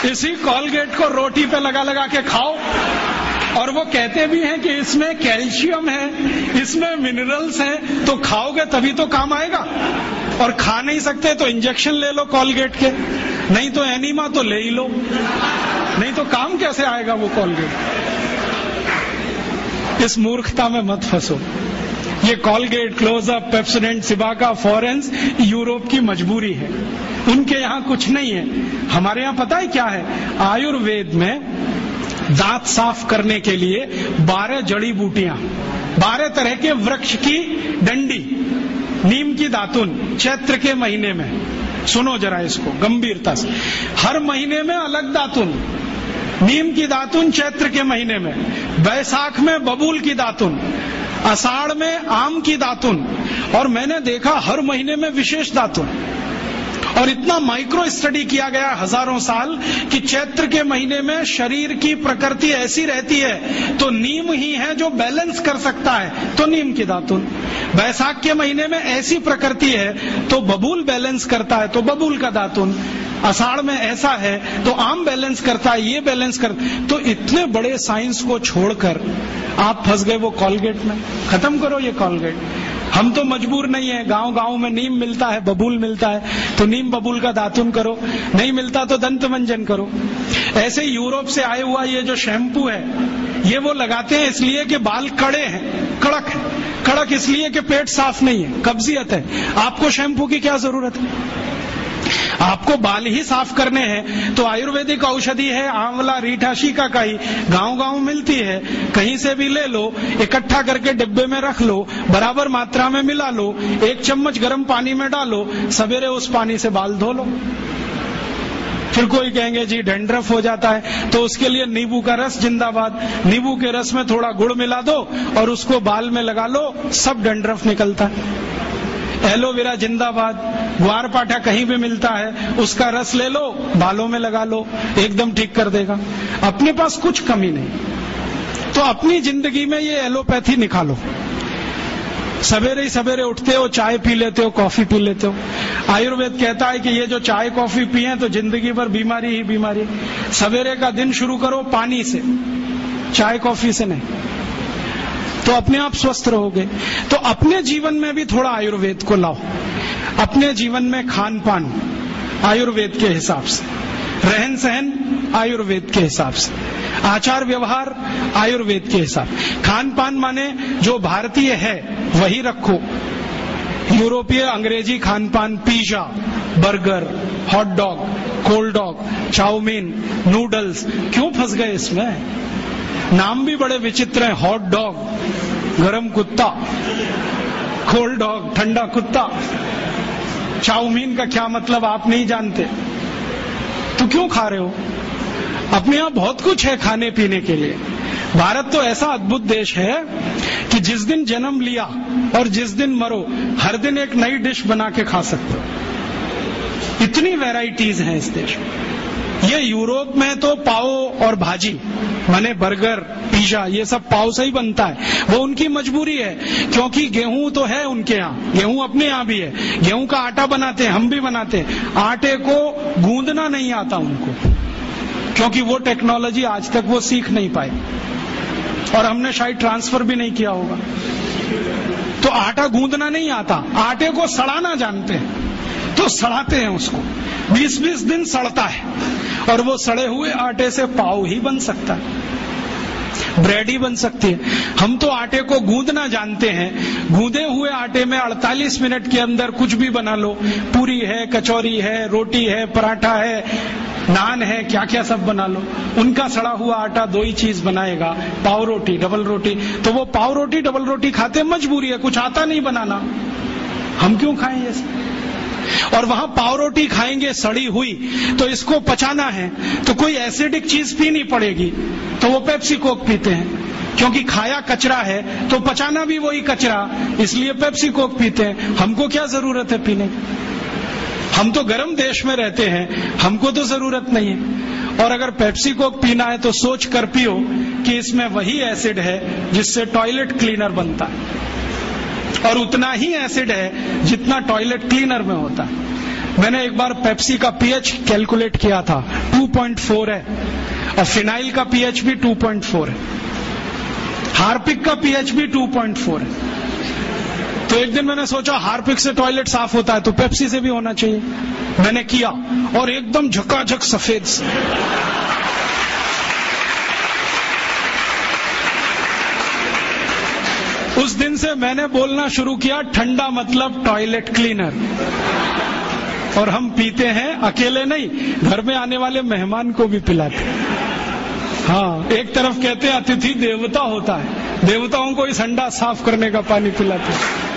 इसी कॉलगेट को रोटी पे लगा लगा के खाओ, और वो कहते भी हैं कि इसमें कैल्शियम है, इसमें मिनरल्स हैं, तो खाओगे तभी तो काम आएगा। और खा नहीं सकते तो इंजेक्शन ले लो कॉलगेट के, नहीं तो एनीमा तो ले ही लो, नहीं तो काम कैसे आएगा वो कॉलगेट। इस मूर्खता में मत फंसो। ये Colgate, Closeup, Pepsodent, Cibaca, Forhans Europe की मजबूरी है, उनके यहाँ कुछ नहीं है। हमारे यहाँ पता है क्या है? आयुर्वेद में दांत साफ करने के लिए बारह जड़ी बूटियां, बारह तरह के वृक्ष की डंडी, नीम की दातुन चैत्र के महीने में, सुनो जरा इसको गंभीरता से, हर महीने में अलग दातुन, नीम की दातुन चैत्र के महीने में, बैसाख में बबूल की दातुन, आषाढ़ में आम की दातुन, और मैंने देखा हर महीने में विशेष दातुन। और इतना माइक्रो स्टडी किया गया हजारों साल कि चैत्र के महीने में शरीर की प्रकृति ऐसी रहती है तो नीम ही है जो बैलेंस कर सकता है, तो नीम की दातुन। बैसाख के महीने में ऐसी प्रकृति है तो बबूल बैलेंस करता है, तो बबूल का दातुन। आषाढ़ में ऐसा है तो आम बैलेंस करता है, ये बैलेंस कर। तो इतने बड़े साइंस को छोड़कर आप फंस गए वो कॉलगेट में। खत्म करो ये कॉलगेट। हम तो मजबूर नहीं है, गांव गांव में नीम मिलता है, बबूल मिलता है, तो नीम बबूल का दातुन करो, नहीं मिलता तो दंत मंजन करो। ऐसे यूरोप से आए हुआ ये जो शैम्पू है, ये वो लगाते हैं इसलिए कि बाल कड़े हैं, कड़क है। कड़क इसलिए कि पेट साफ नहीं है, कब्जियत है। आपको शैम्पू की क्या जरूरत है? आपको बाल ही साफ करने हैं तो आयुर्वेदिक औषधि है, आंवला, रीठा, शिकाकाई, गांव गांव मिलती है, कहीं से भी ले लो, इकट्ठा करके डिब्बे में रख लो, बराबर मात्रा में मिला लो, एक चम्मच गर्म पानी में डालो, सवेरे उस पानी से बाल धो लो। फिर कोई कहेंगे जी डैंड्रफ हो जाता है, तो उसके लिए नींबू का रस जिंदाबाद। नींबू के रस में थोड़ा गुड़ मिला दो और उसको बाल में लगा लो, सब डैंड्रफ निकलता है। एलोवेरा जिंदाबाद। ग्वारपाठा कहीं भी मिलता है, उसका रस ले लो, बालों में लगा लो, एकदम ठीक कर देगा। अपने पास कुछ कमी नहीं, तो अपनी जिंदगी में ये एलोपैथी निकालो। सवेरे ही सवेरे उठते हो, चाय पी लेते हो, कॉफी पी लेते हो। आयुर्वेद कहता है कि ये जो चाय कॉफी पिए तो जिंदगी भर बीमारी ही बीमारी। सवेरे का दिन शुरू करो पानी से, चाय कॉफी से नहीं, तो अपने आप स्वस्थ रहोगे। तो अपने जीवन में भी थोड़ा आयुर्वेद को लाओ। अपने जीवन में खान पान आयुर्वेद के हिसाब से, रहन सहन आयुर्वेद के हिसाब से, आचार व्यवहार आयुर्वेद के हिसाब। खान पान माने जो भारतीय है वही रखो। यूरोपीय अंग्रेजी खान पान, pizza, burger, hot dog, cold dog, chowmein, noodles, क्यों फंस गए इसमें? नाम भी बड़े विचित्र हैं। हॉट डॉग गरम कुत्ता, कोल्ड डॉग ठंडा कुत्ता। चाउमीन का क्या मतलब आप नहीं जानते, तो क्यों खा रहे हो? अपने यहाँ बहुत कुछ है खाने पीने के लिए। भारत तो ऐसा अद्भुत देश है कि जिस दिन जन्म लिया और जिस दिन मरो, हर दिन एक नई डिश बना के खा सकते हो। इतनी वैरायटीज हैं इस देश में। ये यूरोप में तो पाव और भाजी माने बर्गर, पिज्जा, ये सब पाव से ही बनता है। वो उनकी मजबूरी है, क्योंकि गेहूं तो है उनके यहाँ, गेहूं अपने यहाँ भी है, गेहूं का आटा बनाते हैं, हम भी बनाते हैं। आटे को गूंदना नहीं आता उनको, क्योंकि वो टेक्नोलॉजी आज तक वो सीख नहीं पाए, और हमने शायद ट्रांसफर भी नहीं किया होगा। तो आटा गूंदना नहीं आता, आटे को सड़ाना जानते हैं, तो सड़ाते हैं उसको, बीस बीस दिन सड़ता है, और वो सड़े हुए आटे से पाव ही बन सकता है, ब्रेड ही बन सकती है। हम तो आटे को गूंदना जानते हैं। गूंदे हुए आटे में अड़तालीस मिनट के अंदर कुछ भी बना लो, पूरी है, कचौरी है, रोटी है, पराठा है, नान है, क्या क्या सब बना लो। उनका सड़ा हुआ आटा दो ही चीज बनाएगा, पाव रोटी, डबल रोटी। तो वो पाव रोटी डबल रोटी खाते, मजबूरी है, कुछ आता नहीं बनाना, हम क्यों खाएं ये सब? और वहां पाव रोटी खाएंगे सड़ी हुई, तो इसको पचाना है तो कोई एसिडिक चीज पीनी पड़ेगी, तो वो पेप्सी कोक पीते हैं, क्योंकि खाया कचरा है तो पचाना भी वही कचरा, इसलिए पेप्सी कोक पीते हैं। हमको क्या जरूरत है पीने की? हम तो गर्म देश में रहते हैं, हमको तो जरूरत नहीं है। और अगर पेप्सी कोक पीना है तो सोच कर पियो कि इसमें वही एसिड है जिससे टॉयलेट क्लीनर बनता है, और उतना ही एसिड है जितना टॉयलेट क्लीनर में होता है। मैंने एक बार पेप्सी का पीएच कैलकुलेट किया था, टू पॉइंट फोर है, और फिनाइल का पीएच भी टू पॉइंट फोर है, हार्पिक का पीएच भी टू पॉइंट फोर है। तो एक दिन मैंने सोचा हार्पिक से टॉयलेट साफ होता है तो पेप्सी से भी होना चाहिए। मैंने किया और एकदम झकाझक सफेद से। उस दिन से मैंने बोलना शुरू किया, ठंडा मतलब टॉयलेट क्लीनर। और हम पीते हैं, अकेले नहीं, घर में आने वाले मेहमान को भी पिलाते। हाँ, एक तरफ कहते हैं अतिथि देवता होता है, देवताओं को ही संडा साफ करने का पानी पिलाते।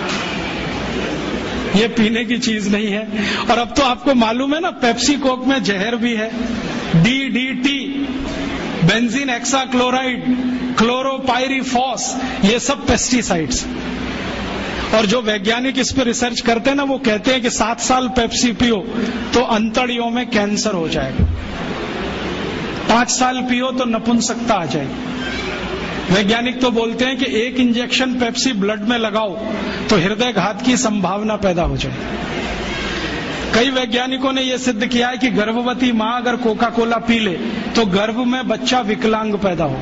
ये पीने की चीज नहीं है। और अब तो आपको मालूम है ना, पेप्सी कोक में जहर भी है, D D T, benzene hexachloride, chlorpyrifos, ये सब पेस्टिसाइड्स। और जो वैज्ञानिक इस पर रिसर्च करते हैं ना, वो कहते हैं कि सात साल पेप्सी पियो तो अंतड़ियों में कैंसर हो जाएगा, पांच साल पियो तो नपुंसकता आ जाएगी। वैज्ञानिक तो बोलते हैं कि एक इंजेक्शन पेप्सी ब्लड में लगाओ तो हृदय घात की संभावना पैदा हो जाए। कई वैज्ञानिकों ने यह सिद्ध किया है कि गर्भवती मां अगर कोका कोला पी ले तो गर्भ में बच्चा विकलांग पैदा हो।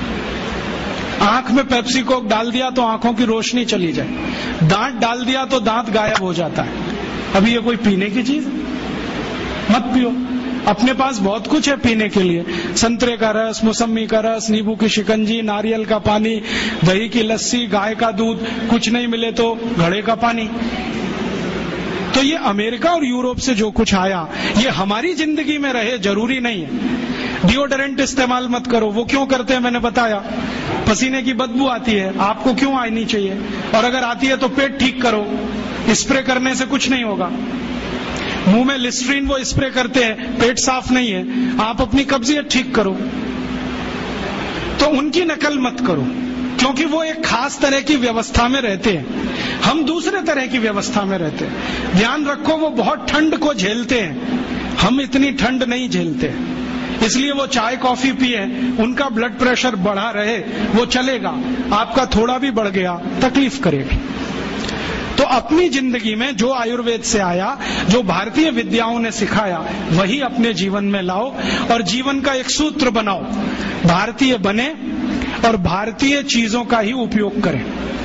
आंख में पेप्सी कोक डाल दिया तो आंखों की रोशनी चली जाए, दांत डाल दिया तो दांत गायब हो जाता है। अभी ये कोई पीने की चीज? मत पियो। अपने पास बहुत कुछ है पीने के लिए, संतरे का रस, मौसमी का रस, नींबू की शिकंजी, नारियल का पानी, दही की लस्सी, गाय का दूध, कुछ नहीं मिले तो घड़े का पानी। तो ये अमेरिका और यूरोप से जो कुछ आया ये हमारी जिंदगी में रहे जरूरी नहीं है। डिओडोरेंट इस्तेमाल मत करो, वो क्यों करते हैं मैंने बताया, पसीने की बदबू आती है, आपको क्यों आनी चाहिए? और अगर आती है तो पेट ठीक करो, स्प्रे करने से कुछ नहीं होगा। मुंह में लिस्ट्रीन वो स्प्रे करते हैं, पेट साफ नहीं है, आप अपनी कब्जियत ठीक करो। तो उनकी नकल मत करो, क्योंकि वो एक खास तरह की व्यवस्था में रहते हैं, हम दूसरे तरह की व्यवस्था में रहते हैं। ध्यान रखो, वो बहुत ठंड को झेलते हैं, हम इतनी ठंड नहीं झेलते। इसलिए वो चाय कॉफी पिए, उनका ब्लड प्रेशर बढ़ा रहे वो चलेगा, आपका थोड़ा भी बढ़ गया तकलीफ करेगी। तो अपनी जिंदगी में जो आयुर्वेद से आया, जो भारतीय विद्याओं ने सिखाया, वही अपने जीवन में लाओ और जीवन का एक सूत्र बनाओ। भारतीय बने और भारतीय चीजों का ही उपयोग करें।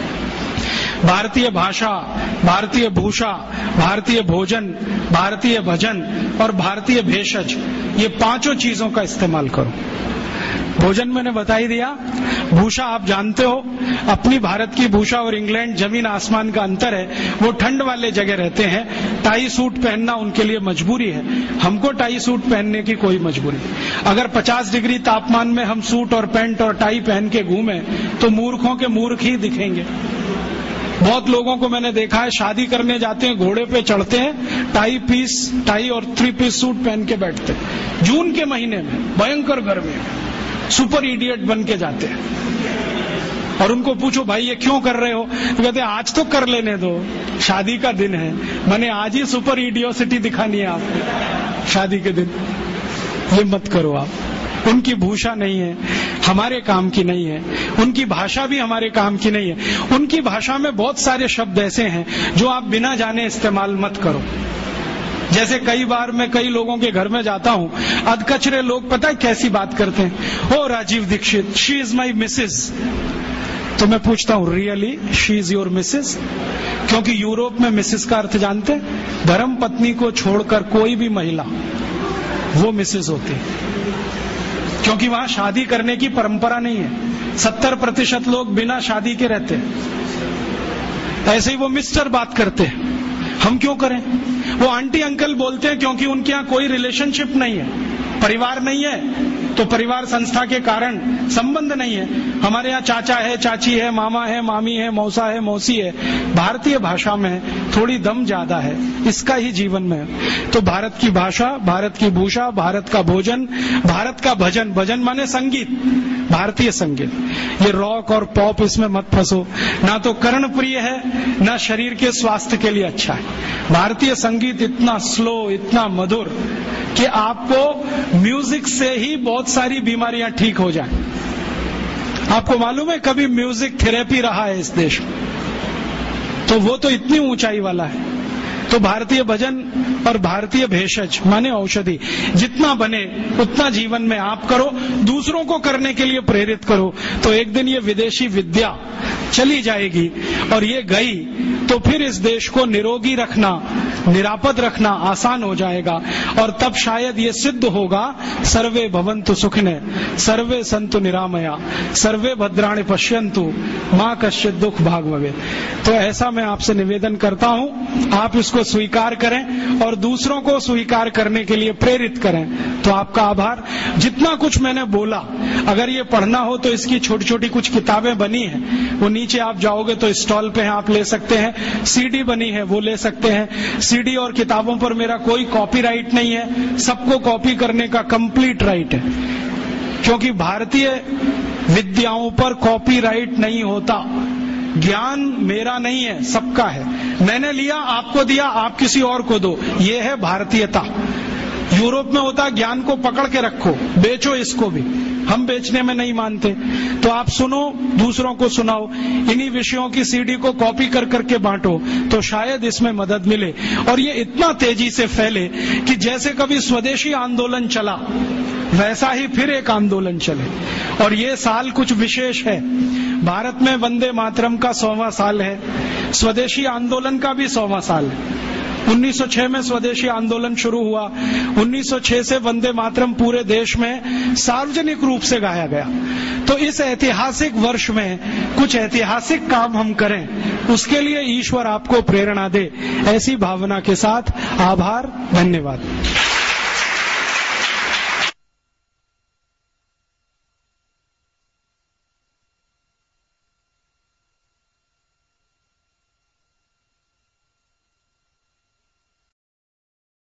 भारतीय भाषा, भारतीय भूषा, भारतीय भोजन, भारतीय भजन और भारतीय भेषज, ये पांचों चीजों का इस्तेमाल करो। भोजन मैंने बता ही दिया। भूषा आप जानते हो, अपनी भारत की भूषा और इंग्लैंड जमीन आसमान का अंतर है। वो ठंड वाले जगह रहते हैं, टाई सूट पहनना उनके लिए मजबूरी है, हमको टाई सूट पहनने की कोई मजबूरी नहीं। अगर पचास डिग्री तापमान में हम सूट और पैंट और टाई पहन के घूमें तो मूर्खों के मूर्ख ही दिखेंगे। बहुत लोगों को मैंने देखा है, शादी करने जाते हैं, घोड़े पे चढ़ते हैं, टाई पीस टाई और थ्री पीस सूट पहन के बैठते हैं, जून के महीने में भयंकर गर्मी में, सुपर इडियट बन के जाते हैं। और उनको पूछो भाई ये क्यों कर रहे हो, तो कहते हैं आज तो कर लेने दो, शादी का दिन है, मैंने आज ही सुपर इडियोसिटी दिखानी है आपको शादी के दिन। ये मत करो आप, उनकी भूषा नहीं है, हमारे काम की नहीं है, उनकी भाषा भी हमारे काम की नहीं है। उनकी भाषा में बहुत सारे शब्द ऐसे हैं जो आप बिना जाने इस्तेमाल मत करो। जैसे कई बार मैं कई लोगों के घर में जाता हूं, अधकचरे लोग पता है कैसी बात करते हैं, oh Rajiv Dixit, she is my Mrs. तो मैं पूछता हूं really she is your Mrs? क्योंकि यूरोप में मिसेज का अर्थ जानते हैं, धर्म पत्नी को छोड़कर कोई भी महिला वो मिसेज होती है, क्योंकि वहां शादी करने की परंपरा नहीं है। सत्तर प्रतिशत लोग बिना शादी के रहते हैं। ऐसे ही वो मिस्टर बात करते हैं, हम क्यों करें? वो आंटी अंकल बोलते हैं क्योंकि उनके यहाँ कोई रिलेशनशिप नहीं है, परिवार नहीं है, तो परिवार संस्था के कारण संबंध नहीं है। हमारे यहाँ चाचा है, चाची है, मामा है, मामी है, मौसा है, मौसी है। भारतीय भाषा में थोड़ी दम ज्यादा है, इसका ही जीवन में है। तो भारत की भाषा, भारत की भूषा, भारत का भोजन, भारत का भजन, भजन माने संगीत, भारतीय संगीत। ये रॉक और पॉप इसमें मत फंसो, ना तो कर्ण प्रिय है ना शरीर के स्वास्थ्य के लिए अच्छा है। भारतीय संगीत इतना स्लो, इतना मधुर कि आपको म्यूजिक से ही बहुत सारी बीमारियां ठीक हो जाए। आपको मालूम है कभी म्यूजिक थेरेपी रहा है इस देश में, तो वो तो इतनी ऊंचाई वाला है। तो भारतीय भजन और भारतीय भेषज माने औषधि जितना बने उतना जीवन में आप करो, दूसरों को करने के लिए प्रेरित करो। तो एक दिन ये विदेशी विद्या चली जाएगी, और ये गई तो फिर इस देश को निरोगी रखना, निरापद रखना आसान हो जाएगा। और तब शायद ये सिद्ध होगा, सर्वे भवन्तु सुखिने सर्वे सन्तु निरामया सर्वे भद्राणि पश्यन्तु मां कश्चित् दुख भाग भवेत्। तो ऐसा मैं आपसे निवेदन करता हूं, आप इसको स्वीकार करें और दूसरों को स्वीकार करने के लिए प्रेरित करें। तो आपका आभार। जितना कुछ मैंने बोला, अगर ये पढ़ना हो तो इसकी छोटी छोटी कुछ किताबें बनी हैं, वो नीचे आप जाओगे तो स्टॉल पे आप ले सकते हैं। सीडी बनी है, वो ले सकते हैं। सीडी और किताबों पर मेरा कोई कॉपीराइट नहीं है, सबको कॉपी करने का कंप्लीट राइट है, क्योंकि भारतीय विद्याओं पर कॉपीराइट नहीं होता। ज्ञान मेरा नहीं है, सबका है। मैंने लिया, आपको दिया, आप किसी और को दो, ये है भारतीयता। यूरोप में होता ज्ञान को पकड़ के रखो, बेचो इसको भी, हम बेचने में नहीं मानते। तो आप सुनो, दूसरों को सुनाओ, इन्हीं विषयों की सीडी को कॉपी कर करके बांटो, तो शायद इसमें मदद मिले और ये इतना तेजी से फैले कि जैसे कभी स्वदेशी आंदोलन चला वैसा ही फिर एक आंदोलन चले। और ये साल कुछ विशेष है, भारत में वंदे मातरम का सौवां साल है, स्वदेशी आंदोलन का भी सौवां साल है। उन्नीस सौ छह में स्वदेशी आंदोलन शुरू हुआ, उन्नीस सौ छह से वंदे मातरम पूरे देश में सार्वजनिक रूप से गाया गया। तो इस ऐतिहासिक वर्ष में कुछ ऐतिहासिक काम हम करें, उसके लिए ईश्वर आपको प्रेरणा दे, ऐसी भावना के साथ आभार, धन्यवाद।